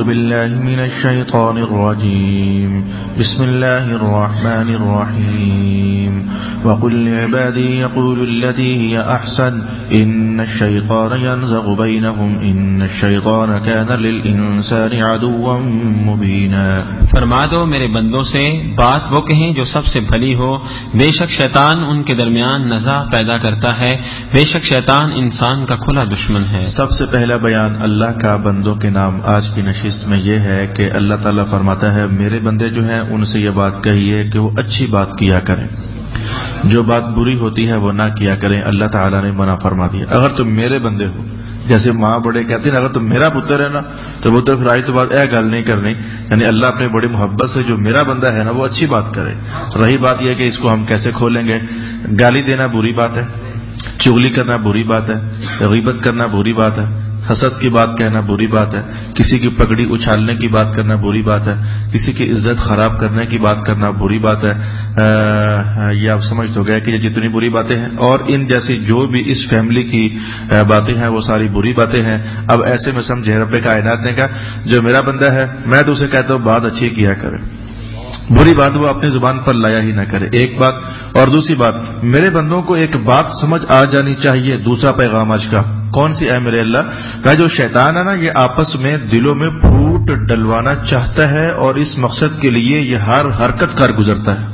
بالله من الشيطان الرجيم بسم الله الرحمن الرحيم وقل لعبادي يقولوا التي هي أحسن إن الشيطان ينزغ بينهم إن الشيطان كان للإنسان عدوا مبينا۔ فرما دو میرے بندوں سے بات وہ کہیں جو سب سے بھلی ہو، بے شک شیطان ان کے درمیان نزاع پیدا کرتا ہے، بے شک شیطان انسان کا کھلا دشمن ہے۔ سب سے پہلا بیان اللہ کا بندوں کے نام آج کی نشست میں یہ ہے کہ اللہ تعالیٰ فرماتا ہے میرے بندے جو ہیں ان سے یہ بات کہیے کہ وہ اچھی بات کیا کریں، جو بات بری ہوتی ہے وہ نہ کیا کریں۔ اللہ تعالیٰ نے منع فرما دیا اگر تم میرے بندے ہو، جیسے ماں بڑے کہتے ہیں اگر تم میرا پتر ہے نا تو پتر پھر آئی تو بات گل نہیں کرنی، یعنی اللہ اپنے بڑی محبت سے جو میرا بندہ ہے نا وہ اچھی بات کرے۔ رہی بات یہ کہ اس کو ہم کیسے کھولیں گے، گالی دینا بری بات ہے، چغلی کرنا بری بات ہے، غیبت کرنا بری بات ہے، حسد کی بات کہنا بری بات ہے، کسی کی پگڑی اچھالنے کی بات کرنا بری بات ہے، کسی کی عزت خراب کرنے کی بات کرنا بری بات ہے۔ یہ آپ سمجھ تو گئے کہ یہ جتنی بری باتیں ہیں اور ان جیسی جو بھی اس فیملی کی باتیں ہیں وہ ساری بری باتیں ہیں۔ اب ایسے میں سمجھے رب کائنات نے کہا جو میرا بندہ ہے میں تو اسے کہتا ہوں بات اچھی کیا کرے، بری بات وہ اپنی زبان پر لایا ہی نہ کرے، ایک بات۔ اور دوسری بات میرے بندوں کو ایک بات سمجھ آ جانی چاہیے، دوسرا پیغام آج کا کون سی ہے میرے اللہ کا، جو شیطان ہے نا یہ آپس میں دلوں میں پھوٹ ڈلوانا چاہتا ہے اور اس مقصد کے لیے یہ ہر حرکت کر گزرتا ہے۔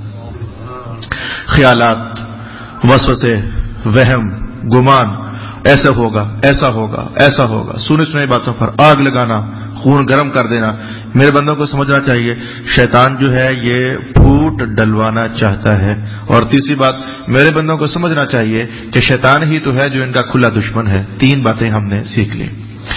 خیالات، وسوسے، وہم، گمان، ایسا ہوگا ایسا ہوگا ایسا ہوگا، سنی سنائی باتوں پر آگ لگانا، خون گرم کر دینا۔ میرے بندوں کو سمجھنا چاہیے شیطان جو ہے یہ پھوٹ ڈلوانا چاہتا ہے۔ اور تیسری بات میرے بندوں کو سمجھنا چاہیے کہ شیطان ہی تو ہے جو ان کا کھلا دشمن ہے۔ تین باتیں ہم نے سیکھ لی۔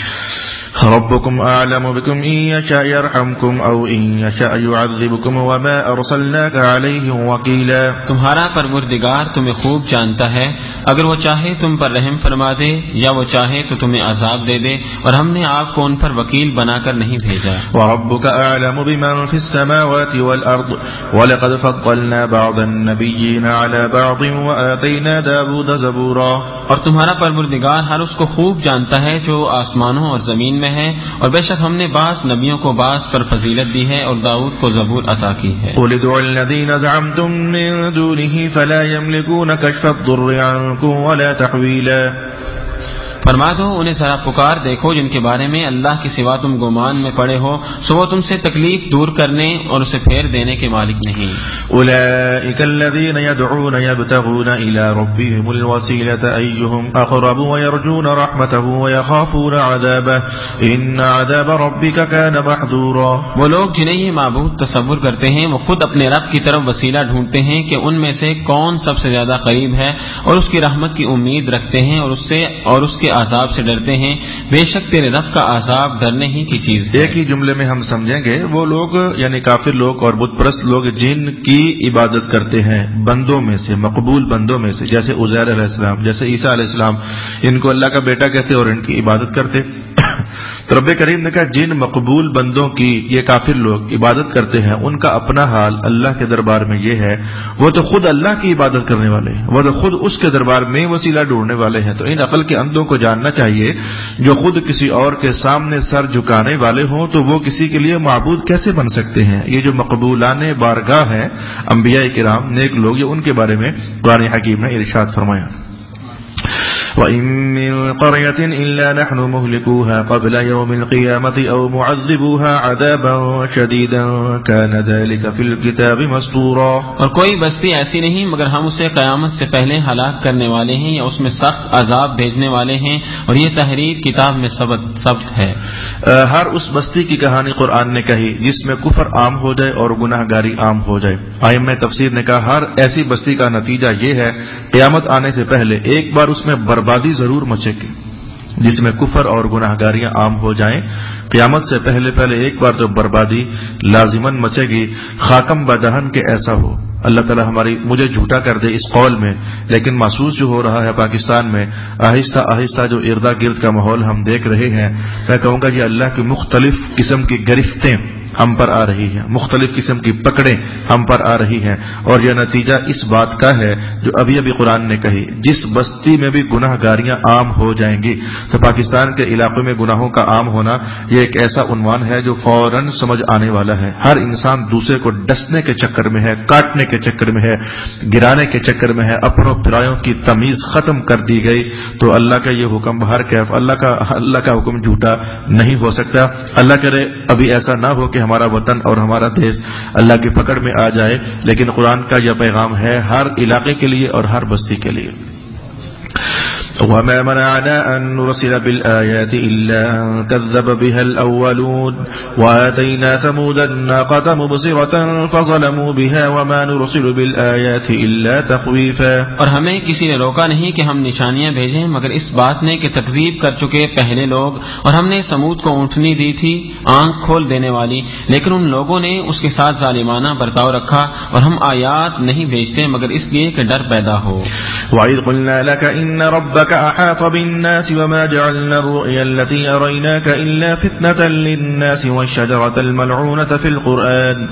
ربكم أعلم بكم إن يشاء يرحمكم أو إن يشاء يعذبكم وما أرسلناك عليهم وكيلا۔ تمہارا پروردگار تمہیں خوب جانتا ہے، اگر وہ چاہے تم پر رحم فرما دے یا وہ چاہے تو تمہیں عذاب دے دے، اور ہم نے آپ کو ان پر وکیل بنا کر نہیں بھیجا۔ وربك أعلم بمن في السماوات والأرض ولقد فضلنا بعض النبيين على بعض وآتينا داود زبورا۔ اور تمہارا پروردگار ہر اس کو خوب جانتا ہے جو آسمانوں اور زمین میں ہے، اور بے شک ہم نے بعض نبیوں کو بعض پر فضیلت دی ہے اور داؤد کو زبور عطا کی ہے۔ قل ادعوا الذين زعمتم من دونه فلا يملكون كشف الضر عنكم ولا تحويلا۔ فرما دو انہیں ذرا پکار دیکھو جن کے بارے میں اللہ کے سوا تم گمان میں پڑے ہو، سو وہ تم سے تکلیف دور کرنے اور اسے پھیر دینے کے مالک نہیں۔ اولئک الذین یدعون یبتغون الی ربهم الوسیلۃ ایہم اقرب ویرجون رحمتہ ویخافون عذابہ ان عذاب ربک کان محذورا۔ وہ لوگ جنہیں یہ معبود تصور کرتے ہیں وہ خود اپنے رب کی طرف وسیلہ ڈھونڈتے ہیں کہ ان میں سے کون سب سے زیادہ قریب ہے، اور اس کی رحمت کی امید رکھتے ہیں اور اس کے عذاب سے ڈرتے ہیں، بے شک تیرے رب کا عذاب ڈرنے ہی کی چیز ہے۔ ایک ہی جملے میں ہم سمجھیں گے وہ لوگ یعنی کافر لوگ اور بت پرست لوگ جن کی عبادت کرتے ہیں بندوں میں سے، مقبول بندوں میں سے، جیسے عزیر علیہ السلام، جیسے عیسیٰ علیہ السلام، ان کو اللہ کا بیٹا کہتے اور ان کی عبادت کرتے۔ تو رب کریم نے کہا جن مقبول بندوں کی یہ کافر لوگ عبادت کرتے ہیں ان کا اپنا حال اللہ کے دربار میں یہ ہے، وہ تو خود اللہ کی عبادت کرنے والے ہیں، وہ تو خود اس کے دربار میں وسیلہ ڈھونڈنے والے ہیں۔ تو ان عقل کے اندھوں کو جاننا چاہیے جو خود کسی اور کے سامنے سر جھکانے والے ہوں تو وہ کسی کے لیے معبود کیسے بن سکتے ہیں۔ یہ جو مقبولان بارگاہ ہیں انبیاء کرام نیک لوگ، یہ ان کے بارے میں قرآن حکیم نے ارشاد فرمایا وَإِن مِّن قَرْيَةٍ إِلَّا نَحْنُ مُهْلِكُوهَا قَبْلَ يَوْمِ الْقِيَامَةِ أَوْ مُعَذِّبُوهَا عَذَابًا شَدِيدًا كَانَ ذَلِكَ فِي الْكِتَابِ مَسْطُورًا۔ اور کوئی بستی ایسی نہیں مگر ہم اسے قیامت سے پہلے ہلاک کرنے والے ہیں یا اس میں سخت عذاب بھیجنے والے ہیں، اور یہ تحریر کتاب میں ثبت ہے۔ ہر اس بستی کی کہانی قرآن نے کہی جس میں کفر عام ہو جائے اور گناہ گاری عام ہو جائے۔ ائمہ تفسیر نے کہا ہر ایسی بستی کا نتیجہ یہ ہے قیامت آنے سے پہلے ایک بار اس میں بربادی ضرور مچے گی، جس میں کفر اور گناہ گاریاں عام ہو جائیں۔ قیامت سے پہلے ایک بار تو بربادی لازماً مچے گی، خاکم بدہن کے ایسا ہو۔ اللہ تعالیٰ مجھے جھوٹا کر دے اس قول میں، لیکن محسوس جو ہو رہا ہے پاکستان میں آہستہ آہستہ جو اردا گرد کا ماحول ہم دیکھ رہے ہیں، میں کہوں گا یہ اللہ کی مختلف قسم کی گرفتیں ہم پر آ رہی ہیں، مختلف قسم کی پکڑیں ہم پر آ رہی ہیں، اور یہ نتیجہ اس بات کا ہے جو ابھی ابھی قرآن نے کہی، جس بستی میں بھی گناہ گاریاں عام ہو جائیں گی۔ تو پاکستان کے علاقوں میں گناہوں کا عام ہونا یہ ایک ایسا عنوان ہے جو فوراً سمجھ آنے والا ہے۔ ہر انسان دوسرے کو ڈسنے کے چکر میں ہے، کاٹنے کے چکر میں ہے، گرانے کے چکر میں ہے، اپنوں پرایوں کی تمیز ختم کر دی گئی۔ تو اللہ کا یہ حکم بہر کیف، اللہ کا حکم جھوٹا نہیں ہو سکتا۔ اللہ کرے ابھی ایسا نہ ہو کہ ہمارا وطن اور ہمارا دیش اللہ کی پکڑ میں آ جائے، لیکن قرآن کا یہ پیغام ہے ہر علاقے کے لیے اور ہر بستی کے لیے۔ وما منعنا أن نرسل بالآيات إلا أن كذب بها الأولون وآتينا ثمود الناقة مبصرة فظلموا بها وما نرسل بالآيات إلا تخويفا۔ اور ہمیں کسی نے روکا نہیں کہ ہم نشانیاں بھیجیں مگر اس بات نے کہ تکذیب کر چکے پہلے لوگ، اور ہم نے سمود کو اونٹنی دی تھی آنکھ کھول دینے والی، لیکن ان لوگوں نے اس کے ساتھ ظالمانہ برتاؤ رکھا، اور ہم آیات نہیں بھیجتے مگر اس لیے کہ ڈر پیدا ہو۔ وَإِذْ قُلْنَا لَكَ إِنَّ رَبَّكَ أحاط بالناس وما جعلنا الرؤيا التي أريناك إلا فتنة للناس والشجرة الملعونة في القرآن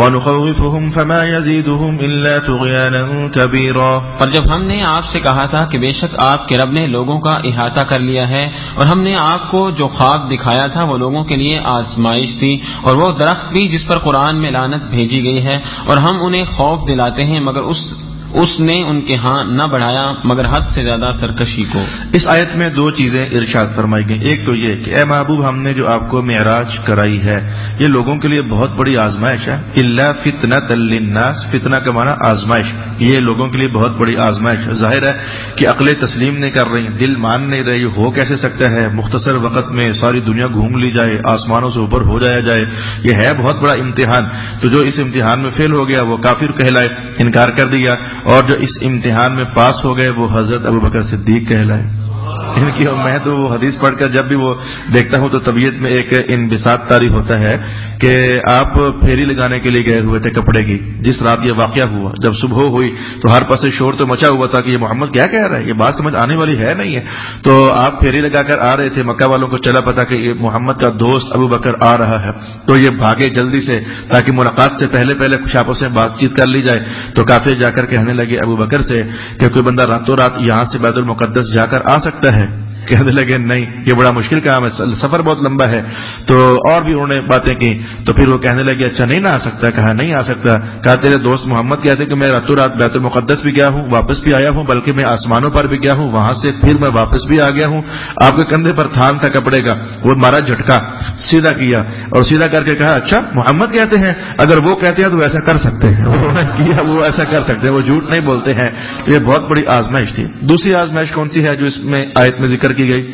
ونخوفهم فما يزيدهم إلا طغيانا كبيرا۔ اور جب ہم نے آپ سے کہا تھا کہ بے شک آپ کے رب نے لوگوں کا احاطہ کر لیا ہے، اور ہم نے آپ کو جو خواب دکھایا تھا وہ لوگوں کے لیے آزمائش تھی، اور وہ درخت بھی جس پر قرآن میں لعنت بھیجی گئی ہے، اور ہم انہیں خوف دلاتے ہیں مگر اس نے ان کے ہاں نہ بڑھایا مگر حد سے زیادہ سرکشی کو۔ اس آیت میں دو چیزیں ارشاد فرمائی گئی۔ ایک تو یہ کہ اے محبوب ہم نے جو آپ کو معراج کرائی ہے یہ لوگوں کے لیے بہت بڑی آزمائش ہے۔ الا فتنۃ للناس، فتنہ کا معنی آزمائش، یہ لوگوں کے لیے بہت بڑی آزمائش۔ ظاہر ہے کہ عقلیں تسلیم نہیں کر رہی، دل مان نہیں رہے، یہ ہو کیسے سکتا ہے مختصر وقت میں ساری دنیا گھوم لی جائے، آسمانوں سے اوپر ہو جایا جائے، یہ ہے بہت بڑا امتحان۔ تو جو اس امتحان میں فیل ہو گیا وہ کافر کہلائے، انکار کر دیا، اور جو اس امتحان میں پاس ہو گئے وہ حضرت ابوبکر صدیق کہلائے۔ ان کی میں تو وہ حدیث پڑھ کر جب بھی وہ دیکھتا ہوں تو طبیعت میں ایک انبساط طاری ہوتا ہے کہ آپ پھیری لگانے کے لیے گئے ہوئے تھے کپڑے کی، جس رات یہ واقعہ ہوا، جب صبح ہوئی تو ہر پاس شور تو مچا ہوا تھا کہ یہ محمد کیا کہہ رہا ہے، یہ بات سمجھ آنے والی ہے نہیں ہے۔ تو آپ پھیری لگا کر آ رہے تھے، مکہ والوں کو چلا پتا کہ یہ محمد کا دوست ابوبکر آ رہا ہے، تو یہ بھاگے جلدی سے تاکہ ملاقات سے پہلے کچھ آپس سے بات چیت کر لی جائے۔ تو کافر جا کر کہنے لگے ابوبکر سے کہ کوئی بندہ راتوں رات یہاں سے بیت المقدس جا کر آ سکتا ہے؟ کہنے لگے نہیں، یہ بڑا مشکل کام ہے، سفر بہت لمبا ہے۔ تو اور بھی انہوں نے باتیں کی، تو پھر وہ کہنے لگے اچھا نہیں نہ آ سکتا؟ کہا نہیں آ سکتا۔ کہا تیرے دوست محمد کہتے کہ میں راتوں رات بیت المقدس بھی گیا ہوں، واپس بھی آیا ہوں، بلکہ میں آسمانوں پر بھی گیا ہوں، وہاں سے پھر میں واپس بھی آ گیا ہوں۔ آپ کے کندھے پر تھان تھا کپڑے کا، وہ مارا جھٹکا، سیدھا کیا، اور سیدھا کر کے کہا اچھا محمد کہتے ہیں، اگر وہ کہتے ہیں تو ایسا کر سکتے ہیں، کیا وہ ایسا کر سکتے ہیں، وہ جھوٹ نہیں بولتے ہیں۔ یہ بہت بڑی آزمائش تھی۔ دوسری آزمائش کون سی ہے جو اس میں آیت میں ذکر کی گئی؟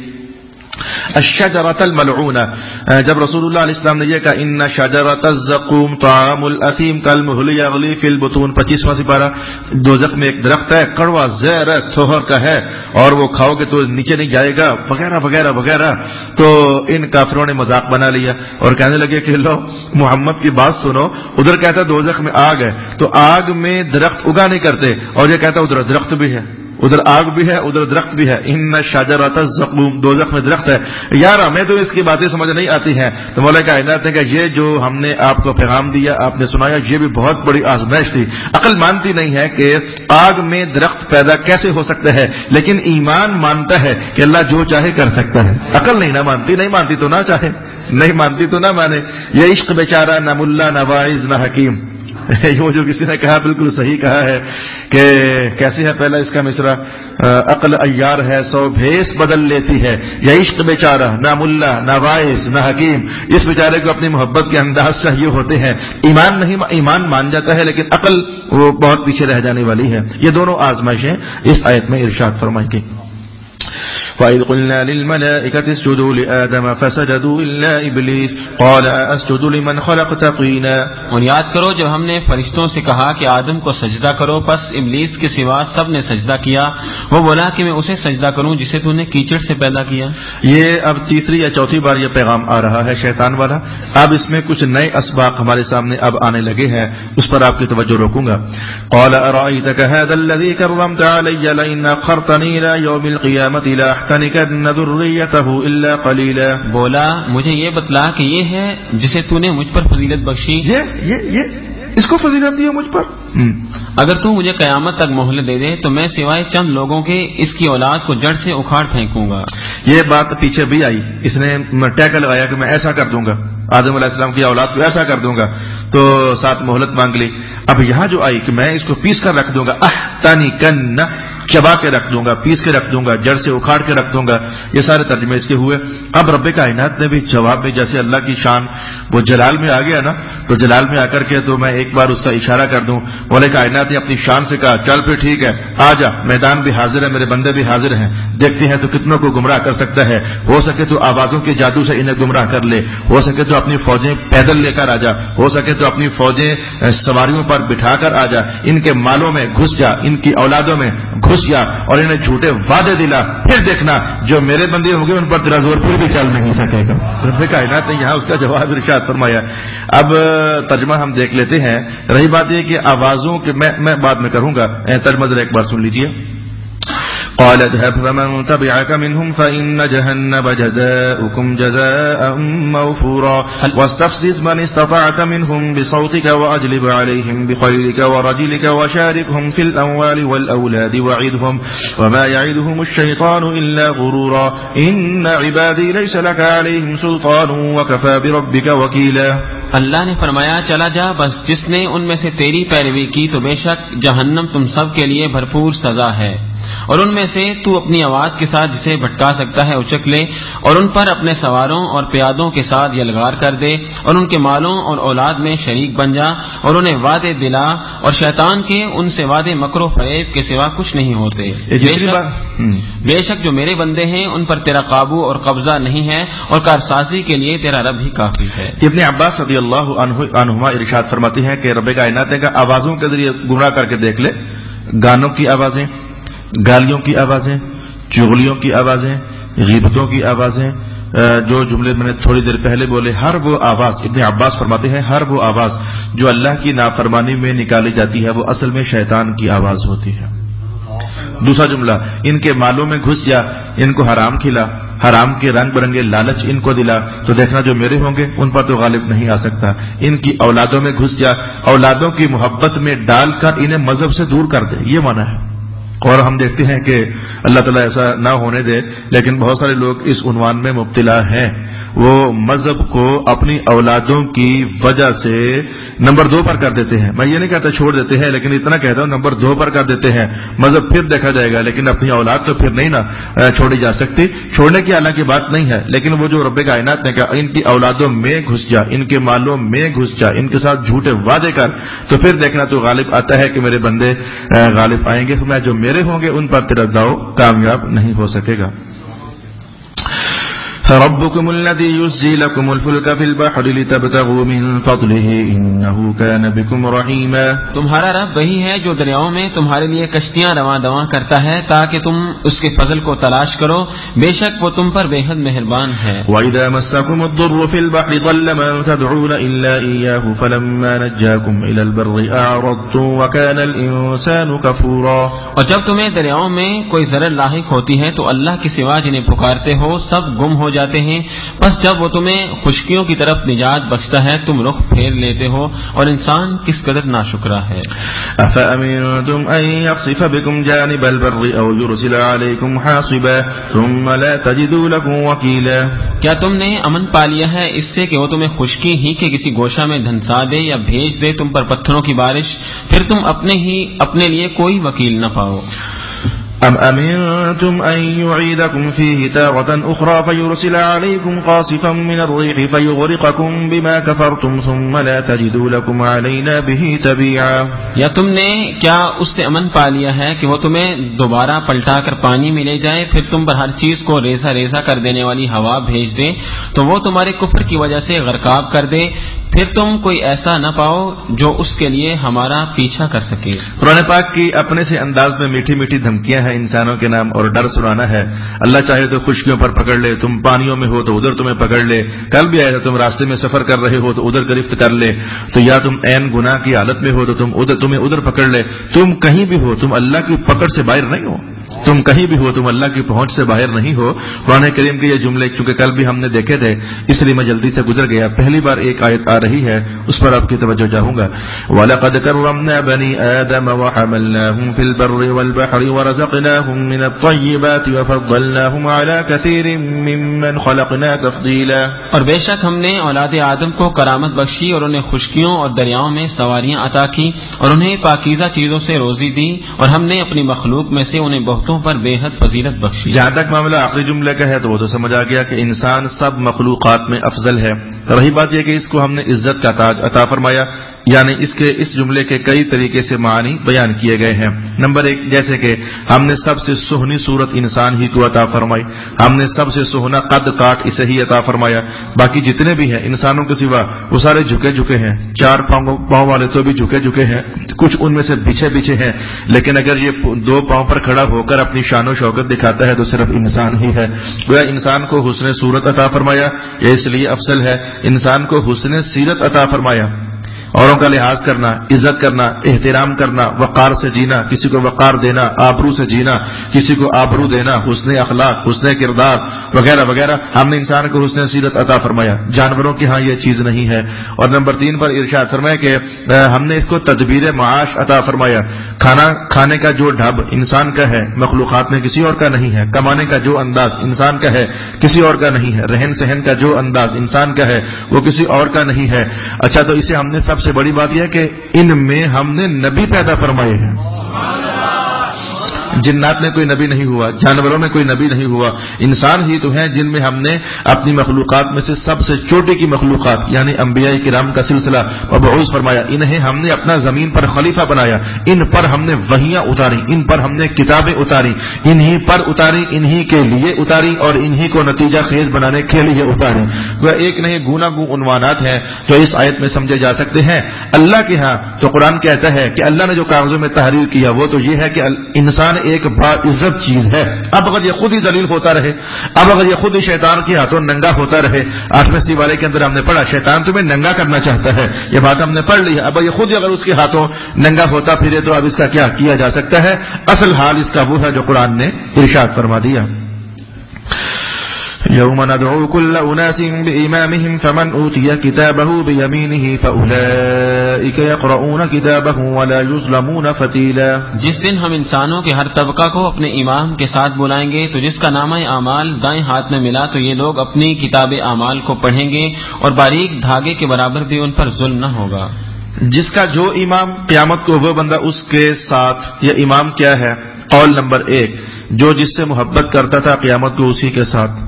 الشجرۃ الملعونہ، جب رسول اللہ علیہ السلام نے یہ کہا ان شجرۃ الزقوم طعام الاثیم کالمہل یغلی فی البطون، 25واں سپارہ، دوزخ میں ایک درخت ہے، کڑوا زہر ہے، تھوہر کا ہے، اور وہ کھاؤ گے تو نیچے نہیں جائے گا، وغیرہ وغیرہ وغیرہ۔ تو ان کافروں نے مذاق بنا لیا اور کہنے لگے کہ لو محمد کی بات سنو، ادھر کہتا دوزخ میں آگ ہے تو آگ میں درخت اگا نہیں کرتے، اور یہ کہتا ادھر درخت بھی ہے، ادھر آگ بھی ہے، ادھر درخت بھی ہے، ان شجرۃ الزقوم، دوزخ میں درخت ہے۔ یار ہمیں تو اس کی باتیں سمجھ نہیں آتی ہیں۔ تو مولا کائنات نے کہا یہ جو ہم نے آپ کو پیغام دیا، آپ نے سنایا، یہ بھی بہت بڑی آزمائش تھی۔ عقل مانتی نہیں ہے کہ آگ میں درخت پیدا کیسے ہو سکتا ہے، لیکن ایمان مانتا ہے کہ اللہ جو چاہے کر سکتا ہے۔ عقل نہیں مانتی تو نہ چاہے، نہیں مانتی تو نہ مانے۔ یہ عشق بیچارہ نہ ملا نہ واعظ نہ حکیم، وہ جو کسی نے کہا بالکل صحیح کہا ہے کہ کیسے ہے پہلا اس کا مصرع، عقل عیار ہے 100 بھیس بدل لیتی ہے، یا عشق بیچارہ نہ ملا نہ واعظ نہ حکیم، اس بیچارے کو اپنی محبت کے انداز چاہیے ہوتے ہیں۔ ایمان مان جاتا ہے لیکن عقل وہ بہت پیچھے رہ جانے والی ہے۔ یہ دونوں آزمائشیں اس آیت میں ارشاد فرمائی گئی۔ وَإِذْ قُلْنَا لِلْمَلَائِكَةِ اسْجُدُوا لِآدَمَ فَسَجَدُوا إِلَّا إِبْلِيسَ قَالَ أَسْجُدُ لِمَنْ خَلَقْتَ طِينًا، اور یاد کرو جب ہم نے فرشتوں سے کہا کہ آدم کو سجدہ کرو، پس ابلیس کے سوا سب نے سجدہ کیا، وہ بولا کہ میں اسے سجدہ کروں جسے تو نے کیچڑ سے پیدا کیا۔ یہ اب تیسری یا چوتھی بار یہ پیغام آ رہا ہے شیطان والا۔ اب اس میں کچھ نئے اسباق ہمارے سامنے اب آنے لگے ہیں، اس پر آپ کی توجہ روکوں گا۔ قَالَ أَرَأَيْتَكَ هَذَا الَّذِي كَرَّمْتَ عَلَيَّ لَئِنْ أَخَّرْتَنِي إِلَى يَوْمِ الْقِيَامَةِ لَأَحْتَنِكَنَّ يحتنكن ذريته إلا قليلا. بولا مجھے یہ بتلا کہ یہ ہے جسے تو نے مجھ پر فضیلت بخشی. یہ اس کو فضیلت دی ہے مجھ پر. اگر تو مجھے قیامت تک مہلت دے دے تو میں سوائے چند لوگوں کے اس کی اولاد کو جڑ سے اکھاڑ پھینکوں گا. یہ بات پیچھے بھی آئی, اس نے ٹیکا لگایا کہ میں ایسا کر دوں گا, آدم علیہ السلام کی اولاد کو ایسا کر دوں گا, تو ساتھ مہلت مانگ لی. اب یہاں جو آئی کہ میں اس کو پیس کر رکھ دوں گا, احتنکن چبا کے رکھ دوں گا, پیس کے رکھ دوں گا, جڑ سے اکھاڑ کے رکھ دوں گا. یہ سارے ترجمے اس کے ہوئے. اب رب کائنات نے بھی جواب میں, جیسے اللہ کی شان وہ جلال میں آ گیا نا, تو جلال میں آ کر کے تو میں ایک بار اس کا اشارہ کر دوں. مولا کائنات نے اپنی شان سے کہا چل پھر ٹھیک ہے, آ جا, میدان بھی حاضر ہے, میرے بندے بھی حاضر ہیں, دیکھتے ہیں تو کتنوں کو گمراہ کر سکتا ہے. ہو سکے تو آوازوں کے جادو سے انہیں گمراہ کر لے, ہو سکے تو اپنی فوجیں پیدل لے کر آ جا, ہو سکے تو اپنی فوجیں سواریوں پر بٹھا کر آ جا, ان کے مالوں میں گھس جا, ان کی اولادوں میں گھس جا, اور انہیں جھوٹے وعدے دلا, پھر دیکھنا جو میرے بندے ہوں گے ان پر تیرا زور پھر بھی چل نہیں سکے گا. رب کائنات نے یہاں اس کا جواب ارشاد فرمایا. اب ترجمہ ہم دیکھ لیتے ہیں. رہی بات یہ کہ آوازوں کے میں بعد میں کروں گا, ترجمہ ذرا ایک بار سن لیجئے. قال اذهب فمن تبعك منهم فإن جهنم جزاؤكم جزاء موفورا واستفزز من استطعت منهم بصوتك وأجلب عليهم بخيلك ورجلك وشاركهم في الأموال والأولاد وعدهم وما يعدهم الشيطان إلا غرورا إن عبادي ليس لك عليهم سلطان وكفى بربك وكيلا. اللہ نے فرمایا چلا جا, بس جس نے ان میں سے تیری پیروی کی تو بے شک جہنم تم سب کے لیے بھرپور سزا ہے, اور ان میں سے تو اپنی آواز کے ساتھ جسے بھٹکا سکتا ہے اچک لے, اور ان پر اپنے سواروں اور پیادوں کے ساتھ یلغار کر دے, اور ان کے مالوں اور اولاد میں شریک بن جا, اور انہیں وعدے دلا, اور شیطان کے ان سے وعدے مکر و فریب کے سوا کچھ نہیں ہوتے. بے شک جو میرے بندے ہیں ان پر تیرا قابو اور قبضہ نہیں ہے, اور کارسازی کے لیے تیرا رب ہی کافی ہے. ابن عباس رضی اللہ عنہما ارشاد فرماتے ہیں کہ رب کائنات نے کہا آوازوں کے ذریعے گمراہ کر کے دیکھ لے, گانوں کی آوازیں, گالیوں کی آوازیں, چغلیوں کی آوازیں, غیبتوں کی آوازیں, جو جملے میں نے تھوڑی دیر پہلے بولے, ہر وہ آواز, ابن عباس فرماتے ہیں ہر وہ آواز جو اللہ کی نافرمانی میں نکالی جاتی ہے وہ اصل میں شیطان کی آواز ہوتی ہے. دوسرا جملہ, ان کے مالوں میں گھس جا, ان کو حرام کھلا, حرام کے رنگ برنگے لالچ ان کو دلا, تو دیکھنا جو میرے ہوں گے ان پر تو غالب نہیں آ سکتا. ان کی اولادوں میں گھس جا, اولادوں کی محبت میں ڈال کر انہیں مذہب سے دور کر دے, یہ معنی ہے. اور ہم دیکھتے ہیں کہ اللہ تعالیٰ ایسا نہ ہونے دے, لیکن بہت سارے لوگ اس عنوان میں مبتلا ہیں. وہ مذہب کو اپنی اولادوں کی وجہ سے نمبر 2 پر کر دیتے ہیں. میں یہ نہیں کہتا چھوڑ دیتے ہیں, لیکن اتنا کہتا ہوں نمبر 2 پر کر دیتے ہیں. مذہب پھر دیکھا جائے گا, لیکن اپنی اولاد تو پھر نہیں نا چھوڑی جا سکتی. چھوڑنے کی حالانکہ بات نہیں ہے, لیکن وہ جو رب کائنات نے کہا ان کی اولادوں میں گھس جا, ان کے مالوں میں گھس جا, ان کے ساتھ جھوٹے وعدے کر, تو پھر دیکھنا تو غالب آتا ہے کہ میرے بندے غالب آئیں گے. میں جو میرے ہوں گے ان پر تیرا داؤ کامیاب نہیں ہو سکے گا. ربكم الذي يزجي لكم الفلك في البحر لتبتغوا من فضله إنه كان بكم رحيما. تمہارا رب وہی ہے جو دریاؤں میں تمہارے لیے کشتیاں رواں دواں کرتا ہے تاکہ تم اس کے فضل کو تلاش کرو, بے شک وہ تم پر بے حد مہربان ہے. وَإِذَا مَسَّكُمُ الضُّرُّ فِي الْبَحْرِ ضَلَّ مَن تَدْعُونَ إِلَّا إِيَّاهُ فَلَمَّا نَجَّاكُمْ إِلَى الْبَرِّ أَعْرَضْتُمْ وَكَانَ الْإِنسَانُ كَفُورًا. اور جب تمہیں دریاؤں میں کوئی ضرر لاحق ہوتی ہے تو اللہ کے سوا جنہیں پکارتے ہو سب گم ہو جاتے ہیں, بس جب وہ تمہیں خشکیوں کی طرف نجات بخشتا ہے تم رخ پھیر لیتے ہو, اور انسان کس قدر ناشکرا ہے. أَفَأَمِنْتُمْ أَنْ يَخْسِفَ بِكُمْ جَانِبَ الْبَرِّ أَوْ يُرْسِلَ عَلَيْكُمْ حَاصِبًا ثُمَّ لَا تَجِدُوا لَكُمْ وَكِيلًا. کیا تم نے امن پا لیا ہے اس سے کہ وہ تمہیں خشکی ہی کے کسی گوشہ میں دھنسا دے یا بھیج دے تم پر پتھروں کی بارش, پھر تم اپنے لیے کوئی وکیل نہ پاؤ. أَمْ أَمِنْتُمْ أَنْ يُعِيدَكُمْ فِيهِ تَارَةً أُخْرَى فَيُرْسِلَ عَلَيْكُمْ قَاصِفًا مِنَ الرِّيحِ فَيُغْرِقَكُمْ بِمَا كَفَرْتُمْ ثُمَّ لَا تَجِدُوا لَكُمْ عَلَيْنَا بِهِ تَبِيعًا. یا تم نے کیا اس سے امن پا لیا ہے کہ وہ تمہیں دوبارہ پلٹا کر پانی میں لے جائے, پھر تم پر ہر چیز کو ریزہ ریزہ کر دینے والی ہوا بھیج دے تو وہ تمہارے کفر کی وجہ سے غرقاب کر دے, پھر تم کوئی ایسا نہ پاؤ جو اس کے لیے ہمارا پیچھا کر سکے. قرآن پاک کی اپنے سے انداز میں میٹھی میٹھی دھمکیاں ہیں انسانوں کے نام, اور ڈر سنانا ہے. اللہ چاہے تو خشکیوں پر پکڑ لے, تم پانیوں میں ہو تو ادھر تمہیں پکڑ لے, کل بھی آئے تو تم راستے میں سفر کر رہے ہو تو ادھر گرفت کر لے, تو یا تم عین گناہ کی حالت میں ہو تو تمہیں ادھر پکڑ لے. تم کہیں بھی ہو, تم اللہ کی پکڑ سے باہر نہیں ہو. تم کہیں بھی ہو تم اللہ کی پہنچ سے باہر نہیں ہو. قرآن کریم کے یہ جملے چونکہ کل بھی ہم نے دیکھے تھے اس لیے میں جلدی سے گزر گیا. پہلی بار ایک آیت آ رہی ہے اس پر آپ کی توجہ چاہوں گا. وَلَقَدْ كَرَّمْنَا بَنِي آدَمَ وَحَمَلْنَاهُمْ فِي الْبَرِّ وَالْبَحْرِ وَرَزَقْنَاهُم مِّنَ الطَّيِّبَاتِ وَفَضَّلْنَاهُمْ عَلَىٰ كَثِيرٍ مِّمَّنْ خَلَقْنَا تَفْضِيلًا. اور بے شک ہم نے اولاد آدم کو کرامت بخشی اور انہیں خشکیوں اور دریاؤں میں سواریاں عطا کی اور انہیں پاکیزہ چیزوں سے روزی دی اور ہم نے اپنی مخلوق میں سے انہیں بہتوں پر بے حد فضیلت بخشی. جہاں تک معاملہ آخری جملے کا ہے تو وہ تو سمجھ آ گیا کہ انسان سب مخلوقات میں افضل ہے. رہی بات یہ کہ اس کو ہم نے عزت کا تاج عطا فرمایا، یعنی اس جملے کے کئی طریقے سے معنی بیان کیے گئے ہیں. نمبر ایک، جیسے کہ ہم نے سب سے سہنی صورت انسان ہی کو عطا فرمائی، ہم نے سب سے سہنا قد کاٹ اسے ہی عطا فرمایا. باقی جتنے بھی ہیں انسانوں کے سوا وہ سارے جھکے جھکے ہیں. 4 پاؤں والے تو بھی جھکے جھکے ہیں، کچھ ان میں سے بچھے بچھے ہیں، لیکن اگر یہ 2 پاؤں پر کھڑا ہو کر اپنی شان و شوکت دکھاتا ہے تو صرف انسان ہی ہے. گویا انسان کو حسن صورت عطا فرمایا، یہ اس لیے افضل ہے. انسان کو حسن سیرت عطا فرمایا، اوروں کا لحاظ کرنا، عزت کرنا، احترام کرنا، وقار سے جینا، کسی کو وقار دینا، آبرو سے جینا، کسی کو آبرو دینا، حسن اخلاق، حسن کردار وغیرہ وغیرہ. ہم نے انسان کو حسن سیرت عطا فرمایا. جانوروں کی ہاں یہ چیز نہیں ہے. اور نمبر 3 پر ارشاد فرمایا کہ ہم نے اس کو تدبیر معاش عطا فرمایا. کھانا کھانے کا جو ڈھب انسان کا ہے مخلوقات میں کسی اور کا نہیں ہے. کمانے کا جو انداز انسان کا ہے کسی اور کا نہیں ہے. رہن سہن کا جو انداز انسان کا ہے وہ کسی اور کا نہیں ہے. اچھا، تو اسے ہم نے سب سے بڑی بات یہ ہے کہ ان میں ہم نے نبی پیدا فرمائے ہیں. جنات میں کوئی نبی نہیں ہوا، جانوروں میں کوئی نبی نہیں ہوا، انسان ہی تو ہیں جن میں ہم نے اپنی مخلوقات میں سے سب سے چھوٹی کی مخلوقات یعنی انبیاء کرام کا سلسلہ مبعوث فرمایا. انہیں ہم نے اپنا زمین پر خلیفہ بنایا. ان پر ہم نے وحیاں اتاری، ان پر ہم نے کتابیں اتاری، انہی پر اتاری، انہی کے لیے اتاری اور انہی کو نتیجہ خیز بنانے کے لیے اتاری. وہ ایک نہیں گوناگو عنوانات ہیں جو اس آیت میں سمجھے جا سکتے ہیں. اللہ کے ہاں تو قرآن کہتا ہے کہ اللہ نے جو کاغذوں میں تحریر کیا وہ تو یہ ہے کہ انسان ایک باعزت چیز ہے. اب اگر یہ خود ہی ذلیل ہوتا رہے، اب اگر یہ خود ہی شیطان کے ہاتھوں ننگا ہوتا رہے، 8ویں سیوارے کے اندر ہم نے پڑھا شیطان تمہیں ننگا کرنا چاہتا ہے، یہ بات ہم نے پڑھ لی ہے. اب یہ خود ہی اگر اس کے ہاتھوں ننگا ہوتا پھرے تو اب اس کا کیا کیا جا سکتا ہے؟ اصل حال اس کا وہ ہے جو قرآن نے ارشاد فرما دیا. يوم ندعو كل أناس بإمامهم فمن أوتي كتابه بيمينه فأولئك يقرؤون كتابه ولا يظلمون فتيلا. جس دن ہم انسانوں کے ہر طبقہ کو اپنے امام کے ساتھ بلائیں گے تو جس کا نامہ اعمال دائیں ہاتھ میں ملا تو یہ لوگ اپنی کتاب اعمال کو پڑھیں گے اور باریک دھاگے کے برابر بھی ان پر ظلم نہ ہوگا. جس کا جو امام قیامت کو وہ بندہ اس کے ساتھ. یہ امام کیا ہے؟ قول نمبر 1 جو جس سے محبت کرتا تھا قیامت کو اسی کے ساتھ.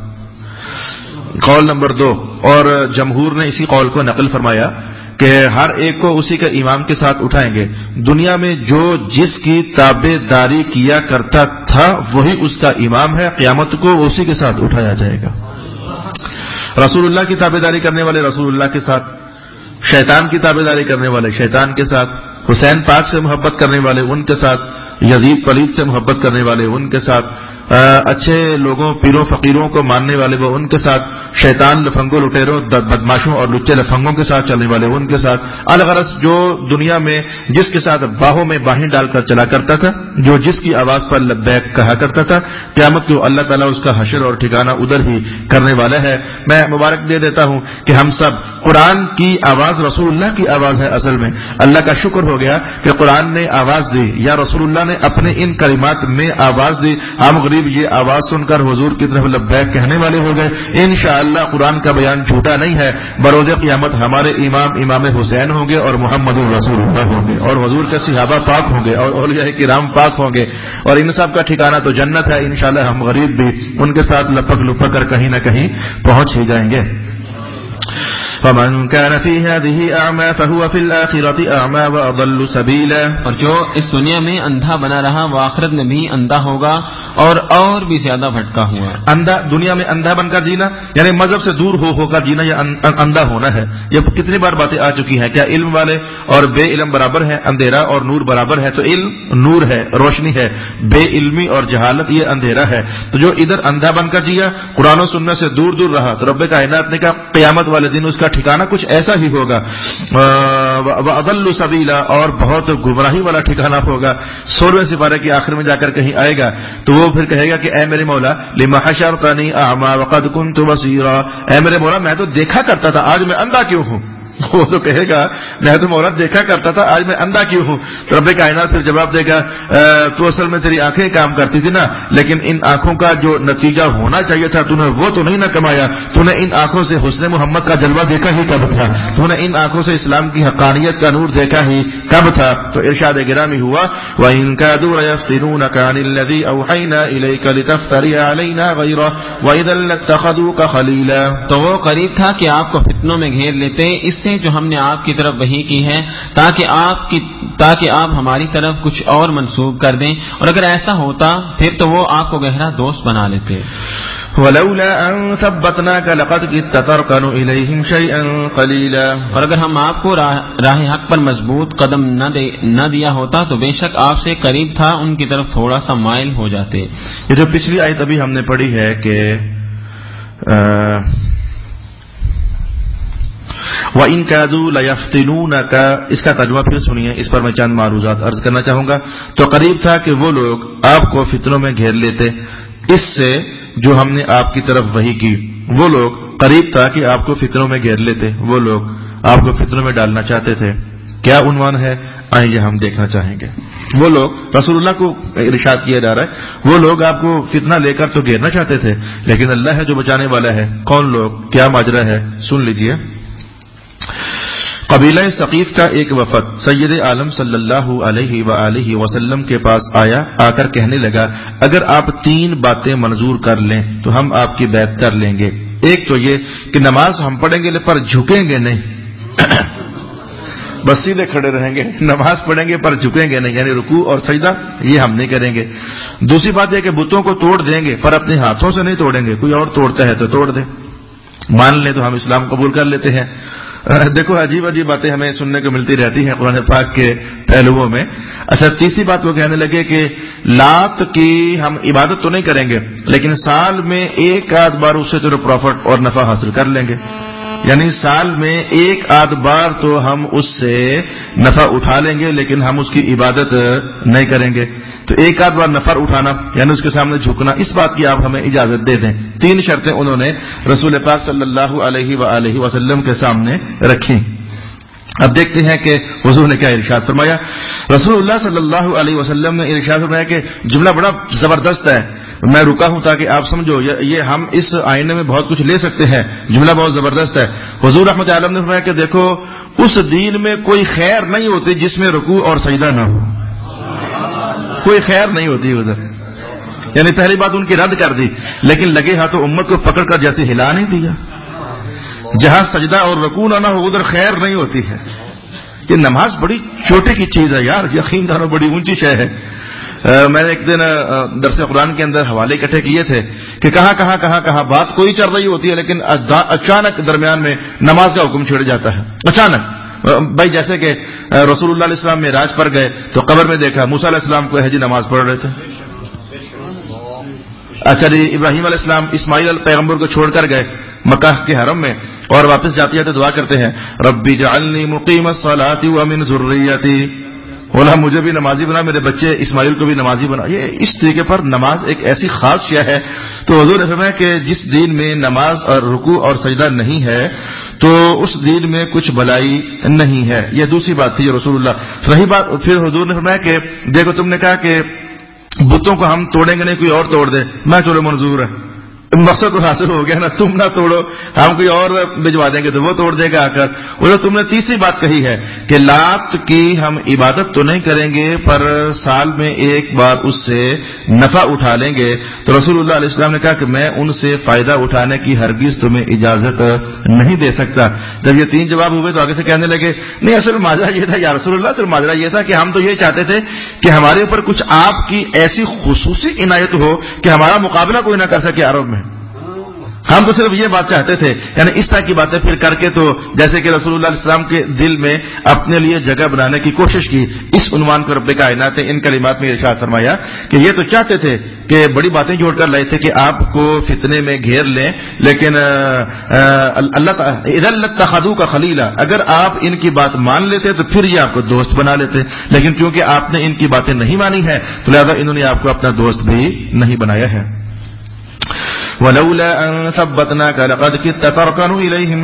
قول نمبر 2 اور جمہور نے اسی قول کو نقل فرمایا کہ ہر ایک کو اسی کے امام کے ساتھ اٹھائیں گے. دنیا میں جو جس کی تابع داری کیا کرتا تھا وہی اس کا امام ہے، قیامت کو اسی کے ساتھ اٹھایا جائے گا. رسول اللہ کی تابع داری کرنے والے رسول اللہ کے ساتھ، شیطان کی تابع داری کرنے والے شیطان کے ساتھ، حسین پاک سے محبت کرنے والے ان کے ساتھ، یزید پلید سے محبت کرنے والے ان کے ساتھ، اچھے لوگوں پیروں فقیروں کو ماننے والے وہ ان کے ساتھ، شیطان لفنگوں لٹیروں بدماشوں اور لچے لفنگوں کے ساتھ چلنے والے ان کے ساتھ. الغرض جو دنیا میں جس کے ساتھ باہوں میں باہیں ڈال کر چلا کرتا تھا، جو جس کی آواز پر لبیک کہا کرتا تھا، قیامت کو اللہ تعالیٰ اس کا حشر اور ٹھکانہ ادھر ہی کرنے والا ہے. میں مبارک دے دیتا ہوں کہ ہم سب قرآن کی آواز رسول اللہ کی آواز ہے. اصل میں اللہ کا شکر ہو گیا کہ قرآن نے آواز دی یا رسول اللہ نے اپنے ان کلمات میں آواز دی. ہم غریب یہ آواز سن کر حضور کی طرف لبیک کہنے والے ہو گئے. انشاءاللہ قرآن کا بیان جھوٹا نہیں ہے. بروز قیامت ہمارے امام حسین ہوں گے اور محمد الرسول اللہ ہوں گے اور حضور کے صحابہ پاک ہوں گے اور اولیاء کرام پاک ہوں گے اور ان سب کا ٹھکانہ تو جنت ہے. انشاءاللہ ہم غریب بھی ان کے ساتھ لپک لپک کر کہیں نہ کہیں پہنچ ہی جائیں گے. فمن كان في هذه أعمى فهو في الآخرة أعمى وأضل سبيلا. اور جو اس دنیا میں اندھا بنا رہا وہ آخرت میں بھی اندھا ہوگا اور بھی زیادہ بھٹکا ہوا. اندھا دنیا میں اندھا بن کر جینا یعنی مذہب سے دور ہو کر جینا یا اندھا ہونا ہے. یہ کتنی بار باتیں آ چکی ہیں. کیا علم والے اور بے علم برابر ہے؟ اندھیرا اور نور برابر ہے. تو علم نور ہے، روشنی ہے، بے علمی اور جہالت یہ اندھیرا ہے. تو جو ادھر اندھا بن کر جیا، قرآن و سنت سے دور دور رہا تو رب کائنات نے کہا قیامت والے دن اس کا کا ٹھکانہ کچھ ایسا ہی ہوگا. وَأَضَلُّ سَبِيلًا، اور بہت گمراہی والا ٹھکانہ ہوگا. 16ویں سپارے کے آخر میں جا کر کہیں آئے گا تو وہ پھر کہے گا کہ اے میرے مولا لِمَ حَشَرْتَنِي أَعْمَىٰ وَقَدْ كُنتُ بَصِيرًا، اے میرے مولا میں تو دیکھا کرتا تھا، آج میں اندھا کیوں ہوں؟ وہ تو کہے گا میں تو مولا دیکھا کرتا تھا، آج میں اندھا کیوں ہوں؟ تو رب کائنات پھر جواب دے گا تو اصل میں تیری آنکھیں کام کرتی تھی نا، لیکن ان آنکھوں کا جو نتیجہ ہونا چاہیے تھا تو نے وہ تو نہیں نہ کمایا. تو نے ان آنکھوں سے حسن محمد کا جلوہ دیکھا ہی کب تھا؟ تو نے ان آنکھوں سے اسلام کی حقانیت کا نور دیکھا ہی کب تھا؟ تو ارشاد گرامی ہوا وَإِن كَادُوا لَيَفْتِنُونَكَ عَنِ الَّذِي أَوْحَيْنَا إِلَيْكَ لِتَفْتَرِيَ عَلَيْنَا غَيْرَهُ وَإِذًا لَّاتَّخَذُوكَ خَلِيلًا. تو وہ قریب تھا کہ آپ کو فتنوں میں گھیر لیتے اس سے جو ہم نے آپ کی طرف وحی کی ہے، تاکہ آپ ہماری طرف کچھ اور منسوب کر دیں، اور اگر ایسا ہوتا پھر تو وہ آپ کو گہرا دوست بنا لیتے. وَلَوْلَا أَن ثَبَّتْنَاكَ لَقَدْ كِدتَّ تَرْكَنُ إِلَيْهِمْ شَيْئًا قَلِيلًا، اور اگر ہم آپ کو راہ حق پر مضبوط قدم نہ دیا ہوتا تو بے شک آپ سے قریب تھا ان کی طرف تھوڑا سا مائل ہو جاتے. یہ جو پچھلی آیت ابھی ہم نے پڑھی ہے کہ وَإِن كَادُوا لَيَفْتِنُونَكَ، اس کا ترجمہ پھر سنیے، اس پر میں چند معروضات عرض کرنا چاہوں گا. تو قریب تھا کہ وہ لوگ آپ کو فتنوں میں گھیر لیتے اس سے جو ہم نے آپ کی طرف وحی کی. وہ لوگ قریب تھا کہ آپ کو فتنوں میں گھیر لیتے، وہ لوگ آپ کو فتنوں میں ڈالنا چاہتے تھے. کیا عنوان ہے آئیے ہم دیکھنا چاہیں گے. وہ لوگ رسول اللہ کو ارشاد کیا جا رہا ہے، وہ لوگ آپ کو فتنہ لے کر تو گھیرنا چاہتے تھے لیکن اللہ ہے جو بچانے والا ہے. کون لوگ، کیا ماجرا ہے، سن لیجئے. قبیلہ ثقیف کا ایک وفد سید عالم صلی اللہ علیہ وآلہ وسلم کے پاس آیا، آ کر کہنے لگا اگر آپ 3 باتیں منظور کر لیں تو ہم آپ کی بیعت کر لیں گے. ایک تو یہ کہ نماز ہم پڑھیں گے پر جھکیں گے نہیں، بس سیدھے کھڑے رہیں گے. نماز پڑھیں گے پر جھکیں گے نہیں، یعنی رکوع اور سجدہ یہ ہم نہیں کریں گے. دوسری بات یہ کہ بتوں کو توڑ دیں گے پر اپنے ہاتھوں سے نہیں توڑیں گے، کوئی اور توڑتا ہے تو توڑ دے، مان لیں تو ہم اسلام قبول کر لیتے ہیں. دیکھو عجیب عجیب باتیں ہمیں سننے کو ملتی رہتی ہیں قرآن پاک کے پہلوؤں میں. اچھا، تیسری بات وہ کہنے لگے کہ لات کی ہم عبادت تو نہیں کریں گے لیکن سال میں 1 بار اس سے چلو پروفٹ اور نفع حاصل کر لیں گے، یعنی سال میں 1 بار تو ہم اس سے نفع اٹھا لیں گے لیکن ہم اس کی عبادت نہیں کریں گے. تو 1 بار نفع اٹھانا یعنی اس کے سامنے جھکنا، اس بات کی آپ ہمیں اجازت دے دیں. 3 شرطیں انہوں نے رسول پاک صلی اللہ علیہ وآلہ وسلم کے سامنے رکھی. اب دیکھتے ہیں کہ حضور نے کیا ارشاد فرمایا. رسول اللہ صلی اللہ علیہ وسلم نے ارشاد فرمایا کہ جملہ بڑا زبردست ہے، میں رکا ہوں تاکہ آپ سمجھو، یہ ہم اس آئینے میں بہت کچھ لے سکتے ہیں. جملہ بہت زبردست ہے. حضور رحمت عالم نے فرمایا کہ دیکھو اس دین میں کوئی خیر نہیں ہوتی جس میں رکوع اور سجدہ نہ ہو، کوئی خیر نہیں ہوتی ادھر. یعنی پہلی بات ان کی رد کر دی لیکن لگے ہاتھوں امت کو پکڑ کر جیسے ہلا نہیں دیا. جہاں سجدہ اور رکوع نہ ہو ادھر خیر نہیں ہوتی ہے. یہ نماز بڑی چھوٹے کی چیز ہے یار، یقین کرو بڑی اونچی شے ہے. میں نے ایک دن درس قرآن کے اندر حوالے اکٹھے کیے تھے کہ کہاں بات کوئی چل رہی ہوتی ہے لیکن اچانک درمیان میں نماز کا حکم چھڑ جاتا ہے. اچانک بھائی جیسے کہ رسول اللہ علیہ السلام معراج پر گئے تو قبر میں دیکھا موسیٰ علیہ السلام کو جی نماز پڑھ رہے تھے. اچھا جی ابراہیم علیہ السلام اسماعیل پیغمبر کو چھوڑ کر گئے مکہ کے حرم میں اور واپس جاتے جاتے دعا کرتے ہیں ربی جعلنی مقیم الصلاۃ ومن ذریتی، بولا مجھے بھی نمازی بنا، میرے بچے اسماعیل کو بھی نمازی بنا. یہ اس طریقے پر نماز ایک ایسی خاص شے ہے. تو حضور نے فرمایا کہ جس دین میں نماز اور رکوع اور سجدہ نہیں ہے تو اس دین میں کچھ بلائی نہیں ہے. یہ دوسری بات تھی رسول اللہ. رہی بات پھر حضور نے فرمایا کہ دیکھو تم نے کہا کہ بتوں کو ہم توڑیں گے نہیں کوئی اور توڑ دے، میں چلو منظور ہے، مقصد تو حاصل ہو گیا نا، تم نہ توڑو ہم کوئی اور بھجوا دیں گے تو وہ توڑ دے گا آ کر. اور تم نے تیسری بات کہی ہے کہ لات کی ہم عبادت تو نہیں کریں گے پر سال میں 1 بار اس سے نفع اٹھا لیں گے. تو رسول اللہ علیہ السلام نے کہا کہ میں ان سے فائدہ اٹھانے کی ہرگز تمہیں اجازت نہیں دے سکتا. جب یہ 3 جواب ہوئے تو آگے سے کہنے لگے نہیں اصل ماجرا یہ تھا یا رسول اللہ، تو ماجرا یہ تھا کہ ہم تو یہ چاہتے تھے کہ ہمارے اوپر کچھ آپ کی ایسی خصوصی عنایت ہو کہ ہمارا مقابلہ کوئی نہ کر سکے عرب میں. ہم تو صرف یہ بات چاہتے تھے، یعنی اس طرح کی باتیں پھر کر کے، تو جیسے کہ رسول اللہ علیہ السلام کے دل میں اپنے لیے جگہ بنانے کی کوشش کی. اس عنوان کو رب کائنات نے ان کلمات میں ارشاد فرمایا کہ یہ تو چاہتے تھے کہ بڑی باتیں جوڑ کر لائے تھے کہ آپ کو فتنے میں گھیر لیں، لیکن اللہ اذا لاتخذوک خلیلا، اگر آپ ان کی بات مان لیتے تو پھر یہ آپ کو دوست بنا لیتے، لیکن کیونکہ آپ نے ان کی باتیں نہیں مانی ہے تو لہذا انہوں نے آپ کو اپنا دوست بھی نہیں بنایا ہے. وَلَوْلَا أَن ثَبَّتْنَاكَ لَقَدْ كِدتَّ تَرْكَنُ إِلَيْهِمْ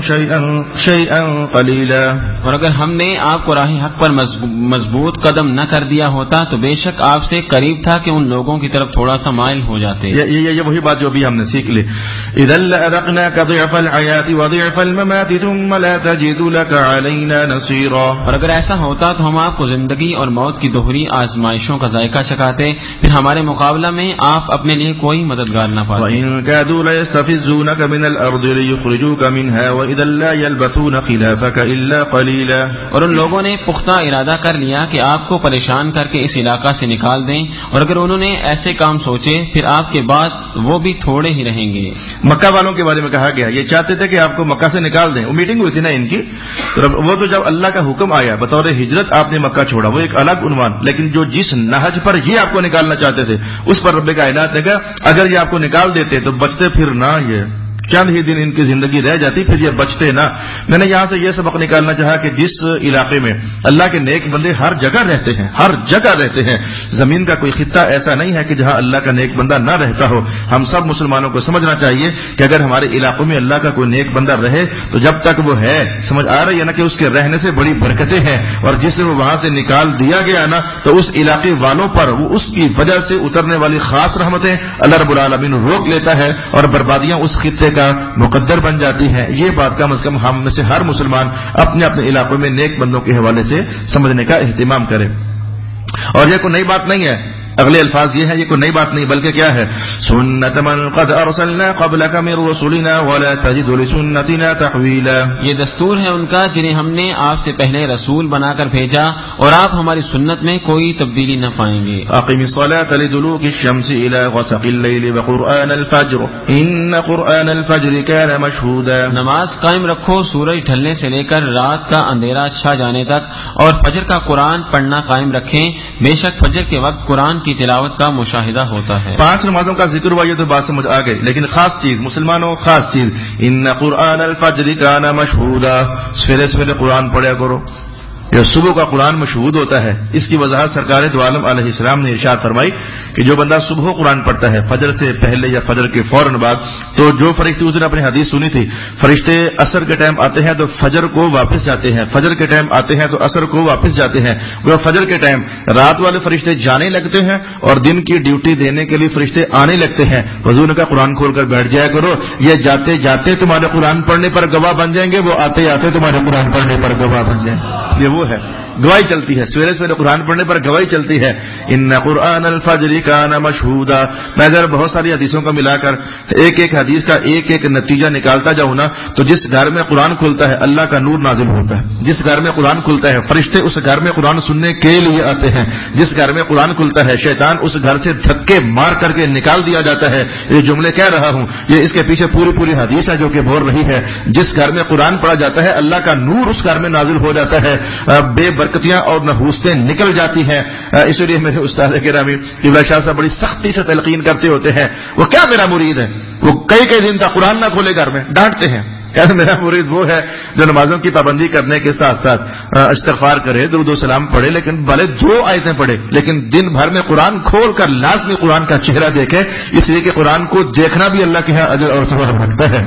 شَيْئًا قَلِيلًا. اور اگر ہم نے آپ کو راہ حق پر مضبوط قدم نہ کر دیا ہوتا تو بے شک آپ سے قریب تھا کہ ان لوگوں کی طرف تھوڑا سا مائل ہو جاتے. یہ وہی بات جو بھی ہم نے سیکھ لی. إِذًا لَأَذَقْنَاكَ ضِعْفَ الْحَيَاةِ وَضِعْفَ الْمَمَاتِ ثُمَّ لَا تَجِدُ لَكَ عَلَيْنَا نَصِيرًا. اور اگر ایسا ہوتا تو ہم آپ کو زندگی اور موت کی دوہری آزمائشوں کا ذائقہ چکھاتے، پھر ہمارے مقابلہ میں آپ اپنے لیے کوئی مددگار نہ پاتے. وَإِن كَادُوا لَيَسْتَفِزُّونَكَ مِنَ الْأَرْضِ لِيُخْرِجُوكَ مِنْهَا وَإِذًا لَّا يَلْبَثُونَ خِلَافَكَ إِلَّا قَلِيلًا. اور ان لوگوں نے پختہ ارادہ کر لیا کہ آپ کو پریشان کر کے اس علاقہ سے نکال دیں، اور اگر انہوں نے ایسے کام سوچے پھر آپ کے بعد وہ بھی تھوڑے ہی رہیں گے. مکہ والوں کے بارے میں کہا گیا یہ چاہتے تھے کہ آپ کو مکہ سے نکال دیں. وہ میٹنگ ہوئی تھی نا ان کی، وہ تو جب اللہ کا حکم آیا بطور ہجرت آپ نے مکہ چھوڑا، وہ ایک الگ عنوان، لیکن جو جس نہج پر یہ آپ کو نکالنا چاہتے تھے اس پر رب کائنات نے کہا اگر یہ آپ کو نکال دیتے تو بچتے پھر نہ، یہ چند ہی دن ان کی زندگی رہ جاتی پھر یہ بچتے نہ. میں نے یہاں سے یہ سبق نکالنا چاہا کہ جس علاقے میں اللہ کے نیک بندے ہر جگہ رہتے ہیں، ہر جگہ رہتے ہیں، زمین کا کوئی خطہ ایسا نہیں ہے کہ جہاں اللہ کا نیک بندہ نہ رہتا ہو. ہم سب مسلمانوں کو سمجھنا چاہیے کہ اگر ہمارے علاقوں میں اللہ کا کوئی نیک بندہ رہے تو جب تک وہ ہے، سمجھ آ رہی ہے نا کہ اس کے رہنے سے بڑی برکتیں ہیں، اور جسے وہ وہاں سے نکال دیا گیا نا تو اس علاقے والوں پر وہ اس کی وجہ سے اترنے والی خاص رحمتیں اللہ رب العالمین روک لیتا ہے اور بربادیاں اس خطے کا مقدر بن جاتی ہیں. یہ بات کم از کم ہم میں سے ہر مسلمان اپنے اپنے علاقوں میں نیک بندوں کے حوالے سے سمجھنے کا اہتمام کرے. اور یہ کوئی نئی بات نہیں ہے، اگلے الفاظ یہ ہیں، یہ کوئی نئی بات نہیں بلکہ کیا ہے، سنت من قد ارسلنا قبلك من رسلنا ولا تجد لسنتنا تحویلا. یہ دستور ہے ان کا جنہیں ہم نے آپ سے پہلے رسول بنا کر بھیجا اور آپ ہماری سنت میں کوئی تبدیلی نہ پائیں گے. اقم الصلاة لدلوك الشمس الى غسق الليل وقرآن الفجر ان قرآن الفجر كان مشهودا. نماز قائم رکھو سورج ڈھلنے سے لے کر رات کا اندھیرا چھا جانے تک، اور فجر کا قرآن پڑھنا قائم رکھیں، بے شک فجر کے وقت قرآن کی تلاوت کا مشاہدہ ہوتا ہے. 5 نمازوں کا ذکر ہوا، یہ تو بات سمجھ آ گئی، لیکن خاص چیز مسلمانوں، خاص چیز ان قرآن الفجر کان مشہودا. سویرے سویرے قرآن پڑھا کرو. یہ صبح کا قرآن مشہود ہوتا ہے. اس کی وضاحت سرکار دو عالم علیہ السلام نے ارشاد فرمائی کہ جو بندہ صبح قرآن پڑھتا ہے فجر سے پہلے یا فجر کے فوراً بعد، تو جو فرشتے اس نے اپنی حدیث سنی تھی، فرشتے عصر کے ٹائم آتے ہیں تو فجر کو واپس جاتے ہیں، فجر کے ٹائم آتے ہیں تو عصر کو واپس جاتے ہیں. وہ فجر کے ٹائم رات والے فرشتے جانے لگتے ہیں اور دن کی ڈیوٹی دینے کے لیے فرشتے آنے لگتے ہیں. حضور نے کہا قرآن کھول کر بیٹھ جایا کرو، یہ جاتے جاتے تمہارے قرآن پڑھنے پر گواہ بن جائیں گے، وہ آتے آتے تمہارے قرآن پڑھنے پر گواہ بن جائیں گے. یہ وہ ہے گواہی چلتی ہے، سویرے سویرے قرآن پڑھنے پر گواہی چلتی ہے. ان قرآن الفجر کان مشہودا. میں اگر بہت ساری حدیثوں کو ملا کر ایک ایک حدیث کا ایک ایک نتیجہ نکالتا جاؤں نا تو جس گھر میں قرآن کھلتا ہے اللہ کا نور نازل ہوتا ہے. جس گھر میں قرآن کھلتا ہے فرشتے اس گھر میں قرآن سننے کے لیے آتے ہیں. جس گھر میں قرآن کھلتا ہے شیطان اس گھر سے دھکے مار کر کے نکال دیا جاتا ہے. یہ جملے کہہ رہا ہوں، یہ اس کے پیچھے پوری حدیث ہے جو کہ بول رہی ہے. جس گھر میں قرآن پڑھا جاتا ہے اللہ کا نور اس گھر میں نازل ہو جاتا ہے، بے برکتیاں اور نحوستیں نکل جاتی ہیں. اس لیے میرے استاد گرامی قبلہ شاہ صاحب بڑی سختی سے تلقین کرتے ہوتے ہیں. وہ کیا میرا مرید ہے، وہ کئی دن تک قرآن نہ کھولے گھر میں، ڈانٹتے ہیں. کہتے میرا مرید وہ ہے جو نمازوں کی پابندی کرنے کے ساتھ ساتھ استغفار کرے، درود و سلام پڑھے، لیکن بھلے 2 آیتیں پڑھے لیکن دن بھر میں قرآن کھول کر لازمی قرآن کا چہرہ دیکھے، اس لیے کہ قرآن کو دیکھنا بھی اللہ کے ہاں اجر اور ثواب رکھتا ہے.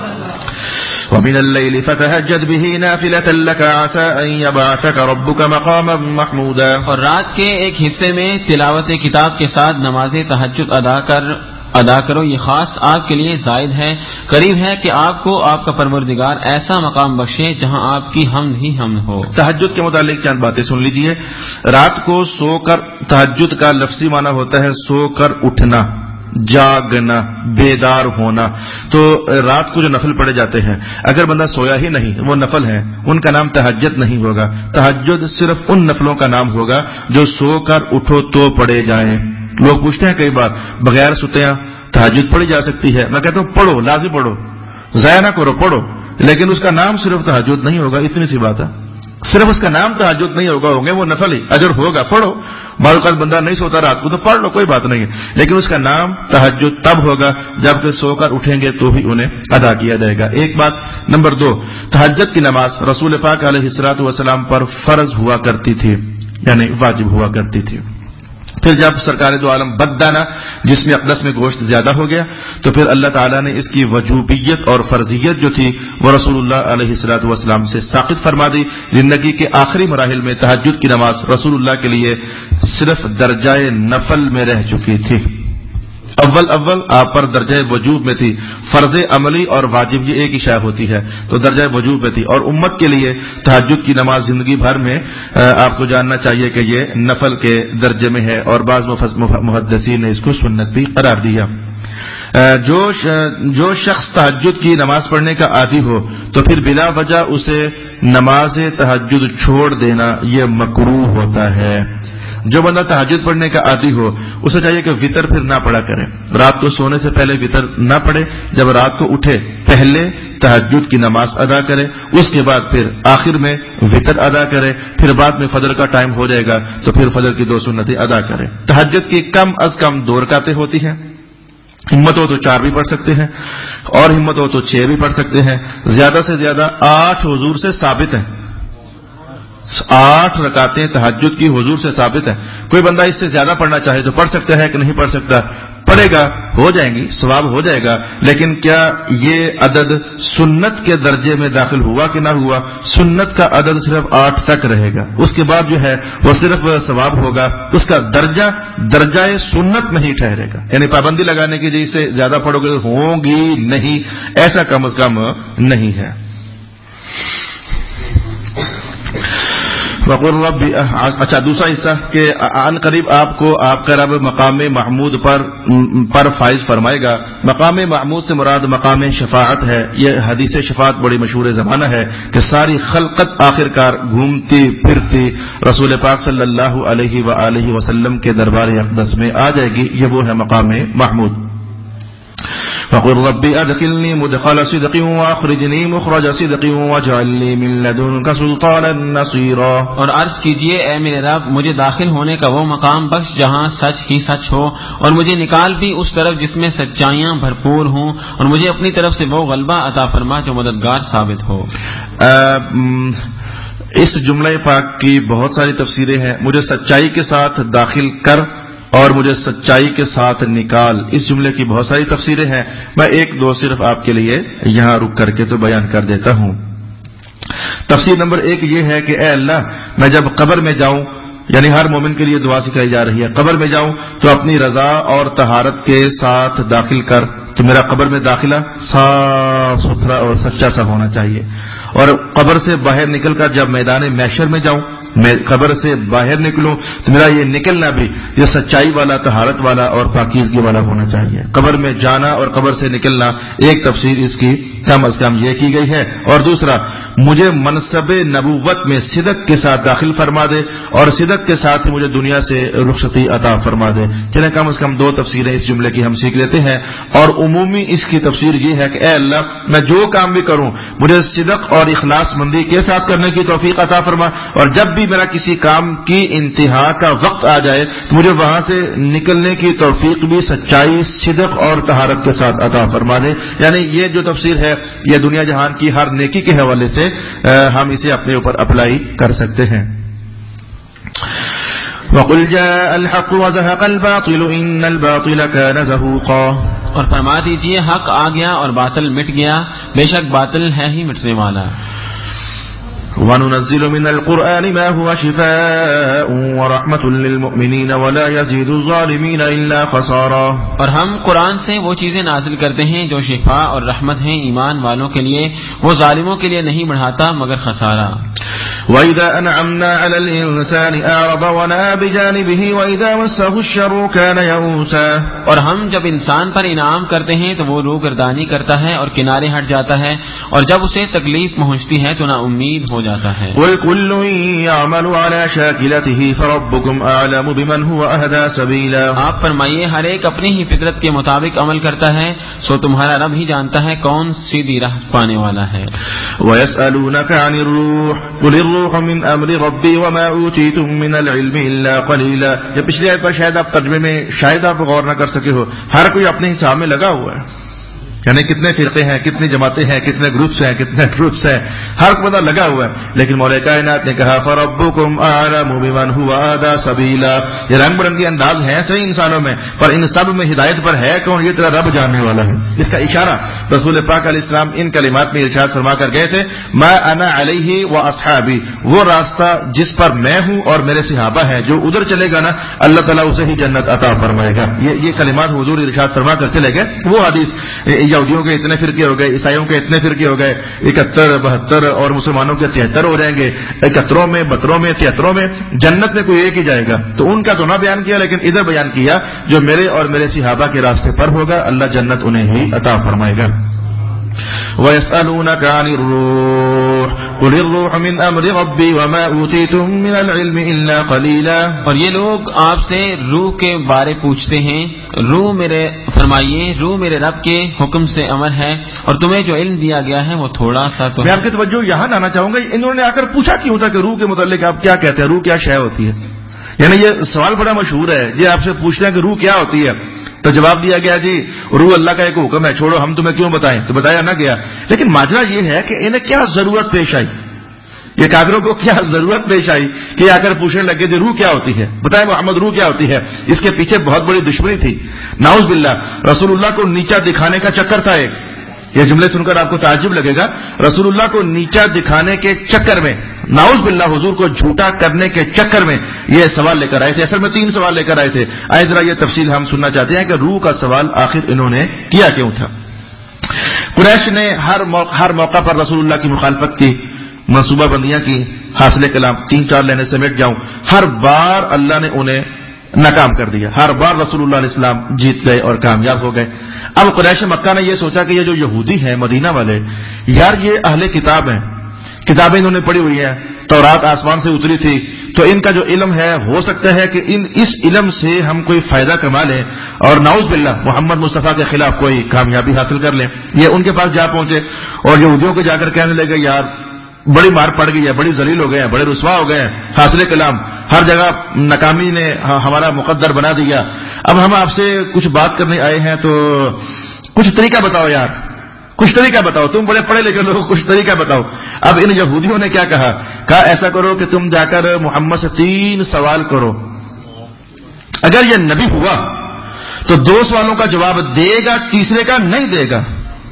وَمِنَ اللَّيْلِ فَتَهَجَّدْ بِهِ نَافِلَةً لَكَ عَسَىٰ أَن يَبْعَثَكَ رَبُّكَ مَقَامًا مَحْمُودًا. اور رات کے ایک حصے میں تلاوت کتاب کے ساتھ نماز تہجد ادا کرو، یہ خاص آپ کے لیے زائد ہے. قریب ہے کہ آپ کو آپ کا پروردگار ایسا مقام بخشے جہاں آپ کی حمد ہی حمد ہو. تہجد کے متعلق چند باتیں سن لیجئے. رات کو سو کر، تہجد کا لفظی معنی ہوتا ہے سو کر اٹھنا، جاگنا، بیدار ہونا. تو رات کو جو نفل پڑھے جاتے ہیں اگر بندہ سویا ہی نہیں وہ نفل ہیں، ان کا نام تہجد نہیں ہوگا. تہجد صرف ان نفلوں کا نام ہوگا جو سو کر اٹھو تو پڑھے جائیں. لوگ پوچھتے ہیں کئی بار بغیر ستیاں تہجد پڑھی جا سکتی ہے. میں کہتا ہوں پڑھو، لازم پڑھو، ضائع نہ کرو، پڑھو، لیکن اس کا نام صرف تہجد نہیں ہوگا. اتنی سی بات ہے. صرف اس کا نام تہجد نہیں ہوگا، ہوں گے وہ نفل ہی، اجر ہوگا، پڑھو. بعض اوقات بندہ نہیں سوتا رات کو تو پڑھ لو، کوئی بات نہیں ہے، لیکن اس کا نام تہجد تب ہوگا جبکہ سو کر اٹھیں گے تو بھی انہیں ادا کیا جائے گا. ایک بات. نمبر 2، تہجد کی نماز رسول پاک علیہ الصلوۃ والسلام پر فرض ہوا کرتی تھی، یعنی واجب ہوا کرتی تھی. پھر جب سرکار دو عالم بددانا جس میں اقدس میں گوشت زیادہ ہو گیا تو پھر اللہ تعالیٰ نے اس کی وجوبیت اور فرضیت جو تھی وہ رسول اللہ علیہ الصلوۃ والسلام سے ساقط فرما دی. زندگی کے آخری مراحل میں تہجد کی نماز رسول اللہ کے لیے صرف درجہ نفل میں رہ چکی تھی. اول آپ پر درجہ وجوب میں تھی. فرض عملی اور واجب یہ ایک ہی شے ہوتی ہے، تو درجہ وجوب میں تھی. اور امت کے لیے تہجد کی نماز زندگی بھر میں آپ کو جاننا چاہیے کہ یہ نفل کے درجے میں ہے، اور بعض محدثین نے اس کو سنت بھی قرار دیا. جو شخص تہجد کی نماز پڑھنے کا عادی ہو تو پھر بلا وجہ اسے نماز تہجد چھوڑ دینا یہ مکروہ ہوتا ہے. جو بندہ تہجد پڑھنے کا عادی ہو اسے چاہیے کہ وطر پھر نہ پڑھا کرے. رات کو سونے سے پہلے وطر نہ پڑھے. جب رات کو اٹھے پہلے تہجد کی نماز ادا کرے، اس کے بعد پھر آخر میں وطر ادا کرے. پھر بعد میں فجر کا ٹائم ہو جائے گا تو پھر فجر کی 2 سنتیں ادا کرے. تہجد کی کم از کم 2 رکعتیں ہوتی ہیں. ہمت ہو تو 4 بھی پڑھ سکتے ہیں، اور ہمت ہو تو 6 بھی پڑھ سکتے ہیں. زیادہ سے زیادہ 8 حضور سے ثابت ہیں. 8 رکعتیں تہجد کی حضور سے ثابت ہے. کوئی بندہ اس سے زیادہ پڑھنا چاہے تو پڑھ سکتا ہے کہ نہیں پڑھ سکتا؟ پڑھے گا، ہو جائیں گی، ثواب ہو جائے گا. لیکن کیا یہ عدد سنت کے درجے میں داخل ہوا کہ نہ ہوا؟ سنت کا عدد صرف 8 تک رہے گا، اس کے بعد جو ہے وہ صرف ثواب ہوگا. اس کا درجہ سنت نہیں ٹھہرے گا. یعنی پابندی لگانے کی جس سے زیادہ پڑھو گے ہوں گی نہیں، ایسا کم از کم نہیں ہے. وقل رب. اچھا، دوسرا حصہ کہ عن قریب آپ کو آپ کا رب مقام محمود پر فائز فرمائے گا. مقام محمود سے مراد مقام شفاعت ہے. یہ حدیث شفاعت بڑی مشہور زمانہ ہے کہ ساری خلقت آخرکار گھومتی پھرتی رسول پاک صلی اللہ علیہ وآلہ وسلم کے دربار اقدس میں آ جائے گی. یہ وہ ہے مقام محمود. وقل رب ادخلنی مدخل صدق واخرجنی مخرج صدق واجعل لي من لدنك سلطانا نصيرا. اور عرض کیجئے اے میرے رب مجھے داخل ہونے کا وہ مقام بخش جہاں سچ ہی سچ ہو، اور مجھے نکال بھی اس طرف جس میں سچائیاں بھرپور ہوں، اور مجھے اپنی طرف سے وہ غلبہ عطا فرما جو مددگار ثابت ہو. اس جملہ پاک کی بہت ساری تفسیریں ہیں. مجھے سچائی کے ساتھ داخل کر اور مجھے سچائی کے ساتھ نکال، اس جملے کی بہت ساری تفسیریں ہیں. میں 1-2 صرف آپ کے لیے یہاں رک کر کے تو بیان کر دیتا ہوں. تفسیر نمبر 1 یہ ہے کہ اے اللہ میں جب قبر میں جاؤں، یعنی ہر مومن کے لیے دعا سکھائی جا رہی ہے، قبر میں جاؤں تو اپنی رضا اور طہارت کے ساتھ داخل کر. تو میرا قبر میں داخلہ صاف ستھرا اور سچا سا ہونا چاہیے. اور قبر سے باہر نکل کر جب میدان محشر میں جاؤں، میں قبر سے باہر نکلوں تو میرا یہ نکلنا بھی یہ سچائی والا، طہارت والا اور پاکیزگی والا ہونا چاہیے. قبر میں جانا اور قبر سے نکلنا ایک تفسیر اس کی کم از کم یہ کی گئی ہے. اور دوسرا، مجھے منصب نبوت میں صدق کے ساتھ داخل فرما دے اور صدق کے ساتھ ہی مجھے دنیا سے رخصتی عطا فرما دے. چلیں کم از کم 2 تفسیریں اس جملے کی ہم سیکھ لیتے ہیں. اور عمومی اس کی تفسیر یہ ہے کہ اے اللہ میں جو کام بھی کروں مجھے صدق اور اخلاص مندی کے ساتھ کرنے کی توفیق عطا فرما، اور جب بھی میرا کسی کام کی انتہا کا وقت آ جائے تو مجھے وہاں سے نکلنے کی توفیق بھی سچائی، صدق اور طہارت کے ساتھ عطا فرما دے. یعنی یہ جو تفسیر ہے یہ دنیا جہان کی ہر نیکی کے حوالے سے ہم اسے اپنے اوپر اپلائی کر سکتے ہیں. وَقُلْ جَاءَ الْحَقُّ وَزَهَقَ الْبَاطِلُ إِنَّ الْبَاطِلَ كَانَ زَهُوقًا. اور فرما دیجئے حق آ گیا اور باطل مٹ گیا، بے شک باطل ہے ہی مٹنے والا. وَنُنَزِّلُ مِنَ الْقُرْآنِ مَا هُوَ شِفَاءٌ وَرَحْمَةٌ لِّلْمُؤْمِنِينَ وَلَا يَزِيدُ الظَّالِمِينَ إِلَّا خَسَارًا. اور ہم قرآن سے وہ چیزیں نازل کرتے ہیں جو شفا اور رحمت ہیں ایمان والوں کے لیے، وہ ظالموں کے لیے نہیں بڑھاتا مگر خسارہ. وَإِذَا أَنْعَمْنَا عَلَى الْإِنسَانِ أَعْرَضَ وَنَأَىٰ بِجَانِبِهِ وَإِذَا مَسَّهُ الشَّرُّ كَانَ يَئُوسًا. اور ہم جب انسان پر انعام کرتے ہیں تو وہ روگردانی کرتا ہے اور کنارے ہٹ جاتا ہے، اور جب اسے تکلیف پہنچتی ہے تو نا امید ہو جاتا ہے. وَكُلٌّ يَعْمَلُ عَلَى شَاكِلَتِهِ فَرَبُّكُمْ أَعْلَمُ بِمَنْ هُوَ أَهْدَىٰ سَبِيلًا. آپ فرمائیے ہر ایک اپنی ہی فطرت کے مطابق عمل کرتا ہے، سو تمہارا رب ہی جانتا ہے کون سیدھی راہ پانے والا ہے. وَيَسْأَلُونَكَ عَنِ الرُّوحِ قُلِ الرُّوحُ مِنْ أَمْرِ رَبِّي وَمَا أُوتِيتُم مِّنَ الْعِلْمِ إِلَّا قَلِيلًا. یہ پچھلی آیت پر شاید آپ ترجمے میں شاید آپ غور نہ کر سکے ہو. ہر کوئی اپنے حساب میں لگا ہوا ہے، یعنی کتنے فرقے ہیں، کتنی جماعتیں ہیں، کتنے گروپس ہیں، کتنے گروپس ہیں، ہر کوئی بندہ لگا ہوا ہے. لیکن مولا کائنات نے کہا فَرَبُّكُمْ أَعْلَمُ بِمَنْ هُوَ أَهْدَىٰ سَبِيلًا. یہ رنگ برنگی انداز ہیں صحیح انسانوں میں، پر ان سب میں ہدایت پر ہے کون؟ یہ تیرا رب جاننے والا ہے. اس کا اشارہ رسول پاک علیہ السلام ان کلمات میں ارشاد فرما کر گئے تھے ما انا علیہ واصحابی، وہ راستہ جس پر میں ہوں اور میرے صحابہ ہیں، جو ادھر چلے گا نا اللہ تعالیٰ اسے ہی جنت عطا فرمائے گا. یہ کلمات حضور ارشاد فرما کر چلے گئے. وہ حدیث یہودیوں کے اتنے فرقے ہو گئے، عیسائیوں کے اتنے فرقے ہو گئے، 71 72 اور مسلمانوں کے 73 ہو جائیں گے. 71 میں 72 میں 73 میں جنت میں کوئی ایک ہی جائے گا. تو ان کا تو نہ بیان کیا، لیکن ادھر بیان کیا جو میرے اور میرے صحابہ کے راستے پر ہوگا اللہ جنت انہیں ہی عطا فرمائے گا. وَيَسْأَلُونَكَ عَنِ الرُّوحِ قُلِ الرُّوحُ مِنْ أَمْرِ رَبِّي وَمَا أُوتِيتُم مِّنَ الْعِلْمِ إِلَّا قَلِيلًا. اور یہ لوگ آپ سے روح کے بارے پوچھتے ہیں. روح فرمائیے روح میرے رب کے حکم سے امر ہے، اور تمہیں جو علم دیا گیا ہے وہ تھوڑا سا تو. میں آپ کی توجہ یہاں لانا چاہوں گا، انہوں نے آ کر پوچھا کیوں تھا کہ روح کے متعلق آپ کیا کہتے ہیں، روح کیا شے ہوتی ہے؟ یعنی یہ سوال بڑا مشہور ہے جی، آپ سے پوچھتے ہیں کہ روح کیا ہوتی ہے، تو جواب دیا گیا جی روح اللہ کا ایک حکم ہے، چھوڑو ہم تمہیں کیوں بتائیں، تو بتایا نہ گیا. لیکن ماجرا یہ ہے کہ انہیں کیا ضرورت پیش آئی، یہ کافروں کو کیا ضرورت پیش آئی کہ آ کر پوچھنے لگے کہ روح کیا ہوتی ہے، بتائیں محمد روح کیا ہوتی ہے. اس کے پیچھے بہت بڑی دشمنی تھی، نعوذ باللہ. رسول اللہ کو نیچا دکھانے کا چکر تھا ایک. یہ جملے سن کر آپ کو تعجب لگے گا، رسول اللہ کو نیچا دکھانے کے چکر میں، نعوذ باللہ حضور کو جھوٹا کرنے کے چکر میں یہ سوال لے کر آئے تھے. اصل میں 3 سوال لے کر آئے تھے. آئے ذرا یہ تفصیل ہم سننا چاہتے ہیں کہ روح کا سوال آخر انہوں نے کیا کیوں تھا. قریش نے ہر موقع پر رسول اللہ کی مخالفت کی، منصوبہ بندیاں کی، حاصل کلام 3-4 لینے سمیٹ جاؤں. ہر بار اللہ نے انہیں ناکام کر دیا، ہر بار رسول اللہ علیہ السلام جیت گئے اور کامیاب ہو گئے. اب قریش مکہ نے یہ سوچا کہ یہ جو یہودی ہیں مدینہ والے، یار یہ اہل کتاب ہیں، کتابیں انہوں نے پڑھی ہوئی ہیں، تورات آسمان سے اتری تھی، تو ان کا جو علم ہے ہو سکتا ہے کہ اس علم سے ہم کوئی فائدہ کما لیں اور نعوذ باللہ محمد مصطفیٰ کے خلاف کوئی کامیابی حاصل کر لیں. یہ ان کے پاس جا پہنچے اور یہودیوں کو جا کر کہنے لگے یار بڑی مار پڑ گئی ہے، بڑی ذلیل ہو گئے ہیں، بڑے رسوا ہو گئے ہیں، حاصل کلام ہر جگہ ناکامی نے ہمارا مقدر بنا دیا. اب ہم آپ سے کچھ بات کرنے آئے ہیں تو کچھ طریقہ بتاؤ یار، کچھ طریقہ بتاؤ، تم بڑے پڑھے لکھے لوگ، کچھ طریقہ بتاؤ. اب ان یہودیوں نے کیا کہا ایسا کرو کہ تم جا کر محمد سے 3 سوال کرو، اگر یہ نبی ہوا تو 2 سوالوں کا جواب دے گا، تیسرے کا نہیں دے گا.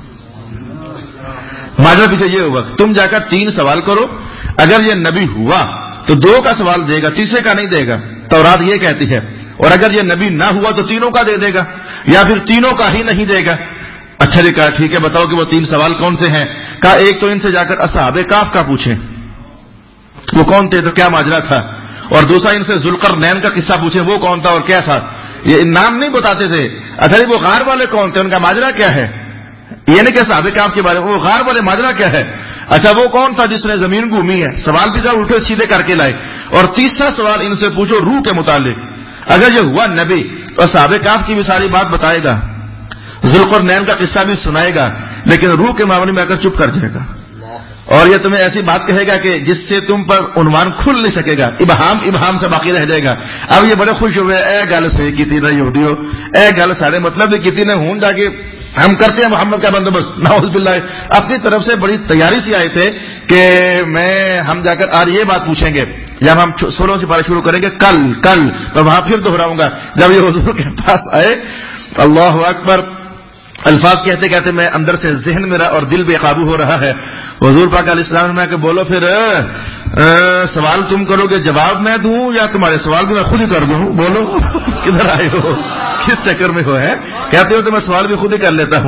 ماجرا پیچھے یہ ہوا تم جا کر 3 سوال کرو، اگر یہ نبی ہوا تو 2 کا سوال دے گا، تیسرے کا نہیں دے گا. تورات یہ کہتی ہے. اور اگر یہ نبی نہ ہوا تو 3 کا دے گا، یا پھر 3 کا ہی نہیں دے گا. اچھا جی کہا ٹھیک ہے بتاؤ کہ وہ 3 سوال کون سے ہیں. کہا ایک تو ان سے جا کر اصحاب کاف کا پوچھیں وہ کون تھے تو کیا ماجرا تھا، اور دوسرا ان سے ذوالقرنین کا قصہ پوچھیں وہ کون تھا اور کیا تھا. یہ نام نہیں بتاتے تھے. اچھا جی وہ غار والے کون تھے، ان کا ماجرا کیا ہے، یہ نہیں کہ صحابہ کاف کے بارے میں، وہ غار والے ماجرا کیا ہے. اچھا وہ کون تھا جس نے زمین گھومی ہے، سوال بھی ذرا الٹے سیدھے کر کے لائے. اور تیسرا سوال ان سے پوچھو روح کے متعلق، اگر یہ ہوا نبی تو صحابہ کاف کی بھی ساری بات بتائے گا، ذوالقرنین کا قصہ بھی سنائے گا، لیکن روح کے معاملے میں آ کر چپ کر جائے گا. اور یہ تمہیں ایسی بات کہے گا کہ جس سے تم پر عنوان کھل نہیں سکے گا، ابہام سے باقی رہ جائے گا. اب یہ بڑے خوش ہوئے، اے گل صحیح کی نہ یہودیو، اے گل سارے مطلب کی نہ ہوں جا کے ہم کرتے ہیں محمد کا بندوبست. نعوذ باللہ اپنی طرف سے بڑی تیاری سے آئے تھے کہ ہم جا کر آج یہ بات پوچھیں گے جب ہم 16 سپارے شروع کریں گے کل میں وہاں پھر دہراؤں گا. جب یہ حضور کے پاس آئے اللہ اکبر، الفاظ کہتے کہتے میں اندر سے ذہن میرا اور دل بے قابو ہو رہا ہے. حضور پاک علیہ السلام نے کہ بولو پھر سوال تم کرو گے جواب میں دوں یا تمہارے سوال بھی میں خود ہی کر دوں، بولو کدھر آئے ہو، کس چکر میں ہو ہے. کہتے ہو تو میں سوال بھی خود ہی کر لیتا ہوں.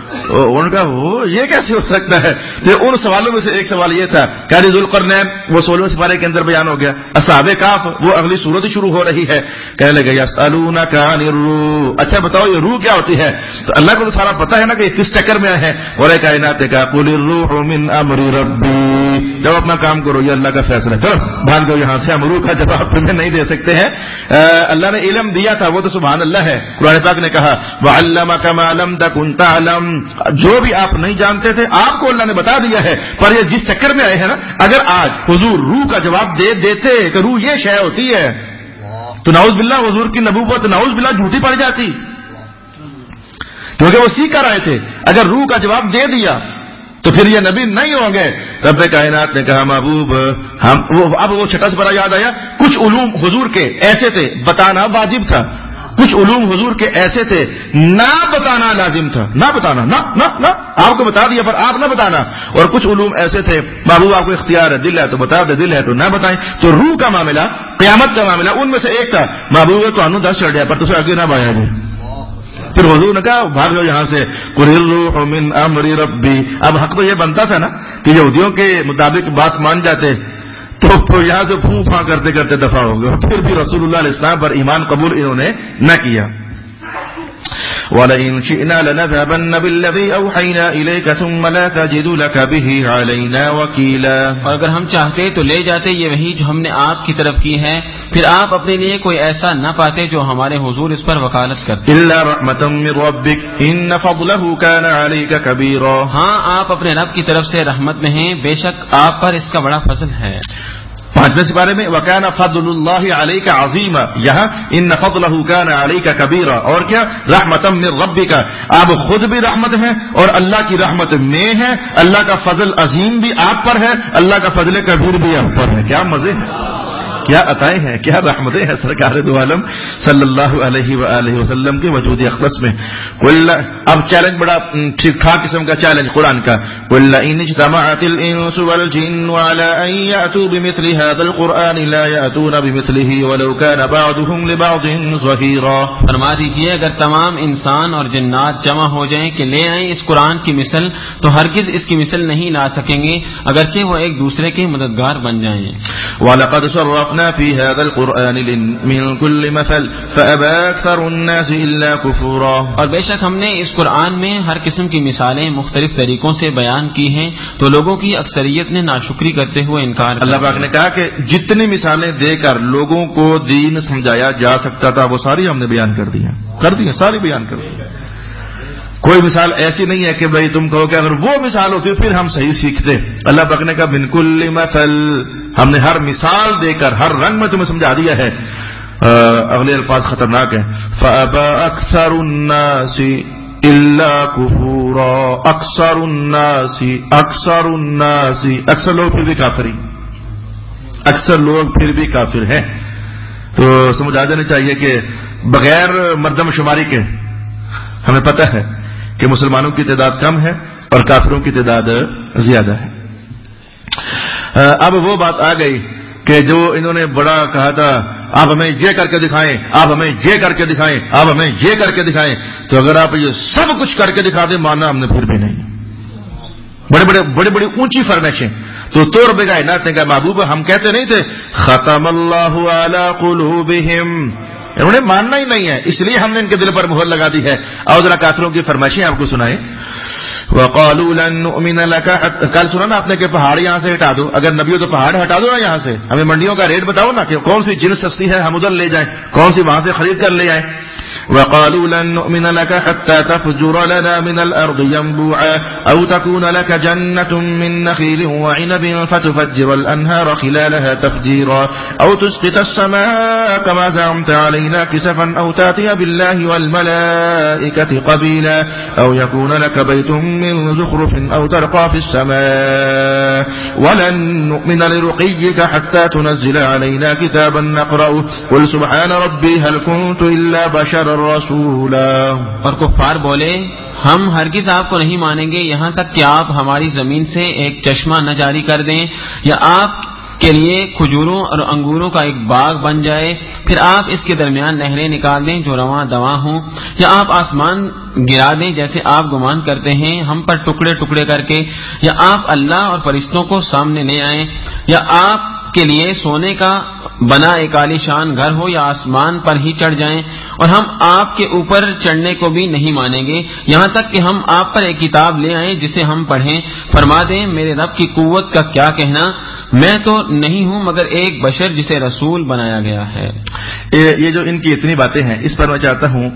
ان کا وہ یہ کیسے ہو سکتا ہے؟ تو ان سوالوں میں سے ایک سوال یہ تھا کہ ذوالقرنین وہ 16ویں سپارے کے اندر بیان ہو گیا. اصحاب کہف وہ اگلی صورت شروع ہو رہی ہے. کہنے لگے یسألونک عن الروح، اچھا بتاؤ یہ روح کیا ہوتی ہے؟ تو اللہ کو تو سارا پتا ہے نا کہ یہ کس چکر میں ہے. اور کائنات کا قل الروح من امر ربی، جب اپنا کام کرو یہ اللہ کا فیصلہ ہے. چلو بھاگ جاؤ یہاں سے، امرو کا جواب تمہیں نہیں دے سکتے ہیں. اللہ نے علم دیا تھا وہ تو سبحان اللہ ہے. قرآن پاک نے کہا وعلمک ما لم تکن تعلم، جو بھی آپ نہیں جانتے تھے آپ کو اللہ نے بتا دیا ہے. پر یہ جس چکر میں آئے ہیں نا، اگر آج حضور روح کا جواب دے دیتے کہ روح یہ شے ہوتی ہے تو نعوذ باللہ حضور کی نبوت نعوذ باللہ جھوٹی پڑ جاتی، کیونکہ وہ سیکھ کر آئے تھے. اگر روح کا جواب دے دیا تو پھر یہ نبی نہیں ہوں گے. رب کائنات نے کہا محبوب اب وہ چھٹا سپارہ یاد آیا. کچھ علوم حضور کے ایسے تھے بتانا واجب تھا، کچھ علوم حضور کے ایسے تھے نہ بتانا لازم تھا. نہ بتانا نہ آپ کو بتا دیا پر آپ نہ بتانا. اور کچھ علوم ایسے تھے محبوب آپ کو اختیار ہے، دل ہے تو بتا دے، دل ہے تو نہ بتائیں. تو روح کا معاملہ، قیامت کا معاملہ ان میں سے ایک تھا. محبوب تو انو 10 چڑھ گیا پر تجھے آگے نہ بڑھایا جائے. پھر حضور نے کہا بھاگ جاؤ یہاں سے، قل الروح من امر ربی. اب حق تو یہ بنتا تھا نا کہ یہودیوں کے مطابق بات مان جاتے تو یہاں سے پھوں پھاں کرتے کرتے دفاع ہو گئے. پھر بھی رسول اللہ علیہ السلام پر ایمان قبول انہوں نے نہ کیا. وَلَئِن شِئْنَا لَنَذْهَبَنَّ بِالَّذِي أَوْحَيْنَا إِلَيْكَ ثُمَّ لَا تَجِدُ لَكَ بِهِ عَلَيْنَا وَكِيلًا. اور اگر ہم چاہتے تو لے جاتے یہ وحی جو ہم نے آپ کی طرف کی ہے، پھر آپ اپنے لیے کوئی ایسا نہ پاتے جو ہمارے حضور اس پر وکالت کرتے. إِلَّا رَحْمَةً مِّن رَّبِّكَ إِنَّ فَضْلَهُ كَانَ عَلَيْكَ كَبِيرًا. ہاں آپ اپنے رب کی طرف سے رحمت میں ہیں، بے شک آپ پر اس کا بڑا فضل ہے. 5ویں سپارے میں وَكَانَ فَضْلُ اللَّهِ عَلَيْكَ عَظِيمًا، یہاں إِنَّ فَضْلَهُ كَانَ عَلَيْكَ كَبِيرًا. اور کیا رحمةً مِّن رَّبِّكَ، آپ خود بھی رحمت ہیں اور اللہ کی رحمت میں ہے. اللہ کا فضل عظیم بھی آپ پر ہے، اللہ کا فضل کبیر بھی آپ پر ہے. کیا مزے ہیں، کیا عطائیں ہیں، کیا رحمتیں ہیں سرکار دو عالم صلی اللہ علیہ وآلہ وسلم کے وجود اقدس میں. اب چیلنج بڑا ٹھیک ٹھاک قسم کا چیلنج قرآن کا. قل إن اجتمعت الإنس والجن على أن يأتوا بمثل هذا القرآن لا يأتون بمثله ولو كان بعضهم لبعض ظهيرا. فرما دیجئے اگر تمام انسان اور جنات جمع ہو جائیں کہ لے آئیں اس قرآن کی مثل تو ہرگز اس کی مثل نہیں لا سکیں گے اگرچہ وہ ایک دوسرے کے مددگار بن جائیں. وَلَقَدْ صَرَّفْنَا فِي هَذَا الْقُرْآنِ مِنْ كُلِّ مَثَلٍ فَأَبَى أَكْثَرُ النَّاسِ إِلَّا كُفُورًا. اور بے شک ہم نے اس قرآن میں ہر قسم کی مثالیں مختلف طریقوں سے بیان کی ہیں تو لوگوں کی اکثریت نے ناشکری کرتے ہوئے انکار کیا. اللہ پاک نے کہا کہ جتنی مثالیں دے کر لوگوں کو دین سمجھایا جا سکتا تھا وہ ساری ہم نے بیان کر دی ہیں ساری بیان کر دی. کوئی مثال ایسی نہیں ہے کہ بھئی تم کہو کہ اگر وہ مثال ہوتی پھر ہم صحیح سیکھتے. اللہ پاک نے کہا من کل مثل، ہم نے ہر مثال دے کر ہر رنگ میں تمہیں سمجھا دیا ہے. اگلے الفاظ خطرناک ہیں. فَأَبَى أَكْثَرُ النَّاسِ إِلَّا كُفُورًا. اکثر لوگ پھر بھی کافر ہیں، اکثر لوگ پھر بھی کافر ہیں. تو سمجھا دینا چاہیے کہ بغیر مردم شماری کے ہمیں پتہ ہے کہ مسلمانوں کی تعداد کم ہے اور کافروں کی تعداد زیادہ ہے. اب وہ بات آ گئی کہ جو انہوں نے بڑا کہا تھا آپ ہمیں یہ کر کے دکھائیں، آپ ہمیں یہ کر کے دکھائیں، آپ ہمیں یہ کر کے دکھائیں. تو اگر آپ یہ سب کچھ کر کے دکھا دیں ماننا ہم نے پھر بھی نہیں. بڑی بڑی اونچی فرمائشیں. تو رب کائنات نے کہا محبوب ہم کہتے نہیں تھے ختم اللہ علی قلوبہم، انہوں نے ماننا ہی نہیں ہے اس لیے ہم نے ان کے دل پر مہر لگا دی ہے. اور ذرا کافروں کی فرمائشیں آپ کو سنائیں. وَقَالُوا لَن نُؤْمِنَ لَكَ، کل سنا نا آپ نے کہ پہاڑ یہاں سے ہٹا دو. اگر نبی ہو تو پہاڑ ہٹا دو نا یہاں سے. ہمیں منڈیوں کا ریٹ بتاؤ نا کہ کون سی جنس سستی ہے ہم ادھر لے جائیں، کون سی وہاں سے خرید کر لے آئیں. وَقَالُوا لَن نُؤْمِنَ لَكَ حَتَّى تَفْجُرَ لَنَا مِنَ الْأَرْضِ يَنبُوعًا أَوْ تَكُونَ لَكَ جَنَّةٌ مِّن نَخِيلٍ وَعِنَبٍ فَتُفَجِّرَ الْأَنْهَارَ خِلَالَهَا تَفْجِيرًا أَوْ تُسْقِطَ السَّمَاءَ كَمَا زَعَمْتَ عَلَيْنَا كِسَفًا أَوْ تَأْتِيَ بِاللَّهِ وَالْمَلَائِكَةِ قَبِيلًا أَوْ يَكُونَ لَكَ بَيْتٌ مِّن زُخْرُفٍ أَوْ تَرْقَىٰ فِي السَّمَاءِ وَلَن نُّؤْمِنَ لِرُقِيِّكَ حَتَّىٰ تُنَزِّلَ عَلَيْنَا كِتَابًا نَّقْرَؤُهُ قُلْ سُبْحَانَ رَبِّي هَلْ كُنتُ إِلَّا بَشَرًا رَّسُولًا. اور کفار بولے ہم ہرگز آپ کو نہیں مانیں گے یہاں تک کہ آپ ہماری زمین سے ایک چشمہ نہ جاری کر دیں یا آپ کے لیے کھجوروں اور انگوروں کا ایک باغ بن جائے، پھر آپ اس کے درمیان نہریں نکال دیں جو رواں دواں ہوں، یا آپ آسمان گرا دیں جیسے آپ گمان کرتے ہیں ہم پر ٹکڑے ٹکڑے کر کے، یا آپ اللہ اور فرشتوں کو سامنے لے آئیں، یا آپ کے لیے سونے کا بنا ایک عالی شان گھر ہو، یا آسمان پر ہی چڑھ جائیں اور ہم آپ کے اوپر چڑھنے کو بھی نہیں مانیں گے یہاں تک کہ ہم آپ پر ایک کتاب لے آئیں جسے ہم پڑھیں۔ فرما دیں میرے رب کی قوت کا کیا کہنا، میں تو نہیں ہوں مگر ایک بشر جسے رسول بنایا گیا ہے۔ یہ جو ان کی اتنی باتیں ہیں اس پر میں چاہتا ہوں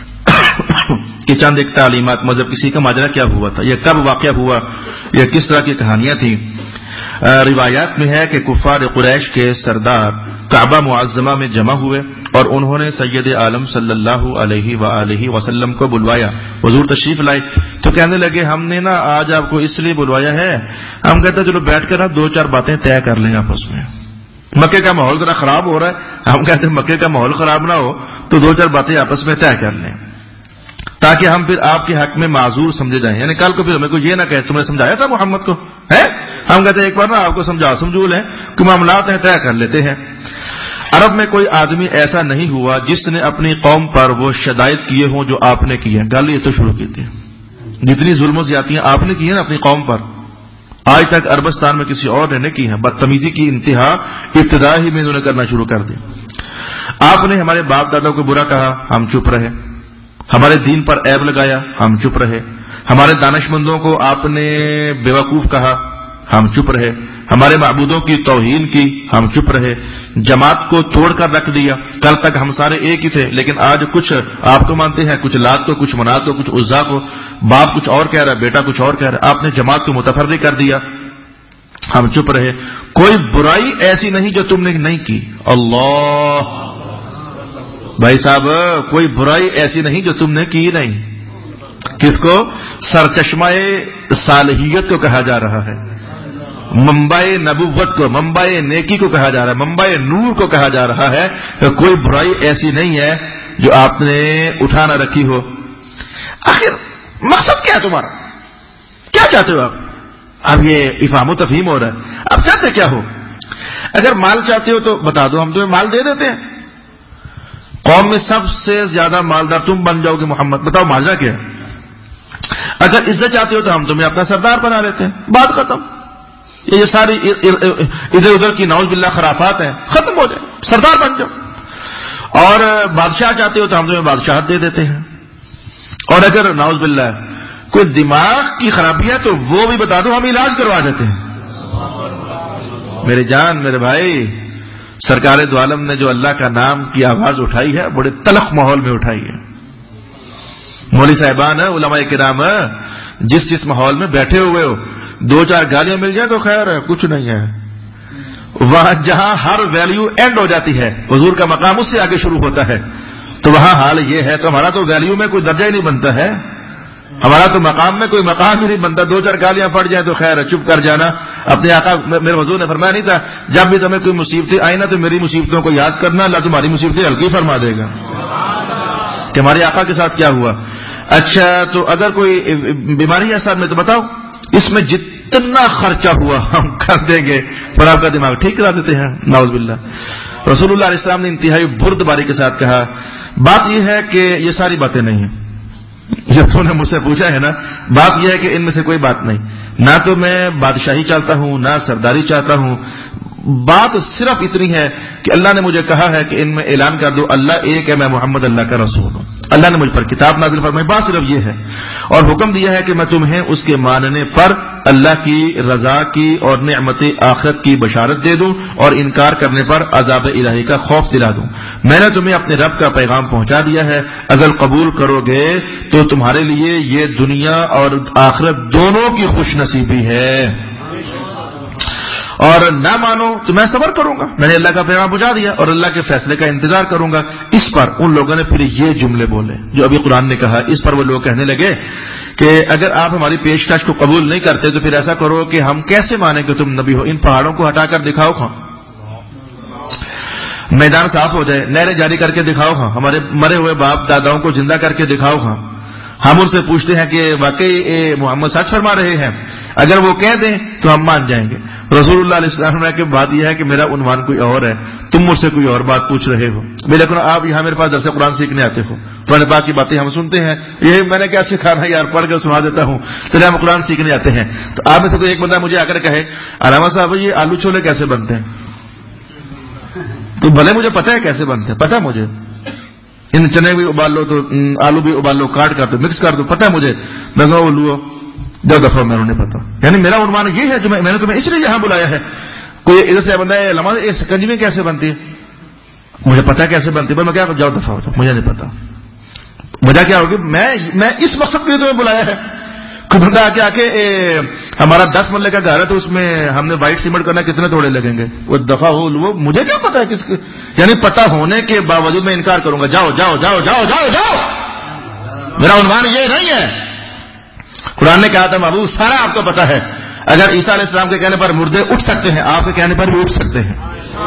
کہ چند ایک تعلیمات، مذہب کسی کا ماجرا کیا ہوا تھا، یہ کب واقعہ ہوا، یہ کس طرح کی کہانیاں تھیں۔ روایات میں ہے کہ کفار قریش کے سردار کعبہ معظمہ میں جمع ہوئے اور انہوں نے سید عالم صلی اللہ علیہ وآلہ وسلم کو بلوایا، حضور تشریف لائے تو کہنے لگے ہم نے نا آج آپ کو اس لیے بلوایا ہے، ہم کہتے چلو بیٹھ کر نا دو چار باتیں طے کر لیں آپس میں، مکے کا ماحول ذرا خراب ہو رہا ہے، ہم کہتے ہیں مکے کا ماحول خراب نہ ہو تو دو چار باتیں آپس میں طے کر لیں تاکہ ہم پھر آپ کے حق میں معذور سمجھے جائیں، یعنی کل کو پھر ہمیں کو یہ نہ کہے تم نے سمجھایا تھا محمد کو ہے، ہم کہتے ہیں ایک بار نا آپ کو سمجھو لیں کہ معاملات ہیں طے کر لیتے ہیں۔ عرب میں کوئی آدمی ایسا نہیں ہوا جس نے اپنی قوم پر وہ شدائد کیے ہوں جو آپ نے کیے ہیں، گل یہ تو شروع کی تھی، جتنی ظلم و زیادتیاں آپ نے کی ہیں اپنی قوم پر آج تک عربستان میں کسی اور نے نہیں کی ہیں، بدتمیزی کی انتہا ابتدا ہی میں انہوں نے کرنا شروع کر دی۔ آپ نے ہمارے باپ دادا کو برا کہا، ہم چپ رہے، ہمارے دین پر عیب لگایا، ہم چپ رہے، ہمارے دانشمندوں کو آپ نے بیوقوف کہا، ہم چپ رہے، ہمارے معبودوں کی توہین کی، ہم چپ رہے، جماعت کو توڑ کر رکھ دیا، کل تک ہم سارے ایک ہی تھے لیکن آج کچھ آپ کو مانتے ہیں، کچھ لات کو، کچھ منات کو، کچھ عزا کو، باپ کچھ اور کہہ رہا ہے، بیٹا کچھ اور کہہ رہا ہے، آپ نے جماعت کو متفرق کر دیا، ہم چپ رہے، کوئی برائی ایسی نہیں جو تم نے نہیں کی، اللہ بھائی صاحب کوئی برائی ایسی نہیں جو تم نے کی نہیں، کس کو؟ سرچشمہ صالحیت کو کہا جا رہا ہے، منبع نبوت کو، منبع نیکی کو کہا جا رہا ہے، منبع نور کو کہا جا رہا ہے، کہ کوئی برائی ایسی نہیں ہے جو آپ نے اٹھا نہ رکھی ہو۔ آخر مقصد کیا ہے تمہارا، کیا چاہتے ہو آپ؟ اب یہ افہام و تفہیم ہو رہا ہے، اب چاہتے کیا ہو؟ اگر مال چاہتے ہو تو بتا دو، ہم تمہیں مال دے دیتے ہیں، قوم میں سب سے زیادہ مالدار تم بن جاؤ گے محمد، بتاؤ ماجرا کیا ہے؟ اگر عزت چاہتے ہو تو ہم تمہیں اپنا سردار بنا لیتے ہیں، بات ختم۔ یہ ساری ادھر ادھر کی نعوذ باللہ خرافات ہیں، ختم ہو جائے، سردار بن جاؤ۔ اور بادشاہ چاہتے ہو تو ہم تمہیں بادشاہت دے دیتے ہیں، اور اگر نعوذ باللہ کوئی دماغ کی خرابی ہے تو وہ بھی بتا دو، ہم علاج کروا دیتے ہیں۔ میرے جان میرے بھائی، سرکار دو عالم نے جو اللہ کا نام کی آواز اٹھائی ہے بڑے تلخ ماحول میں اٹھائی ہے۔ مولوی صاحبان علماء کرام جس ماحول میں بیٹھے ہوئے ہو، دو چار گالیاں مل جائیں تو خیر ہے، کچھ نہیں ہے، وہاں جہاں ہر ویلیو اینڈ ہو جاتی ہے، حضور کا مقام اس سے آگے شروع ہوتا ہے، تو وہاں حال یہ ہے، تو ہمارا تو ویلیو میں کوئی درجہ ہی نہیں بنتا ہے، ہمارا تو مقام میں کوئی مقام ہی نہیں بنتا، دو چار گالیاں پڑ جائیں تو خیر ہے، چپ کر جانا۔ اپنے آقا میرے حضور نے فرمایا نہیں تھا جب بھی تمہیں کوئی مصیبتیں آئی نا تو میری مصیبتوں کو یاد کرنا، اللہ تمہاری مصیبتیں ہلکی فرما دے گا، کہ ہمارے آقا کے ساتھ کیا ہوا۔ اچھا تو اگر کوئی بیماری ہے ساتھ میں تو بتاؤ، اس میں جتنا خرچہ ہوا ہم کر دیں گے، پر آپ کا دماغ ٹھیک کرا دیتے ہیں، نعوذ باللہ۔ رسول اللہ علیہ السلام نے انتہائی برد باری کے ساتھ کہا، بات یہ ہے کہ یہ ساری باتیں نہیں ہیں، جب تو نے مجھ سے پوچھا ہے نا، بات یہ ہے کہ ان میں سے کوئی بات نہیں، نہ تو میں بادشاہی چاہتا ہوں نہ سرداری چاہتا ہوں، بات صرف اتنی ہے کہ اللہ نے مجھے کہا ہے کہ ان میں اعلان کر دو اللہ ایک ہے، میں محمد اللہ کا رسول ہوں، اللہ نے مجھ پر کتاب نازل فرمائی، بات صرف یہ ہے، اور حکم دیا ہے کہ میں تمہیں اس کے ماننے پر اللہ کی رضا کی اور نعمت آخرت کی بشارت دے دوں اور انکار کرنے پر عذاب الہی کا خوف دلا دوں۔ میں نے تمہیں اپنے رب کا پیغام پہنچا دیا ہے، اگر قبول کرو گے تو تمہارے لیے یہ دنیا اور آخرت دونوں کی خوش نصیبی ہے، اور نہ مانو تو میں صبر کروں گا، میں نے اللہ کا پیغام پہنچا دیا اور اللہ کے فیصلے کا انتظار کروں گا۔ اس پر ان لوگوں نے پھر یہ جملے بولے جو ابھی قرآن نے کہا، اس پر وہ لوگ کہنے لگے کہ اگر آپ ہماری پیشکش کو قبول نہیں کرتے تو پھر ایسا کرو کہ ہم کیسے مانیں کہ تم نبی ہو، ان پہاڑوں کو ہٹا کر دکھاؤ خواہ، میدان صاف ہو جائے، نہریں جاری کر کے دکھاؤ خواہ، ہمارے مرے ہوئے باپ داداؤں کو زندہ کر کے دکھاؤ خواہ۔ ہم ان سے پوچھتے ہیں کہ واقعی محمد سچ فرما رہے ہیں، اگر وہ کہہ دیں تو ہم مان جائیں گے، رسول اللہ علیہ السلام نے کہ بات یہ ہے کہ میرا عنوان کوئی اور ہے، تم مجھ سے کوئی اور بات پوچھ رہے ہو، لیکن آپ یہاں میرے پاس درس قرآن سیکھنے آتے ہو، قرآن پاک کی باتیں ہم سنتے ہیں، یہ میں نے کیا سکھانا یار، پڑھ کر سنا دیتا ہوں، تو ہم قرآن سیکھنے آتے ہیں، تو آپ میں سے کوئی ایک بندہ مجھے آ کر کہے علامہ صاحب یہ آلو چھولے کیسے بنتے ہیں، تو بھلے مجھے پتا ہے کیسے بنتے ہیں، پتا مجھے، ان چنے بھی ابال لو تو آلو بھی ابال لو، کاٹ کر دو، مکس کر دو، پتا ہے مجھے، میں کہوں لو دو دفعہ میں نے پتا، یعنی میرا عنوان یہ ہے جو میں نے تمہیں اس لیے یہاں بلایا ہے۔ کوئی ادھر سے بندہ ہے علامہ یہ سکنجی کیسے بنتی ہے، مجھے پتا ہے کیسے بنتی ہے، میں کیا جاؤ دفعہ ہوتا، مجھے نہیں پتا، وجہ کیا ہوگی، میں اس مقصد کے لیے تمہیں بلایا ہے۔ کوئی بندہ آ کے ہمارا 10 مرلے کا گھر ہے تو اس میں ہم نے وائٹ سیمنٹ کرنا کتنے توڑے لگیں گے، وہ دفعہ ہو وہ مجھے کیا پتا ہے کس کے، یعنی پتا ہونے کے باوجود میں انکار کروں گا، جاؤ جاؤ جاؤ جاؤ جاؤ جاؤ، میرا عنوان یہ نہیں ہے۔ قرآن نے کہا تھا محبوب سارا آپ کو پتا ہے، اگر عیسیٰ علیہ السلام کے کہنے پر مردے اٹھ سکتے ہیں، آپ کے کہنے پر بھی اٹھ سکتے ہیں،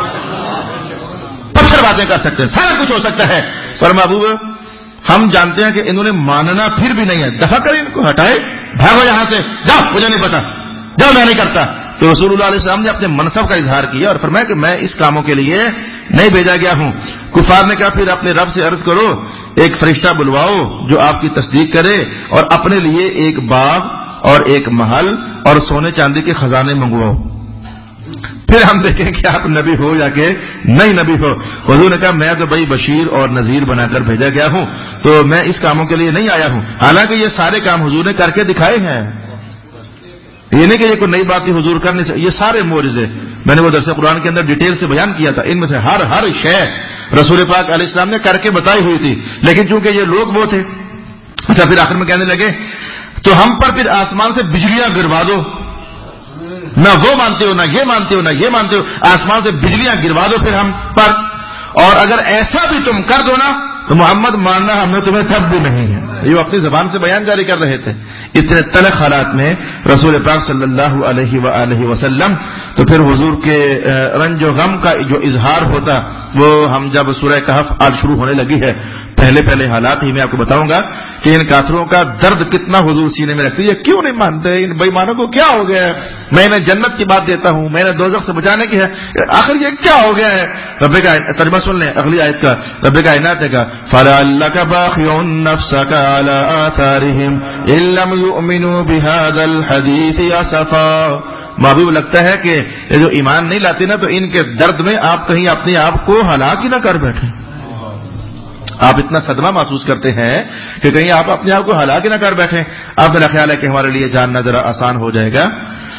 پتھر باتیں کر سکتے ہیں، سارا کچھ ہو سکتا ہے، پر محبوب ہم جانتے ہیں کہ انہوں نے ماننا پھر بھی نہیں ہے، دفع کریں ان کو، ہٹائے، بھاگو یہاں سے، جاؤ مجھے نہیں پتا، جاؤ میں نہیں کرتا۔ تو رسول اللہ علیہ السلام نے اپنے منصب کا اظہار کیا اور فرمایا کہ میں اس کاموں کے لیے نہیں بھیجا گیا ہوں۔ کفار نے کہا پھر اپنے رب سے عرض کرو ایک فرشتہ بلواؤ جو آپ کی تصدیق کرے اور اپنے لیے ایک باغ اور ایک محل اور سونے چاندی کے خزانے منگواؤ، پھر ہم دیکھیں کہ آپ نبی ہو یا کہ نہیں نبی ہو۔ حضور نے کہا میں تو بھائی بشیر اور نذیر بنا کر بھیجا گیا ہوں، تو میں اس کاموں کے لیے نہیں آیا ہوں، حالانکہ یہ سارے کام حضور نے کر کے دکھائے ہیں، یہ نہیں کہ یہ کوئی نئی بات تھی حضور کرنے سے، یہ سارے معجزے میں نے وہ درس قرآن کے اندر ڈیٹیل سے بیان کیا تھا، ان میں سے ہر شے رسول پاک علیہ السلام نے کر کے بتائی ہوئی تھی، لیکن چونکہ یہ لوگ وہ تھے، اچھا پھر آخر میں کہنے لگے تو ہم پر پھر آسمان سے بجلیاں گروا دو، نہ وہ مانتے ہو نہ یہ مانتے ہو نہ یہ مانتے ہو، آسمان سے بجلیاں گروا دو پھر ہم پر، اور اگر ایسا بھی تم کر دو نا تو محمد ماننا ہم نے تمہیں تب بھی نہیں ہے۔ یہ وہ اپنی زبان سے بیان جاری کر رہے تھے۔ اتنے تلخ حالات میں رسول پاک صلی اللہ علیہ وآلہ وسلم تو پھر حضور کے رنج و غم کا جو اظہار ہوتا وہ ہم جب سورہ کہف آج شروع ہونے لگی ہے، پہلے حالات ہی میں آپ کو بتاؤں گا کہ ان کافروں کا درد کتنا حضور سینے میں رکھتی ہے، کیوں نہیں مانتے، ان بے ایمانوں کو کیا ہو گیا ہے، میں انہیں جنت کی بات دیتا ہوں، میں انہیں دوزخ سے بچانے کی ہے، آخر یہ کیا ہو گیا ہے۔ رب کا ترجمہ سن لیں اگلی آیت کا، رب کا عنایت ہے فَلَعَلَّكَ بَاخِعٌ نَفْسَكَ عَلَىٰ آثَارِهِمْ إِن لَّمْ يُؤْمِنُوا بِهَٰذَا الْحَدِيثِ أَسَفًا۔ محبوب لگتا ہے کہ یہ جو ایمان نہیں لاتے نا تو ان کے درد میں آپ کہیں اپنے آپ کو ہلاک ہی نہ کر بیٹھیں، آپ اتنا صدمہ محسوس کرتے ہیں کہ کہیں آپ اپنے آپ کو ہلاک ہی نہ کر بیٹھیں۔ اب میرا خیال ہے کہ ہمارے لیے جاننا ذرا آسان ہو جائے گا۔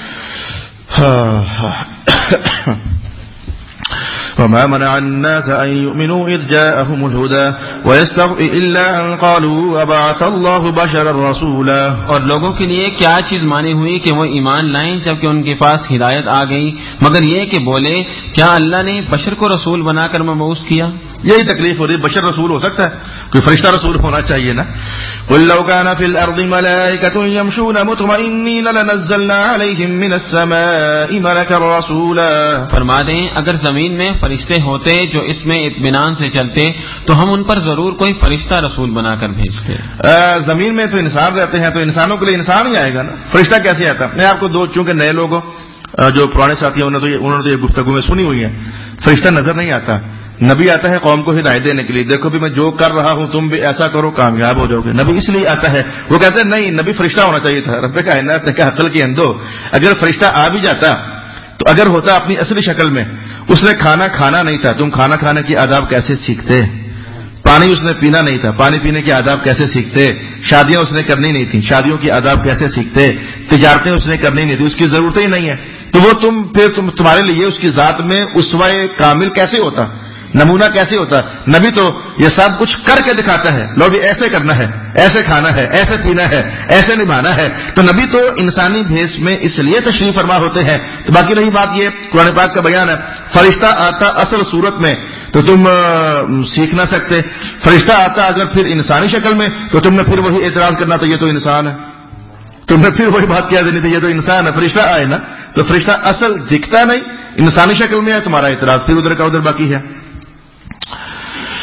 وما منع الناس أن يؤمنوا إذ جاءهم الهدى ويستغفر إلا أن قالوا أبعث الله بشرا رسولا۔ اور لوگوں کے لیے کیا چیز مانی ہوئی کہ وہ ایمان لائیں جبکہ ان کے پاس ہدایت آ گئی، مگر یہ کہ بولے کیا اللہ نے بشر کو رسول بنا کر مبعوث کیا؟ یہی تکلیف ہو رہی ہے، بشر رسول ہو سکتا ہے، کوئی فرشتہ رسول ہونا چاہیے نا۔ قل لو كان في الأرض ملائكة يمشون مطمئنين لنزلنا عليهم من السماء ملكا رسولا۔ فرما دیں اگر زمین میں فرشتے ہوتے جو اس میں اطمینان سے چلتے تو ہم ان پر ضرور کوئی فرشتہ رسول بنا کر بھیجتے۔ زمین میں تو انسان رہتے ہیں تو انسانوں کے لیے انسان ہی آئے گا نا، فرشتہ کیسے آتا؟ میں آپ کو دو چونکہ نئے لوگوں جو پرانے ساتھی ہیں انہوں نے تو یہ گفتگو میں سنی ہوئی ہے، فرشتہ نظر نہیں آتا، نبی آتا ہے قوم کو ہدایت دینے کے لیے، دیکھو بھی میں جو کر رہا ہوں تم بھی ایسا کرو کامیاب ہو جاؤ گے، نبی اس لیے آتا ہے۔ وہ کہتے ہیں نہیں نبی فرشتہ ہونا چاہیے تھا، رب کائنات نے کہا عقل کی اندھو اگر فرشتہ آ بھی جاتا تو اگر ہوتا اپنی اصلی شکل میں، اس نے کھانا نہیں تھا، تم کھانا کھانے کی آداب کیسے سیکھتے؟ پانی اس نے پینا نہیں تھا، پانی پینے کے آداب کیسے سیکھتے؟ شادیاں اس نے کرنی نہیں تھی، شادیوں کی آداب کیسے سیکھتے؟ تجارتیں اس نے کرنی نہیں تھی، اس کی ضرورت ہی نہیں ہے، تو وہ تمہارے لیے اس کی ذات میں اسوہ کامل کیسے ہوتا، نمونہ کیسے ہوتا؟ نبی تو یہ سب کچھ کر کے دکھاتا ہے، لو بھی ایسے کرنا ہے، ایسے کھانا ہے، ایسے پینا ہے، ایسے نبھانا ہے، تو نبی تو انسانی بھیس میں اس لیے تشریف فرما ہوتے ہیں۔ تو باقی رہی بات یہ قرآن پاک کا بیان ہے، فرشتہ آتا اصل صورت میں تو تم سیکھ نہ سکتے، فرشتہ آتا اگر پھر انسانی شکل میں تو تم نے پھر وہی اعتراض کرنا تھا یہ تو انسان ہے، تم نے پھر وہی بات کیا دینی تھی یہ تو انسان ہے، فرشتہ آئے نا تو فرشتہ اصل دکھتا نہیں انسانی شکل میں ہے، تمہارا اعتراض پھر ادھر کا ادھر باقی ہے۔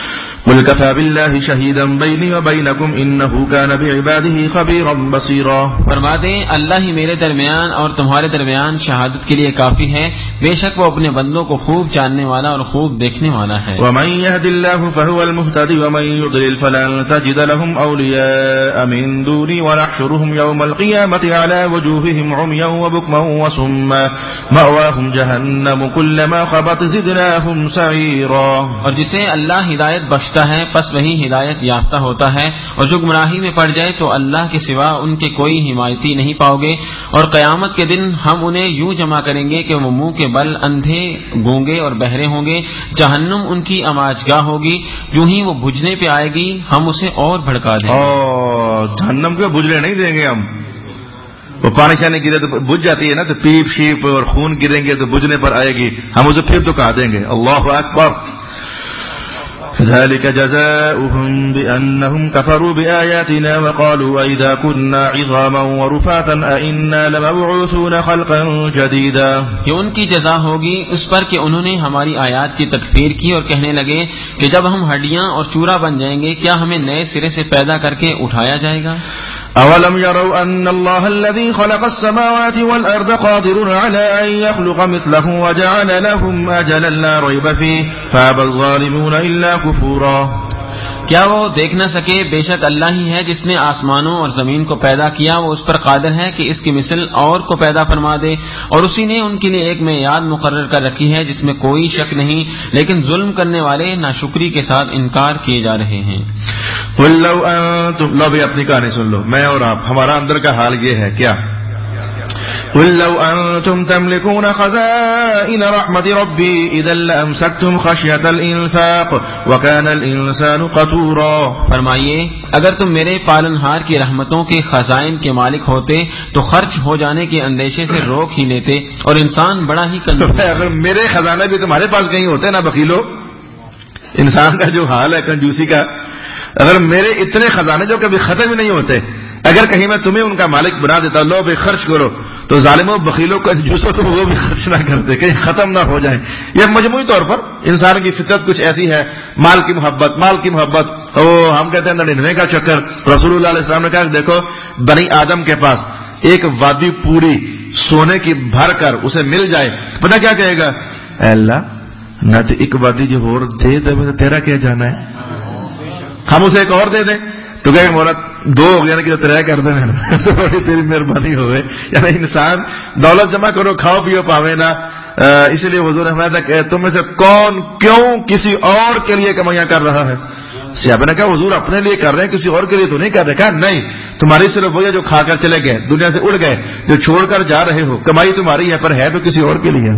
قل كفى بالله شهيدا بيني وبينكم إنه كان بعباده خبيرا بصيرا. فرما دیں اللہ ہی میرے درمیان اور تمہارے درمیان شہادت کے لیے کافی ہے، بے شک وہ اپنے بندوں کو خوب جاننے والا اور خوب دیکھنے والا ہے. ومن يهد الله فهو المهتدي ومن يضلل فلن تجد لهم أولياء من دوني ونحشرهم يوم القيامة على وجوههم عميا وبكما وصما مأواهم جهنم كلما خبت زدناهم سعيرا. اور جسے اللہ ہدایت بخشتا ہے پس وہی ہدایت یافتہ ہوتا ہے، اور جو گمراہی میں پڑ جائے تو اللہ کے سوا ان کے کوئی حمایتی نہیں پاؤ گے. اور قیامت کے دن ہم انہیں یوں جمع کریں گے کہ وہ منہ کے بل اندھے، گونگے اور بہرے ہوں گے. جہنم ان کی اماجگاہ ہوگی، جو ہی وہ بجھنے پہ آئے گی ہم اسے اور بھڑکا دیں گے. جہنم کو بجھنے نہیں دیں گے ہم. وہ پانی شانی گرے تو بجھ جاتی ہے نا، تو پیپ شیپ اور خون گریں گے تو بجھنے پر آئے گی، ہم اسے پھر تو کہا دیں گے. اللہ اکبر. ذلك جزاؤهم بأنهم كفروا بآياتنا وقالوا أئذا كنا عظاما ورفاتا أئنا لمبعوثون خلقا جديدا. یہ ان کی جزا ہوگی اس پر کہ انہوں نے ہماری آیات کی تکفیر کی اور کہنے لگے کہ جب ہم ہڈیاں اور چورا بن جائیں گے کیا ہمیں نئے سرے سے پیدا کر کے اٹھایا جائے گا. أولم يروا أن الله الذي خلق السماوات والأرض قادر على أن يخلق مثلهم وجعل لهم أجلا لا ريب فيه فأبى الظالمون إلا كفورا. کیا وہ دیکھ نہ سکے؟ بے شک اللہ ہی ہے جس نے آسمانوں اور زمین کو پیدا کیا، وہ اس پر قادر ہے کہ اس کی مثل اور کو پیدا فرما دے، اور اسی نے ان کے لیے ایک معیاد مقرر کر رکھی ہے جس میں کوئی شک نہیں، لیکن ظلم کرنے والے ناشکری کے ساتھ انکار کیے جا رہے ہیں. قل لو انتم، لو بھی اپنی کہانی سن لو، میں اور آپ، ہمارا اندر کا حال یہ ہے کیا. قل لو أنتم تملكون خزائن رحمة ربي إذا لأمسكتم خشية الإنفاق وكان الإنسان قتورا. فرمائیے اگر تم میرے پالنہار کی رحمتوں کے خزائن کے مالک ہوتے تو خرچ ہو جانے کے اندیشے سے روک ہی لیتے، اور انسان بڑا ہی کنجوس. اگر میرے خزانے بھی تمہارے پاس کہیں ہوتے نا بخیلو، انسان کا جو حال ہے کنجوسی کا، اگر میرے اتنے خزانے جو کبھی ختم ہی نہیں ہوتے، اگر کہیں میں تمہیں ان کا مالک بنا دیتا، لو بھی خرچ کرو، تو ظالموں بخیلوں کنجوسوں تو وہ بھی خرچ نہ کرتے کہیں ختم نہ ہو جائیں. یہ مجموعی طور پر انسان کی فطرت کچھ ایسی ہے، مال کی محبت. ہم کہتے ہیں 99 کا چکر. رسول اللہ علیہ السلام نے کہا کہ دیکھو بنی آدم کے پاس ایک وادی پوری سونے کی بھر کر اسے مل جائے، پتہ کیا کہے گا؟ اے اللہ نہ تو ایک وادی جو اور دے دے تیرا کیا جانا ہے، ہم اسے ایک اور دے دیں تو کہ مولا 2 ہو گیا نا کہ طرح کر دیں تو بڑی تیری مہربانی ہوئے. یعنی انسان دولت جمع کرو، کھاؤ پیو پاوے نا. اسی لیے حضور نے کہا کہ تم میں سے کون کیوں کسی اور کے لیے کمائیاں کر رہا ہے. صحابہ نے کہا حضور اپنے لیے کر رہے ہیں، کسی اور کے لیے تو نہیں کر رہے. کہا نہیں، تمہاری صرف وہ جو کھا کر چلے گئے، دنیا سے اڑ گئے، جو چھوڑ کر جا رہے ہو، کمائی تمہاری ہے پر ہے تو کسی اور کے لیے.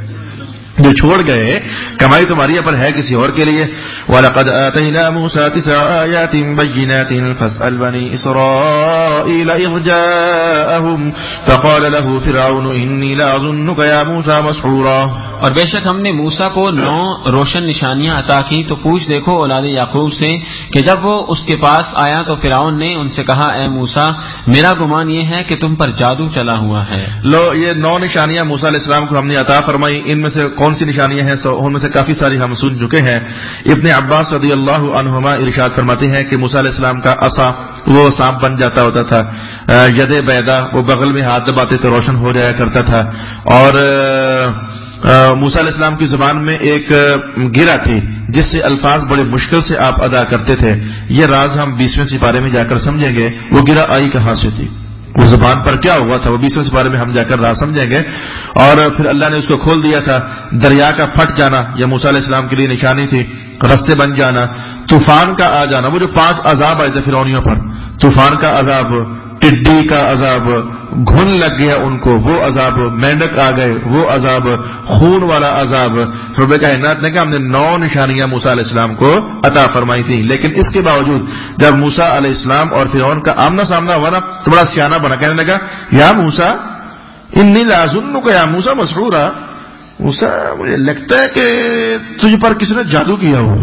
جو چھوڑ گئے کمائی تمہاری ہے پر ہے کسی اور کے لیے. وَلَقَدْ آتَيْنَا مُوسَىٰ 9 آيَاتٍ بَيِّنَاتٍ فَاسْأَلْ بَنِي إِسْرَائِيلَ إِذْ جَاءَهُمْ فَقَالَ لَهُ فِرْعَوْنُ إِنِّي لَأَظُنُّكَ يَا مُوسَىٰ مَسْحُورًا. اور بے شک ہم نے موسیٰ کو 9 روشن نشانیاں عطا کی تو پوچھ دیکھو اولاد یعقوب سے کہ جب وہ اس کے پاس آیا تو فرعون نے ان سے کہا اے موسیٰ میرا گمان یہ ہے کہ تم پر جادو چلا ہوا ہے. لو یہ 9 نشانیاں موسیٰ علیہ السلام کو ہم نے عطا فرمائی. ان میں سے کون سی نشانیاں ہیں؟ ان میں سے کافی ساری ہم سن چکے ہیں. ابن عباس رضی اللہ عنہما ارشاد فرماتے ہیں کہ موسیٰ علیہ السلام کا عصا وہ سانپ بن جاتا ہوتا تھا، ید بیدا وہ بغل میں ہاتھ دباتے تو روشن ہو جایا کرتا تھا. اور موسیٰ علیہ السلام کی زبان میں ایک گرہ تھی جس سے الفاظ بڑے مشکل سے آپ ادا کرتے تھے. یہ راز ہم 20ویں سپارے میں جا کر سمجھیں گے وہ گرہ آئی کہاں سے تھی، وہ زبان پر کیا ہوا تھا، وہ 20ویں سپارے میں ہم جا کر راز سمجھیں گے. اور پھر اللہ نے اس کو کھول دیا تھا. دریا کا پھٹ جانا یہ موسیٰ علیہ السلام کے لیے نشانی تھی، رستے بن جانا، طوفان کا آ جانا، وہ جو 5 عذاب آئے تھے فرعونیوں پر، طوفان کا عذاب، ٹڈی کا عذاب، گھن لگ گیا ان کو وہ عذاب، مینڈک آ گئے وہ عذاب، خون والا عذاب. رب کائنات نے کہا ہم نے 9 نشانیاں موسیٰ علیہ السلام کو عطا فرمائی تھی. لیکن اس کے باوجود جب موسیٰ علیہ السلام اور فرعون کا آمنا سامنا ہوا نا تو بڑا سیانہ بنا، کہنے لگا یا موسیٰ انی لاظنک یا موسیٰ مسحورا. موسیٰ مجھے لگتا ہے کہ تجھ پر کسی نے جادو کیا ہوا.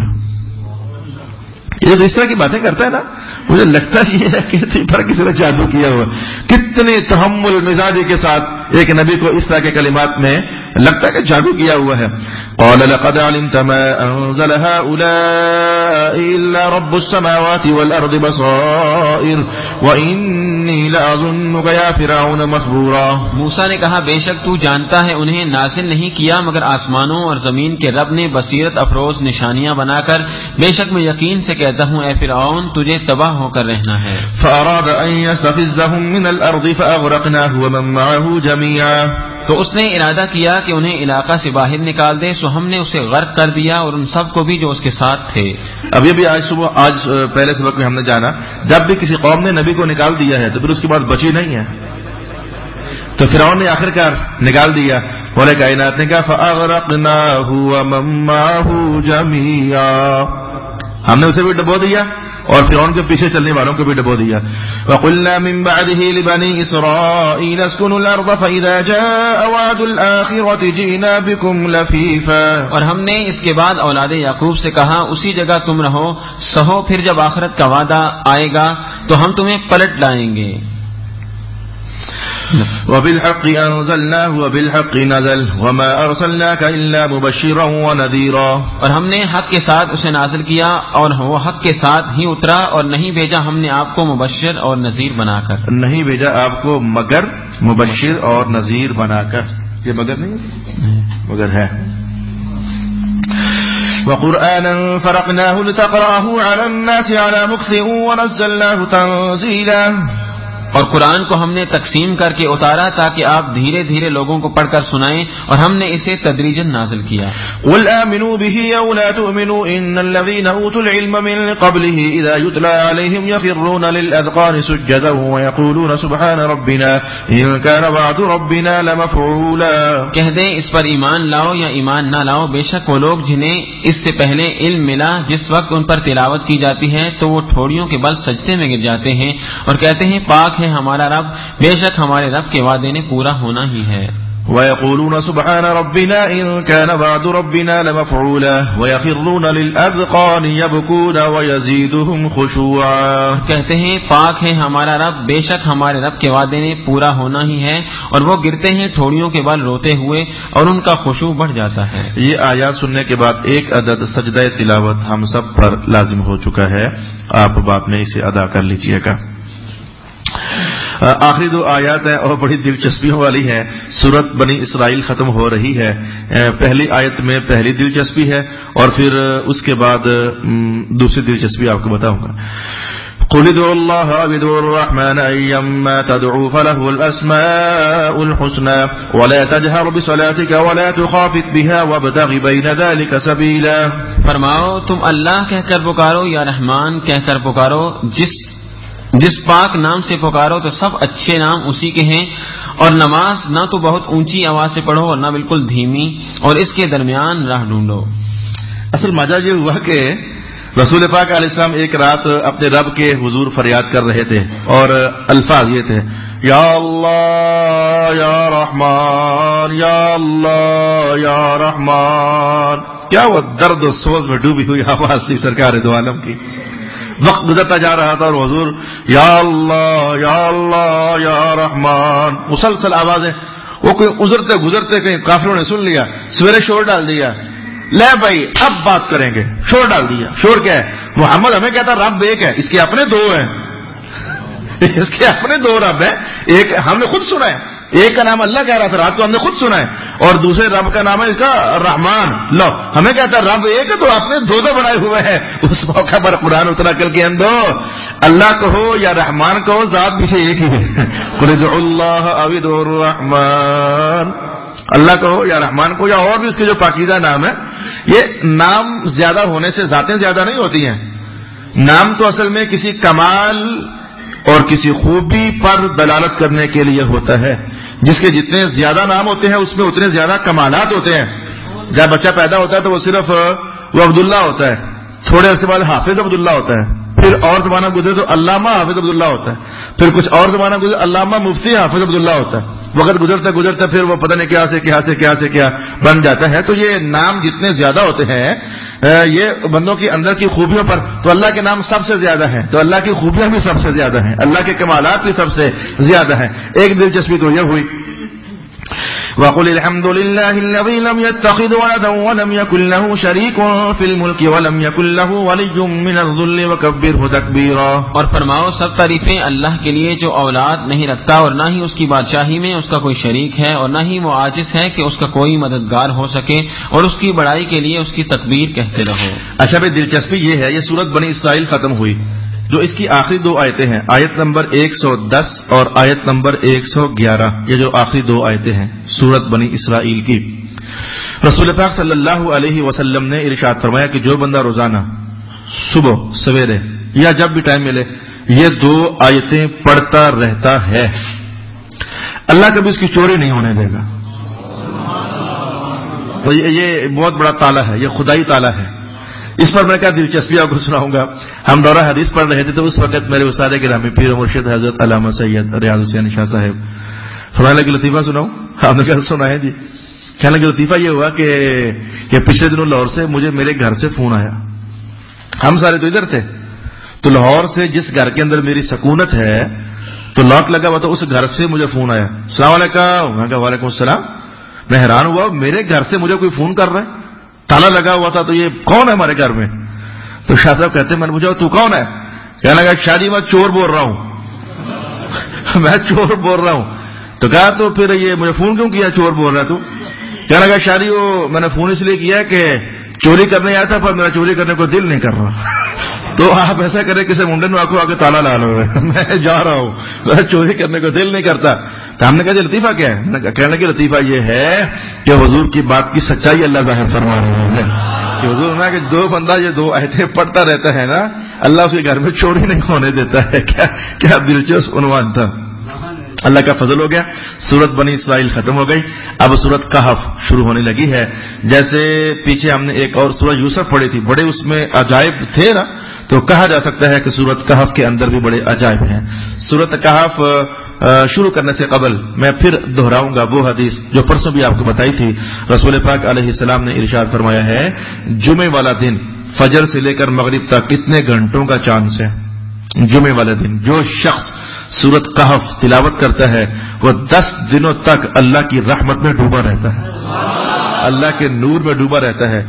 یہ تو اس طرح کی باتیں کرتا ہے نا، مجھے لگتا یہ ہے کہ تجھ پر کسی نے جادو کیا ہوا. کتنے تحمل مزاجی کے ساتھ ایک نبی کو اس طرح کے کلمات میں لگتا ہے کہ جادو کیا ہوا ہے. قال لقد علمت ما انزل هؤلاء الا رب السماوات والارض بصائر واني لاظنك يا فرعون مثبورا. موسیٰ نے کہا بے شک تو جانتا ہے انہیں نازل نہیں کیا مگر آسمانوں اور زمین کے رب نے بصیرت افروز نشانیاں بنا کر. بے شک میں یقین سے کہتا ہوں اے فرعون تجھے تباہ ہو کر رہنا ہے. فاراد ان يستفزهم من الارض فاغرقناه ومن معه جميعا. تو اس نے ارادہ کیا کہ انہیں علاقہ سے باہر نکال دے سو ہم نے اسے غرق کر دیا اور ان سب کو بھی جو اس کے ساتھ تھے. اب یہ بھی آج پہلے سبق میں ہم نے جانا جب بھی کسی قوم نے نبی کو نکال دیا ہے تو پھر اس کے بعد بچی نہیں ہے. تو فرعون نے آخر کار نکال دیا. بولے کائنات نے کہا فاغرقناه ومن معه جميعا. ہم نے اسے بھی ڈبو دیا اور فرعون کے پیچھے چلنے والوں کو بھی ڈبو دیا. وَقُلْنَا مِن بَعْدِهِ لِبَنِي إِسْرَائِيلَ اسْكُنُوا الْأَرْضَ فَإِذَا جَاءَ وَعْدُ الْآخِرَةِ جِئْنَا بِكُمْ لَفِيفًا. اور ہم نے اس کے بعد اولاد یعقوب سے کہا اسی جگہ تم رہو سہو پھر جب آخرت کا وعدہ آئے گا تو ہم تمہیں پلٹ لائیں گے. وَبِالْحَقِّ أَنزَلْنَاهُ وَبِالْحَقِّ نَزَلَ وَمَا أَرْسَلْنَاكَ إِلَّا مُبَشِّرًا وَنَذِيرًا. اور ہم نے حق کے ساتھ اسے نازل کیا اور وہ حق کے ساتھ ہی اترا اور نہیں بھیجا ہم نے آپ کو مبشر اور نذیر بنا کر. نہیں بھیجا آپ کو مگر مبشر اور نذیر بنا کر. یہ مگر نہیں مگر ہے. وَقُرْآنًا فَرَقْنَاهُ لِتَقْرَأَهُ عَلَى النَّاسِ عَلَى مُكْثٍ وَنَزَّلْنَاهُ تَنزِيلًا. اور قرآن کو ہم نے تقسیم کر کے اتارا تاکہ آپ دھیرے دھیرے لوگوں کو پڑھ کر سنائیں اور ہم نے اسے تدریجاً نازل کیا. قُلْ آمِنُوا بِهِ أَوْ لَا تُؤْمِنُوا إِنَّ الَّذِينَ أُوتُوا الْعِلْمَ مِنْ قَبْلِهِ إِذَا يُتْلَى عَلَيْهِمْ يَخِرُّونَ لِلْأَذْقَانِ سُجَّدًا وَيَقُولُونَ سُبْحَانَ رَبِّنَا إِنْ كَانَ وَعْدُ رَبِّنَا لَمَفْعُولًا. کہہ دیں اس پر ایمان لاؤ یا ایمان نہ لاؤ بے شک وہ لوگ جنہیں اس سے پہلے علم ملا جس وقت ان پر تلاوت کی جاتی ہے تو وہ ٹھوڑیوں کے بل سجدے میں گر جاتے ہیں اور کہتے ہیں پاک ہے ہمارا رب بے شک ہمارے رب کے وعدے نے پورا ہونا ہی ہے. وَيَقُولُونَ سُبْحَانَ رَبِّنَا إِن كَانَ وَعْدُ رَبِّنَا لَمَفْعُولًا وَيَخِرُّونَ لِلْأَذْقَانِ يَبْكُونَ وَيَزِيدُهُمْ خُشُوعًا. کہتے ہیں پاک ہے ہمارا رب بے شک ہمارے رب کے وعدے نے پورا ہونا ہی ہے اور وہ گرتے ہیں ٹھوڑیوں کے بل روتے ہوئے اور ان کا خشوع بڑھ جاتا ہے. یہ آیات سننے کے بعد ایک عدد سجدہ تلاوت ہم سب پر لازم ہو چکا ہے. آپ بعد میں اسے ادا کر لیجئے گا. آخری دو آیات ہیں اور بڑی دلچسپیوں والی ہیں. سورت بنی اسرائیل ختم ہو رہی ہے. پہلی آیت میں پہلی دلچسپی ہے اور پھر اس کے بعد دوسری دلچسپی آپ کو بتاؤں گا. قُلِ ادْعُوا اللَّهَ أَوِ ادْعُوا الرَّحْمَنَ أَيَّمَّا تَدْعُوا فَلَهُ الْأَسْمَاءُ الْحُسْنَى وَلَا تَجْهَرْ بِصَلَاتِكَ وَلَا تُخَافِتْ بِهَا وَابْتَغِ بَيْنَ ذَلِكَ سَبِيلًا. فرماؤ تم اللہ کہہ کر پکارو یا رحمان کہہ کر پکارو جس پاک نام سے پکارو تو سب اچھے نام اسی کے ہیں اور نماز نہ تو بہت اونچی آواز سے پڑھو اور نہ بالکل دھیمی اور اس کے درمیان راہ ڈھونڈو. اصل مزہ یہ ہوا کہ رسول پاک علیہ السلام ایک رات اپنے رب کے حضور فریاد کر رہے تھے اور الفاظ یہ تھے یا اللہ یا رحمان یا اللہ یا رحمان. کیا وہ درد و سوز میں ڈوبی ہوئی آواز تھی سرکار دو عالم کی. وقت گزرتا جا رہا تھا اور حضور یا اللہ یا اللہ یا رحمان مسلسل آوازیں. وہ کوئی گزرتے کہیں کافروں نے سن لیا سویرے شور ڈال دیا لے بھائی اب بات کریں گے. شور ڈال دیا. شور کیا ہے؟ محمد ہمیں کہتا رب ایک ہے اس کے اپنے دو ہیں. اس کے اپنے دو رب ہیں. ایک ہم نے خود سنا ہے ایک کا نام اللہ کہہ رہا تھا رات کو ہم نے خود سنا ہے اور دوسرے رب کا نام ہے اس کا رحمان. لو ہمیں کہتا رب ایک ہے تو آپ نے دو بنائے ہوئے ہیں. اس موقع پر قرآن اترا کر کے اندو اللہ کہو یا رحمان کہو ذات پیچھے ایک ہی ہے. قُلِ ادْعُوا اللَّهَ أَوِ ادْعُوا الرَّحْمَنَ. اللہ کہو یا رحمان کو یا اور بھی اس کے جو پاکیزہ نام ہے. یہ نام زیادہ ہونے سے ذاتیں زیادہ نہیں ہوتی ہیں. نام تو اصل میں کسی کمال اور کسی خوبی پر دلالت کرنے کے لیے ہوتا ہے. جس کے جتنے زیادہ نام ہوتے ہیں اس میں اتنے زیادہ کمالات ہوتے ہیں. جب بچہ پیدا ہوتا ہے تو وہ صرف وہ عبداللہ ہوتا ہے. تھوڑے اس کے بعد حافظ عبداللہ ہوتا ہے. پھر اور زمانہ گزرے تو علامہ حافظ عبداللہ ہوتا ہے. پھر کچھ اور زمانہ گزرے علامہ مفتی حافظ عبداللہ ہوتا ہے. وقت گزرتا پھر وہ پتہ نہیں کیا سے کیا بن جاتا ہے. تو یہ نام جتنے زیادہ ہوتے ہیں یہ بندوں کی اندر کی خوبیوں پر تو اللہ کے نام سب سے زیادہ ہیں تو اللہ کی خوبیاں بھی سب سے زیادہ ہیں. اللہ کے کمالات بھی سب سے زیادہ ہیں. ایک دلچسپی تو یہ ہوئی وقل الحمد لله الذي لم يتخذ ولدا ولم يكن له شريك في الملك ولم يكن له ولي من الذل وكبره تكبيرا. اور فرماؤ سب تعریفیں اللہ کے لیے جو اولاد نہیں رکھتا اور نہ ہی اس کی بادشاہی میں اس کا کوئی شریک ہے اور نہ ہی وہ عاجز ہے کہ اس کا کوئی مددگار ہو سکے، اور اس کی بڑائی کے لیے اس کی تکبیر کہتے رہو. اچھا بھائی، دلچسپی یہ ہے، یہ سورت بنی اسرائیل ختم ہوئی، جو اس کی آخری دو آیتیں ہیں، آیت نمبر 110 اور آیت نمبر 111، یہ جو آخری دو آیتیں ہیں سورت بنی اسرائیل کی. رسول پاک صلی اللہ علیہ وسلم نے ارشاد فرمایا کہ جو بندہ روزانہ صبح سویرے یا جب بھی ٹائم ملے یہ دو آیتیں پڑھتا رہتا ہے، اللہ کبھی اس کی چوری نہیں ہونے دے گا. تو یہ بہت بڑا تالا ہے، یہ خدائی تالا ہے. اس پر میں کیا دلچسپی آپ کو سناؤں گا. ہم دورہ حدیث پڑھ رہے تھے تو اس وقت میرے استاد گرامی پیر و مرشد حضرت علامہ سید ریاض حسین شاہ صاحب فرمانے لگے لطیفہ سناؤں. آپ نے کیا سنا ہے جی؟ کہنے لگے لطیفہ یہ ہوا کہ پچھلے دنوں لاہور سے مجھے میرے گھر سے فون آیا. ہم سارے تو ادھر تھے، تو لاہور سے جس گھر کے اندر میری سکونت ہے تو لاک لگا ہوا، تو اس گھر سے مجھے فون آیا. السلام علیکم. میں کہا وعلیکم السلام. میں حیران ہوا، میرے گھر سے مجھے کوئی فون کر رہا ہے، تالا لگا ہوا تھا، تو یہ کون ہے ہمارے گھر میں؟ تو شاہ صاحب کہتے ہیں میں نے پوچھا تو کون ہے؟ کہنے لگا شاہ جی میں چور بول رہا ہوں. میں چور بول رہا ہوں. تو کہا تو پھر یہ مجھے فون کیوں کیا چور بول رہا تو؟ کہنے لگا شاہ جی وہ میں نے فون اس لیے کیا کہ چوری کرنے آیا تھا پر میرا چوری کرنے کو دل نہیں کر رہا. تو آپ ایسا کریں کسی منڈے میں آنکھوں آگے تالا لا لو، میں جا رہا ہوں، میرا چوری کرنے کو دل نہیں کرتا. تو ہم نے کہا جی لطیفہ کیا ہے؟ کہنے لگے لطیفہ یہ ہے کہ حضور کی بات کی سچائی اللہ ظاہر فرما رہے ہیں کہ حضور نے کہ جو بندہ یہ دو آیتیں پڑھتا رہتا ہے نا اللہ اس کے گھر میں چوری نہیں ہونے دیتا ہے. کیا دلچسپ عنوان تھا. اللہ کا فضل ہو گیا، سورت بنی اسرائیل ختم ہو گئی. اب سورت کہف شروع ہونے لگی ہے. جیسے پیچھے ہم نے ایک اور سورہ یوسف پڑھی تھی، بڑے اس میں عجائب تھے نا، تو کہا جا سکتا ہے کہ سورت کہف کے اندر بھی بڑے عجائب ہیں. سورت کہف شروع کرنے سے قبل میں پھر دہراؤں گا وہ حدیث جو پرسوں بھی آپ کو بتائی تھی. رسول پاک علیہ السلام نے ارشاد فرمایا ہے جمعے والا دن فجر سے لے کر مغرب تک کتنے گھنٹوں کا چانس ہے. جمعے والے دن جو شخص سورت کہف تلاوت کرتا ہے وہ 10 دنوں تک اللہ کی رحمت میں ڈوبا رہتا ہے، اللہ کے نور میں ڈوبا رہتا ہے.